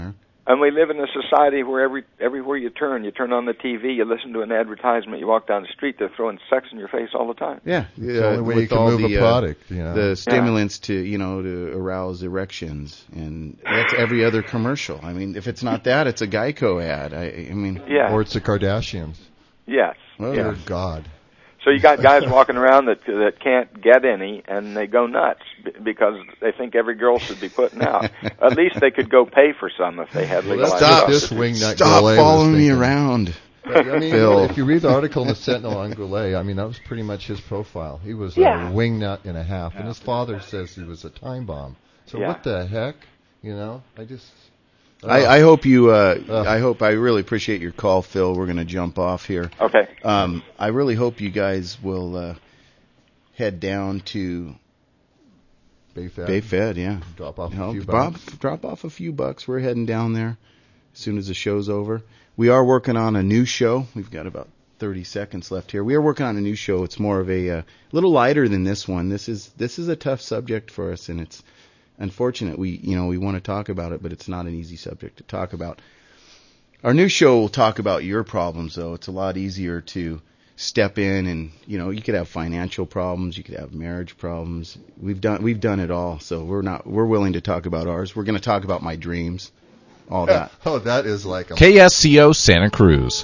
And we live in a society where every everywhere you turn, you turn on the T V, you listen to an advertisement, you walk down the street, they're throwing sex in your face all the time. Yeah, It's the only way you with can all move the, a product, uh, you know. the stimulants to you know to arouse erections, and that's every other commercial. I mean, if it's not that, it's a Geico ad. I, I mean, Yeah. Or it's the Kardashians. Yes. Oh, yes. dear God. So you got guys walking around that that can't get any, and they go nuts b- because they think every girl should be putting out. At least they could go pay for some if they had legalized Stop prostitution. This wingnut Stop Goulet following was me thinking. around. But, I mean, Phil. if you read the article in the Sentinel on Goulet, I mean, that was pretty much his profile. He was Yeah. a wingnut and a half, and his father says he was a time bomb. So Yeah. what the heck? You know, I just... I, I hope you. Uh, I hope I really appreciate your call, Phil. We're going to jump off here. Okay. Um, I really hope you guys will uh, head down to Bayfed. Bayfed, yeah. Drop off a Help few drop, bucks. drop off a few bucks. We're heading down there as soon as the show's over. We are working on a new show. We've got about thirty seconds left here. We are working on a new show. It's more of a uh, little lighter than this one. This is this is a tough subject for us, and it's unfortunate. We you know we want to talk about it, but it's not an easy subject to talk about. Our new show will talk about your problems, though. It's a lot easier to step in, and you know you could have financial problems, you could have marriage problems. We've done we've done it all, so we're not we're willing to talk about ours. We're going to talk about my dreams, all that. Oh, that is like a... K S C O Santa Cruz.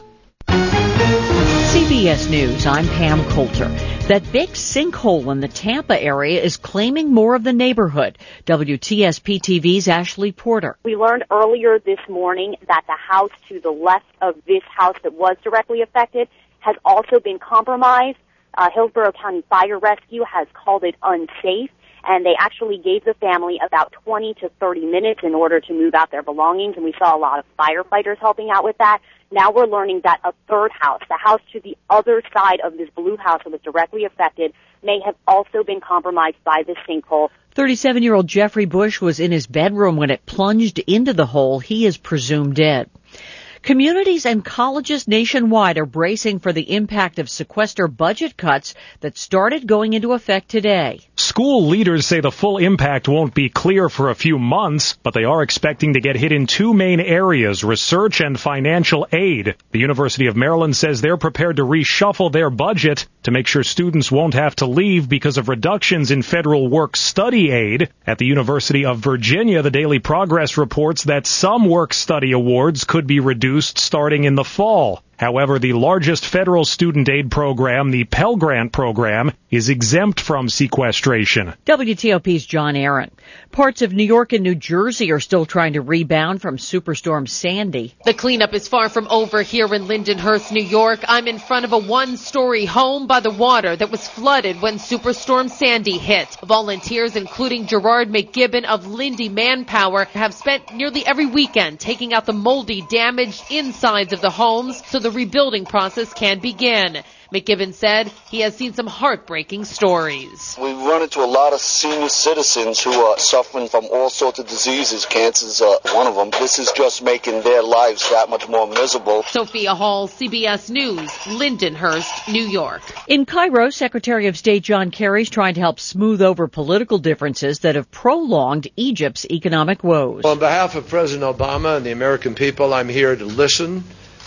C B S News, I'm Pam Coulter. That big sinkhole in the Tampa area is claiming more of the neighborhood. W T S P T V's Ashley Porter. We learned earlier this morning that the house to the left of this house that was directly affected has also been compromised. Uh, Hillsborough County Fire Rescue has called it unsafe, and they actually gave the family about twenty to thirty minutes in order to move out their belongings, and we saw a lot of firefighters helping out with that. Now we're learning that a third house, the house to the other side of this blue house that was directly affected, may have also been compromised by this sinkhole. thirty-seven-year-old Jeffrey Bush was in his bedroom when it plunged into the hole. He is presumed dead. Communities and colleges nationwide are bracing for the impact of sequester budget cuts that started going into effect today. School leaders say the full impact won't be clear for a few months, but they are expecting to get hit in two main areas, research and financial aid. The University of Maryland says they're prepared to reshuffle their budget to make sure students won't have to leave because of reductions in federal work-study aid. At the University of Virginia, the Daily Progress reports that some work-study awards could be reduced starting in the fall. However, the largest federal student aid program, the Pell Grant program, is exempt from sequestration. W T O P's John Aaron. Parts of New York and New Jersey are still trying to rebound from Superstorm Sandy. The cleanup is far from over here in Lindenhurst, New York. I'm in front of a one-story home by the water that was flooded when Superstorm Sandy hit. Volunteers, including Gerard McGibbon of Lindy Manpower, have spent nearly every weekend taking out the moldy, damaged insides of the homes so the rebuilding process can begin. McGibbon said he has seen some heartbreaking stories. We run into a lot of senior citizens who are suffering from all sorts of diseases. Cancer's uh, one of them. This is just making their lives that much more miserable. Sophia Hall, C B S News, Lindenhurst, New York. In Cairo, Secretary of State John Kerry is trying to help smooth over political differences that have prolonged Egypt's economic woes. On behalf of President Obama and the American people, I'm here to listen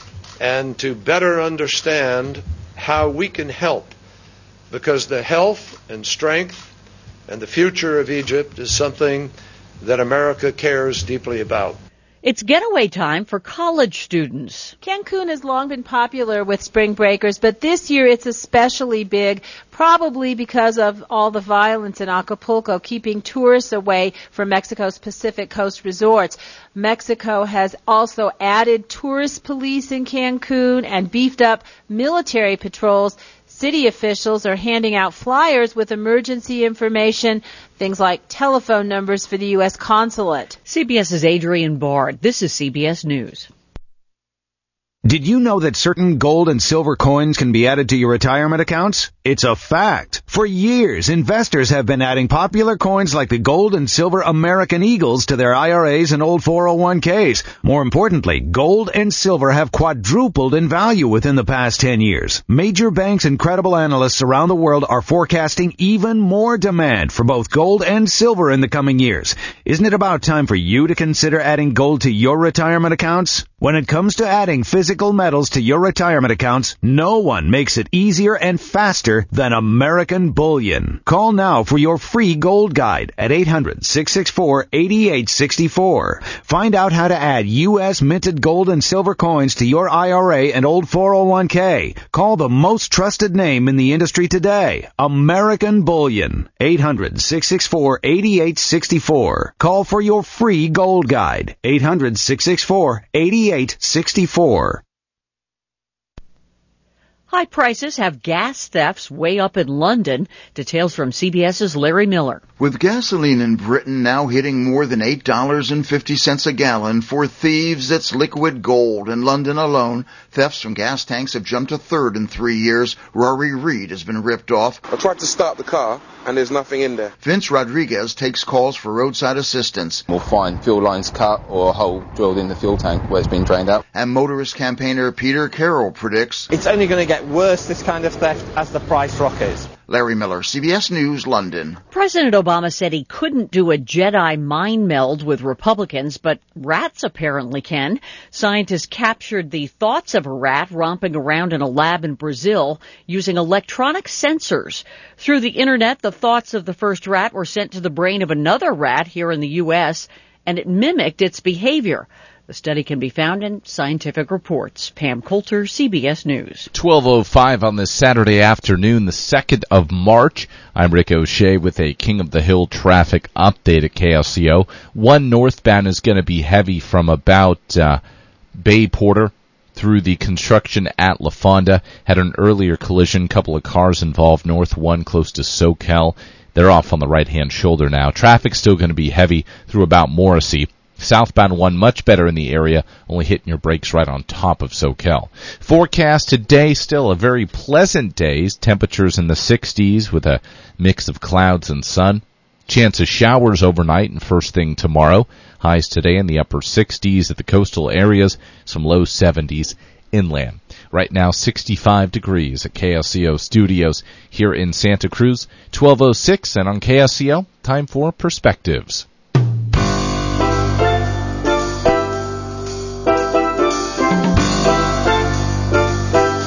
and to better understand how we can help, because the health and strength and the future of Egypt is something that America cares deeply about. It's getaway time for college students. Cancun has long been popular with spring breakers, but this year it's especially big, probably because of all the violence in Acapulco, keeping tourists away from Mexico's Pacific Coast resorts. Mexico has also added tourist police in Cancun and beefed up military patrols. City officials are handing out flyers with emergency information, things like telephone numbers for the U S consulate. CBS's Adrian Bard. This is C B S News. Did you know that certain gold and silver coins can be added to your retirement accounts? It's a fact. For years, investors have been adding popular coins like the gold and silver American Eagles to their I R As and old four oh one k's. More importantly, gold and silver have quadrupled in value within the past ten years. Major banks and credible analysts around the world are forecasting even more demand for both gold and silver in the coming years. Isn't it about time for you to consider adding gold to your retirement accounts? When it comes to adding physical metals to your retirement accounts, no one makes it easier and faster than American Bullion. Call now for your free gold guide at eight hundred, six six four, eight eight six four. Find out how to add U S minted gold and silver coins to your I R A and old four oh one k. Call the most trusted name in the industry today, American Bullion. eight hundred, six six four, eight eight six four. Call for your free gold guide, eight hundred, six six four, eight eight six four. High prices have gas thefts way up in London. Details from CBS's Larry Miller. With gasoline in Britain now hitting more than eight dollars and fifty cents a gallon, for thieves it's liquid gold. In London alone, thefts from gas tanks have jumped a third in three years. Rory Reid has been ripped off. I tried to start the car and there's nothing in there. Vince Rodriguez takes calls for roadside assistance. We'll find fuel lines cut or a hole drilled in the fuel tank where it's been drained out. And motorist campaigner Peter Carroll predicts it's only going to get worse, this kind of theft, as the price rockets. Larry Miller, C B S News, London. President Obama said he couldn't do a Jedi mind meld with Republicans, but rats apparently can. Scientists captured the thoughts of a rat romping around in a lab in Brazil using electronic sensors. Through the internet, the thoughts of the first rat were sent to the brain of another rat here in the U S, and it mimicked its behavior. The study can be found in Scientific Reports. Pam Coulter, C B S News. twelve oh five on this Saturday afternoon, the second of March. I'm Rick O'Shea with a King of the Hill traffic update at K L C O. One northbound is going to be heavy from about uh, Bay Porter through the construction at La Fonda. Had an earlier collision, couple of cars involved, north one close to Soquel. They're off on the right-hand shoulder now. Traffic's still going to be heavy through about Morrissey. Southbound one much better in the area, only hitting your brakes right on top of Soquel. Forecast today, still a very pleasant day. Temperatures in the sixties with a mix of clouds and sun. Chance of showers overnight and first thing tomorrow. Highs today in the upper sixties at the coastal areas, some low seventies inland. Right now, sixty-five degrees at K S C O Studios here in Santa Cruz. twelve oh six and on K S C O, time for Perspectives.